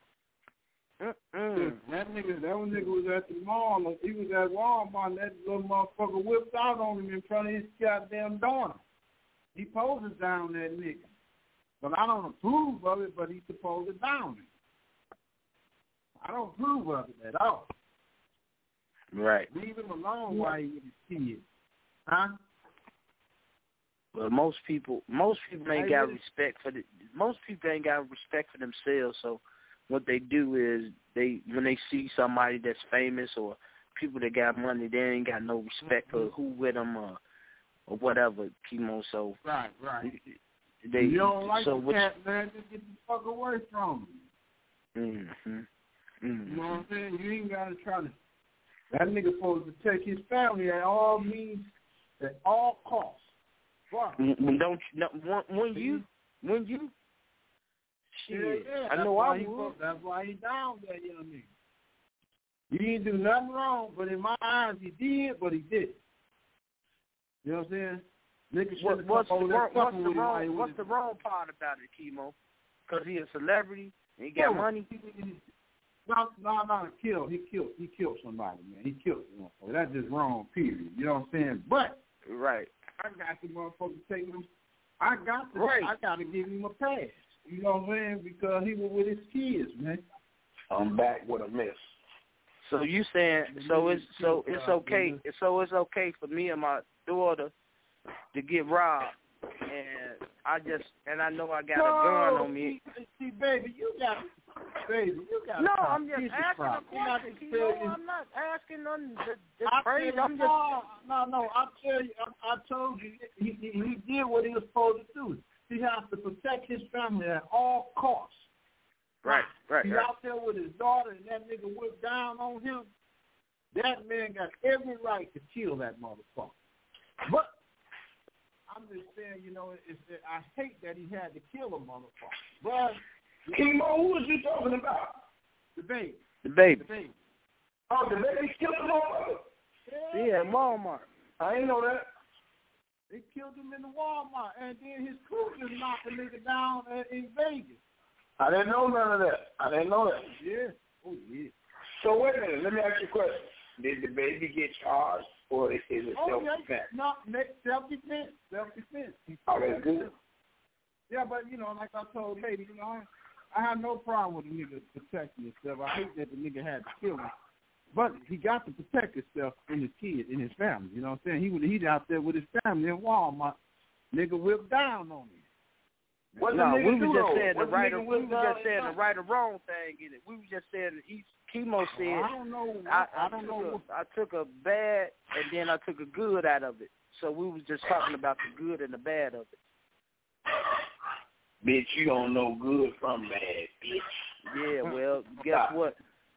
That nigga was at the mall. He was at Walmart, and that little motherfucker whipped out on him in front of his goddamn daughter. He poses down that nigga. But I don't approve of it, but he's supposed to down it. I don't approve of it at all. Right. Leave him alone while he with his kids. Huh? Well, most people ain't got respect for most people ain't got respect for themselves, so what they do is when they see somebody that's famous or people that got money, they ain't got no respect for who with them or whatever, chemo. So right. You don't like the cat, man, just get the fuck away from him. You know what I'm saying? You ain't gotta try to. That nigga supposed to protect his family at all means, at all costs. Fuck. When you. Shit, yeah, I know I would. That's why he down that young nigga. He didn't do nothing wrong, but in my eyes he did, but he did. You know what I'm saying? Niggas what's the wrong part about it, chemo? Because he a celebrity and he got money. No, kill. He killed somebody, man. He killed someone. So that's just wrong, period. You know what I'm saying? But right, I got the motherfucker taking him. I got to give him a pass. You know what I'm saying? Because he was with his kids, man. I'm back with a miss. So you saying it's okay? So it's okay for me and my daughter to get robbed, and I know I got a gun on me. See, baby, you got. No, I'm just asking a question. I'm not asking nothing. Crazy. No. I tell you, I told you, he did what he was supposed to do. He has to protect his family at all costs. Right. He's out there with his daughter, and that nigga whipped down on him. That man got every right to kill that motherfucker. But I'm just saying, you know, I hate that he had to kill a motherfucker. But Chemo, who was you talking about? The baby. Oh, the baby killed the motherfucker? Yeah, Walmart. I ain't know that. They killed him in the Walmart, and then his crew just knocked the nigga down in Vegas. I didn't know none of that. Yeah. Oh, yeah. So wait a minute. Let me ask you a question. Did the baby get charged, or is it self-defense? No, self-defense. Self-defense. Oh, that's good. Yeah, but, you know, like I told Lady, you know, I have no problem with the nigga protecting himself. I hate that the nigga had to kill him. But he got to protect himself and his kids and his family. You know what I'm saying? He's out there with his family in Walmart. Nigga whipped down on him. We were just saying the right or wrong thing in it. We were just saying chemo said. I don't know. I took a bad and then I took a good out of it. So we was just talking about the good and the bad of it. Bitch, you don't know good from bad, bitch. Yeah, well, guess what?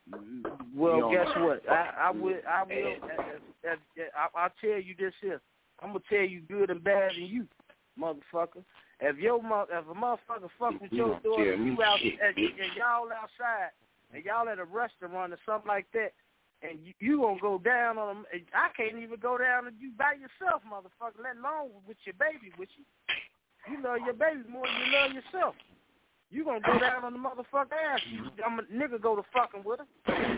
I'll tell you this here. I'm gonna tell you good and bad in you, motherfucker. If a motherfucker fuck with your daughter, and y'all outside, and y'all at a restaurant or something like that, and you gonna go down on them. I can't even go down on you by yourself, motherfucker. Let alone with your baby with you. You love your baby more than you love yourself. You gonna go down on the motherfucker ass. I'm a nigga go to fucking with her.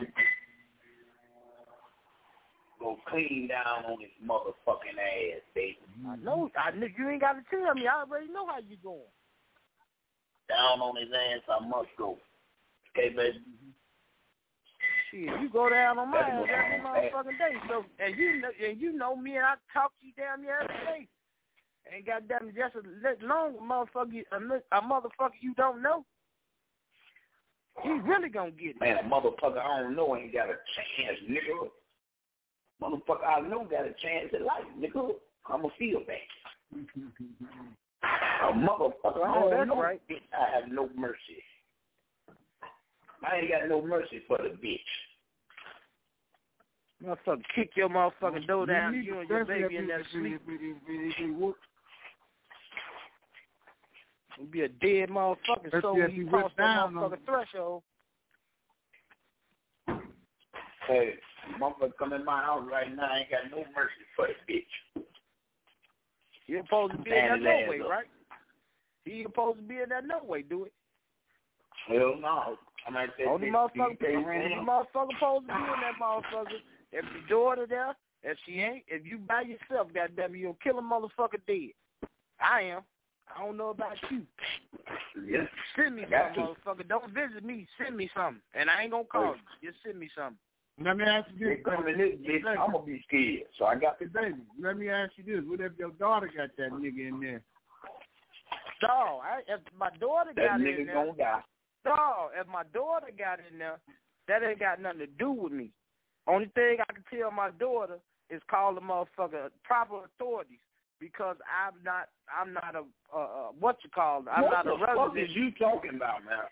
Go clean down on his motherfucking ass, baby. I know. You ain't got to tell me. I already know how you going. Down on his ass, I must go. Okay, baby? Shit, you go down on my ass every motherfucking day. So, and you know me, and I talk to you down there every day. Ain't goddamn just a long motherfucker, a motherfucker you don't know. He really gonna get it. Man, a motherfucker I don't know ain't got a chance, nigga. Motherfucker I know got a chance at life, nigga. I'ma feel that. motherfucker. Oh, that's right. I have no mercy. I ain't got no mercy for the bitch. Motherfucker, kick your motherfucking door down. You and your baby in that sleep. You'll be a dead motherfucker. So when you cross that motherfucking threshold. Hey, motherfucker come in my house right now. I ain't got no mercy for the bitch. You're supposed to be in that no way, right? He supposed to be in that no way, do it. Hell no. I might say only motherfucker supposed to be in that motherfucker. If your daughter there, if she ain't, if you by yourself, goddamn, you'll kill a motherfucker dead. I am. I don't know about you. Yeah. Send me something, motherfucker. Don't visit me. Send me something. And I ain't gonna call you. Just send me something. Let me ask you this. I'm gonna be scared. So I got the baby. Let me ask you this. What if your daughter got that nigga in there? No, if my daughter got in there. That nigga gonna die. No, if my daughter got in there, that ain't got nothing to do with me. Only thing I can tell my daughter is call the motherfucker proper authorities because I'm not a not a resident. What the fuck is you talking about, man?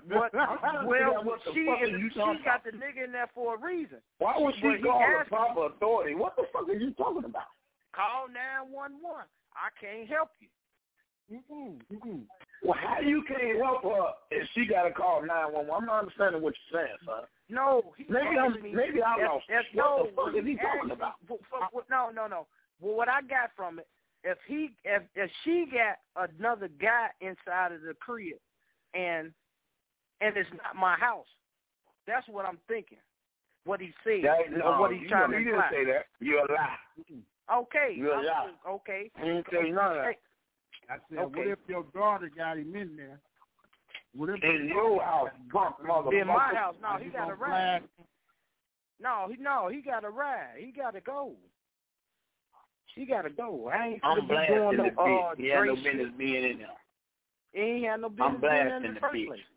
She got the nigga in there for a reason. Why would she call the proper authority? What the fuck are you talking about? Call 911. I can't help you. Well, how you can't help her if she got to call 911? I'm not understanding what you're saying, son. No, maybe I lost. What the fuck is he talking about? No. Well, what I got from it, if she got another guy inside of the crib, and it's not my house, that's what I'm thinking. What he said, or what he's trying to imply. You didn't say that. You're a lie. Okay. You're a lie. Okay. You didn't say none of that. I said, what if your daughter got him in there? What if in your house, drunk motherfucker? In my house, no, he got a ride. No, he got a ride. He got to go. She got to go. I'm blasting the bitch. He had no business being in there. He ain't had no business being in the first place.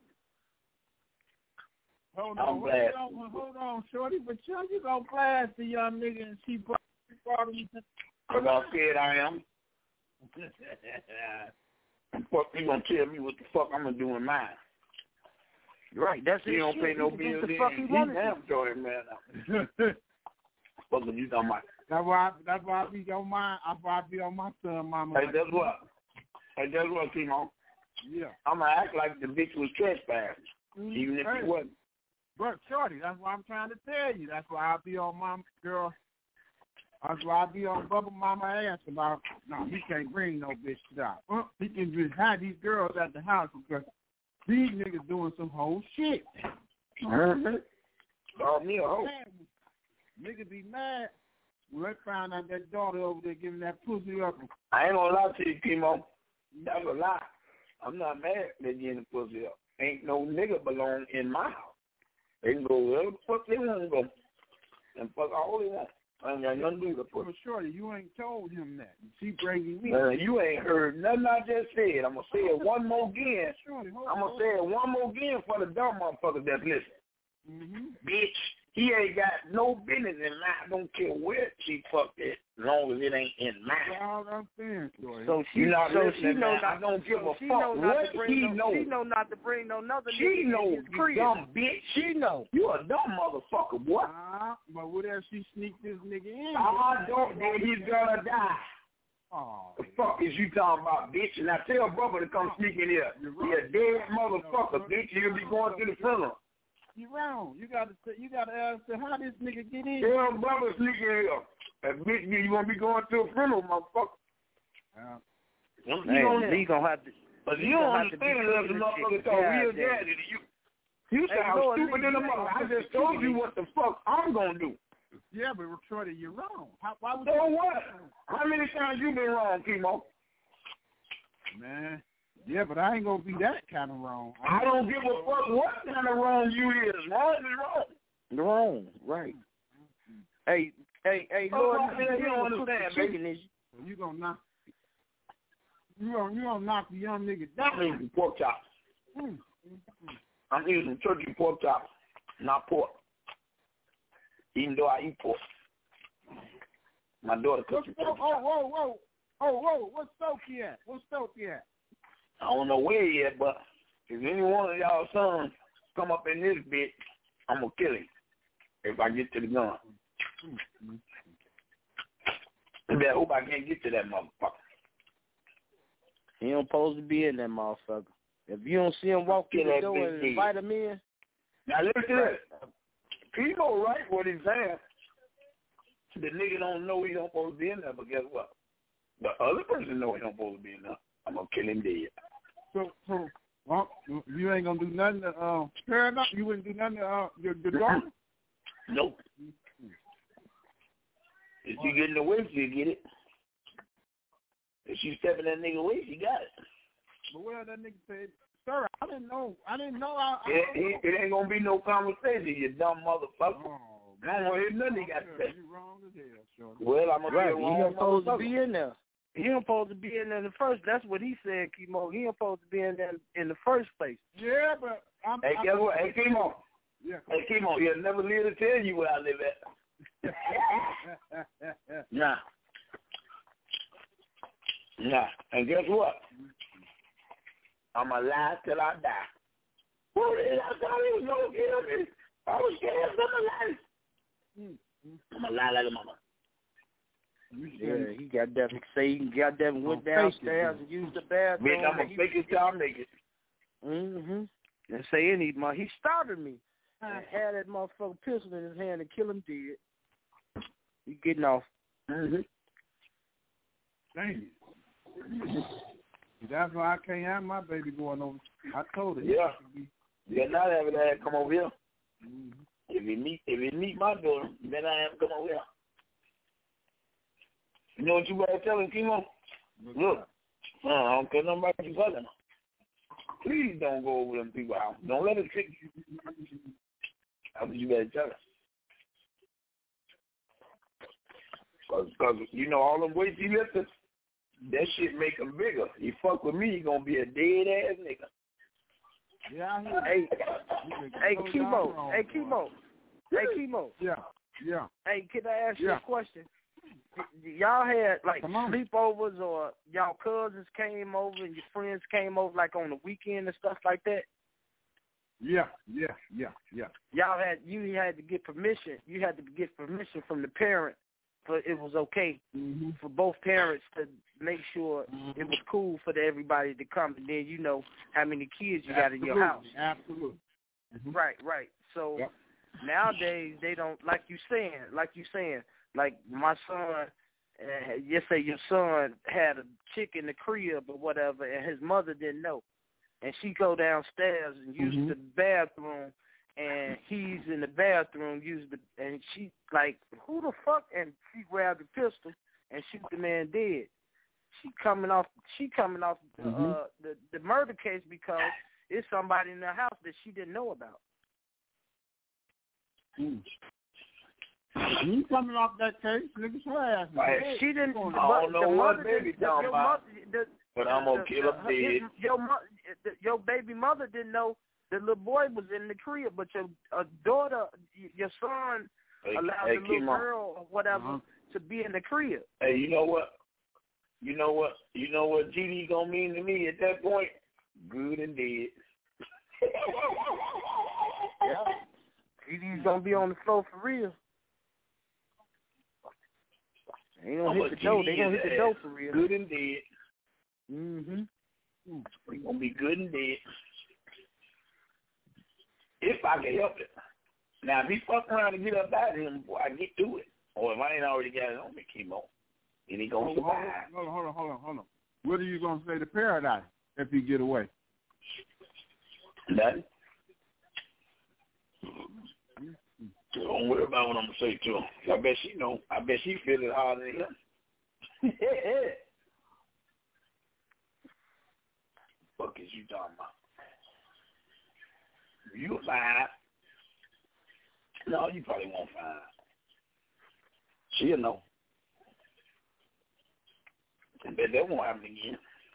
Hold on, shorty. But you gonna blast the young nigga and she brought him. Because how scared I am. Fuck, you gonna tell me what the fuck I'm gonna do in mine? Right, that's it. He don't pay no bills. He's damn Jordy, man. What are you talking about? That's why I be on mine. I be on my son, mama. Hey, that's what. Timo. Yeah. I'm gonna act like the bitch was trespassing, even if it wasn't. But shorty, that's what I'm trying to tell you. That's why I be on my girl. That's why I be on Bubba Mama ass about, no, he can't bring no bitch to the house. He can just have these girls at the house because these niggas doing some whole shit. Call me a hoe. Nigga be mad when they find out that daughter over there giving that pussy up. I ain't gonna lie to you, Kimo. That's a lie. I'm not mad they getting the pussy up. Ain't no nigga belong in my house. They can go wherever the fuck they want to go. And fuck all they want. I ain't got nothing to do with the pussy. Well, shorty, you ain't told him that. She bringing me. You ain't heard nothing I just said. I'm going to say it one more again. I'm going to say it one more again for the dumb motherfuckers that's listening. Bitch, he ain't got no business in mine. I don't care where she fucked it, as long as it ain't in mine. Well, I'm saying, shorty. So she knows not. I don't give a fuck. She know not to bring no another She knows, you dumb bitch. She know. You a dumb motherfucker, boy. But what if she sneak this nigga in? Don't, then he's gonna die. Oh, the fuck is you talking about, bitch? And I tell brother to come sneak in here. He a dead motherfucker, bitch. He'll be going to the funeral. You wrong. You gotta ask her how this nigga get in. Tell brother sneak in here. That bitch, you gonna be going to a funeral, motherfucker. He gonna have to. But you don't understand that the motherfucker talk real daddy to you. You sound stupid in the mother. I just told you what the fuck I'm gonna do. Yeah, but Shorty, you're wrong. Why would so what? How many times you been wrong, Kimo? Man, yeah, but I ain't gonna be that kind of wrong. I don't give a fuck what kind of wrong you is. Wrong is wrong. Wrong, right. Hey, Lord, you don't understand, baby. You gonna knock the young nigga down. I'm eating pork chops. I'm eating turkey pork chops, not pork. Even though I eat pork. My daughter cooks pork chops. Whoa. What's Stokey at? I don't know where yet, but if any one of y'all sons come up in this bitch, I'm going to kill him if I get to the gun. I hope I can't get to that motherfucker. He don't supposed to be in that motherfucker. If you don't see him walk through the door and invite him in. Now listen to this. People right what he's saying. The nigga don't know he don't supposed to be in there, but guess what? The other person know he don't supposed to be in there. I'm gonna kill him dead. So well, you ain't gonna do nothing to fair enough, you wouldn't do nothing to your daughter? Nope. If she get in the way, she'll get it. If she stepping that nigga away, she got it. But well, that nigga said, sir, I didn't know. It ain't gonna be no conversation, you dumb motherfucker. Oh, I don't want to hear nothing he got to say. You wrong as hell, Shorty. Well, I'm gonna right. be He ain't supposed to be in there. He ain't supposed to be in there in the first. That's what he said, Kimo. He ain't supposed to be in there in the first place. Yeah, but Hey, guess what? Hey, Kimo. Yeah. Hey, Kimo, he'll never live to tell you where I live at. Nah. And guess what? I'm alive till I die. Well, I thought he was going to kill me. I was scared for my life. I'm alive like a mama. Yeah, he got that. Say he got that and went downstairs and used the bathroom. Bitch, I'm going to fake it till I make it. Mm-hmm. And say he started me. And had that motherfucker pistol in his hand and kill him dead. He getting off. Dang it. That's why I can't have my baby going over. I told her. Yeah. You're not having that come over here. Mm-hmm. If you meet my daughter, then I have to come over here. You know what you better tell him, Kimo? Look, I don't care nothing about you fucking. Please don't go over them people's house. Don't let it trick you. That's what you better tell him. Because, you know, all them weights he lifted, that shit make him bigger. You fuck with me, you going to be a dead-ass nigga. Yeah, Hey, Kimo. Yeah. Hey, can I ask you a question? Y'all had, like, sleepovers or y'all cousins came over and your friends came over, like, on the weekend and stuff like that? Yeah. Y'all you had to get permission. You had to get permission from the parent, but it was okay for both parents to make sure it was cool for everybody to come, and then you know how many kids you got in your house. Absolutely. Mm-hmm. Right. So nowadays they don't, like you saying, like my son. Just say your son had a chick in the crib or whatever, and his mother didn't know, and she go downstairs and use the bathroom, and he's in the bathroom and she like, who the fuck? And she grabbed the pistol and shoot the man dead. She coming off the murder case because it's somebody in the house that she didn't know about. You coming off that case, niggas her ass. She didn't. I don't know what baby talking about, but I'm gonna kill him dead. Your baby mother didn't know the little boy was in the crib, but your daughter, your son, allowed the little girl or whatever to be in the crib. Hey, you know what? You know what GD gonna mean to me at that point? Good and dead. Yeah. GD's gonna be on the floor for real. They gonna hit the dough. They gonna hit the dough for real. Good and dead. They gonna be good and dead. If I can help it. Now, if he fuck around and get up out of him before I get to it, or if I ain't already got it on me, Kimo, then he gonna survive. Hold on. What are you gonna say to Paradise if he get away? Nothing. Don't worry about what I'm gonna say to him. I bet she know. I bet she feel it harder than him. Fuck is you talking about? You fine. No, you probably won't find. She'll know. I bet that won't happen again.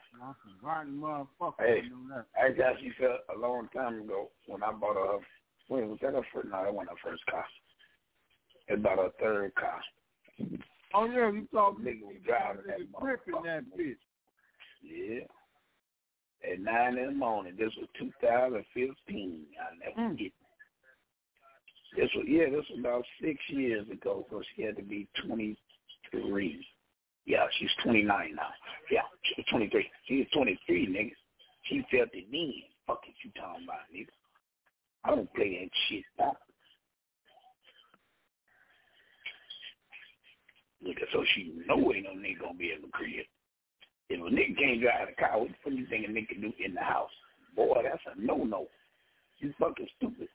Hey, I got she felt a long time ago when I bought her. Wait, was that her first? No, that wasn't her first car. It about her third car. Oh yeah, you talking? Nigga was driving that gripping that bitch. Yeah. at 9 in the morning. This was 2015. I'll never forget. This was about 6 years ago, so she had to be 23. Yeah, she's 29 now. Yeah, she's 23. She's 23, nigga. She felt it then. Fuck is you talking about, nigga? I don't play that shit, stop. Nigga, so she know ain't no nigga gonna be able to create. If a nigga can't drive the car, what the fuck you think a nigga can do in the house? Boy, that's a no-no. You fucking stupid.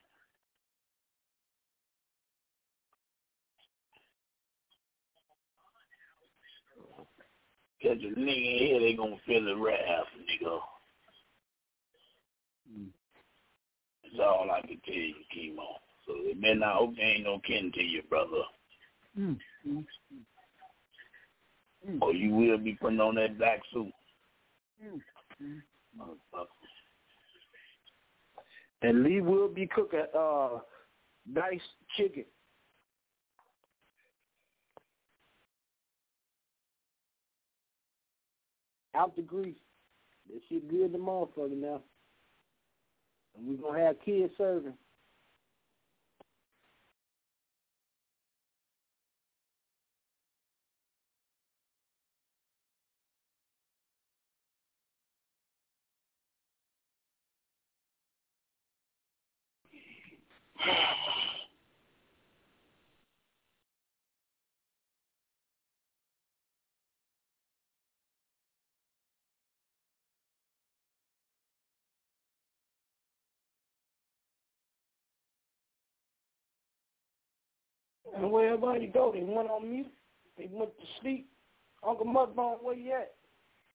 Catch a nigga in here, they gonna feel the wrath, nigga. That's all I can tell you, Kimo. So man, I hope there ain't no kin to you, brother. Or you will be putting on that black suit. And Lee will be cooking nice chicken. Out the grease. That shit good in the motherfucker now. And we're going to have kids serving. And wherever you go, they went on mute. They went to sleep. Uncle Mudbone, where you at?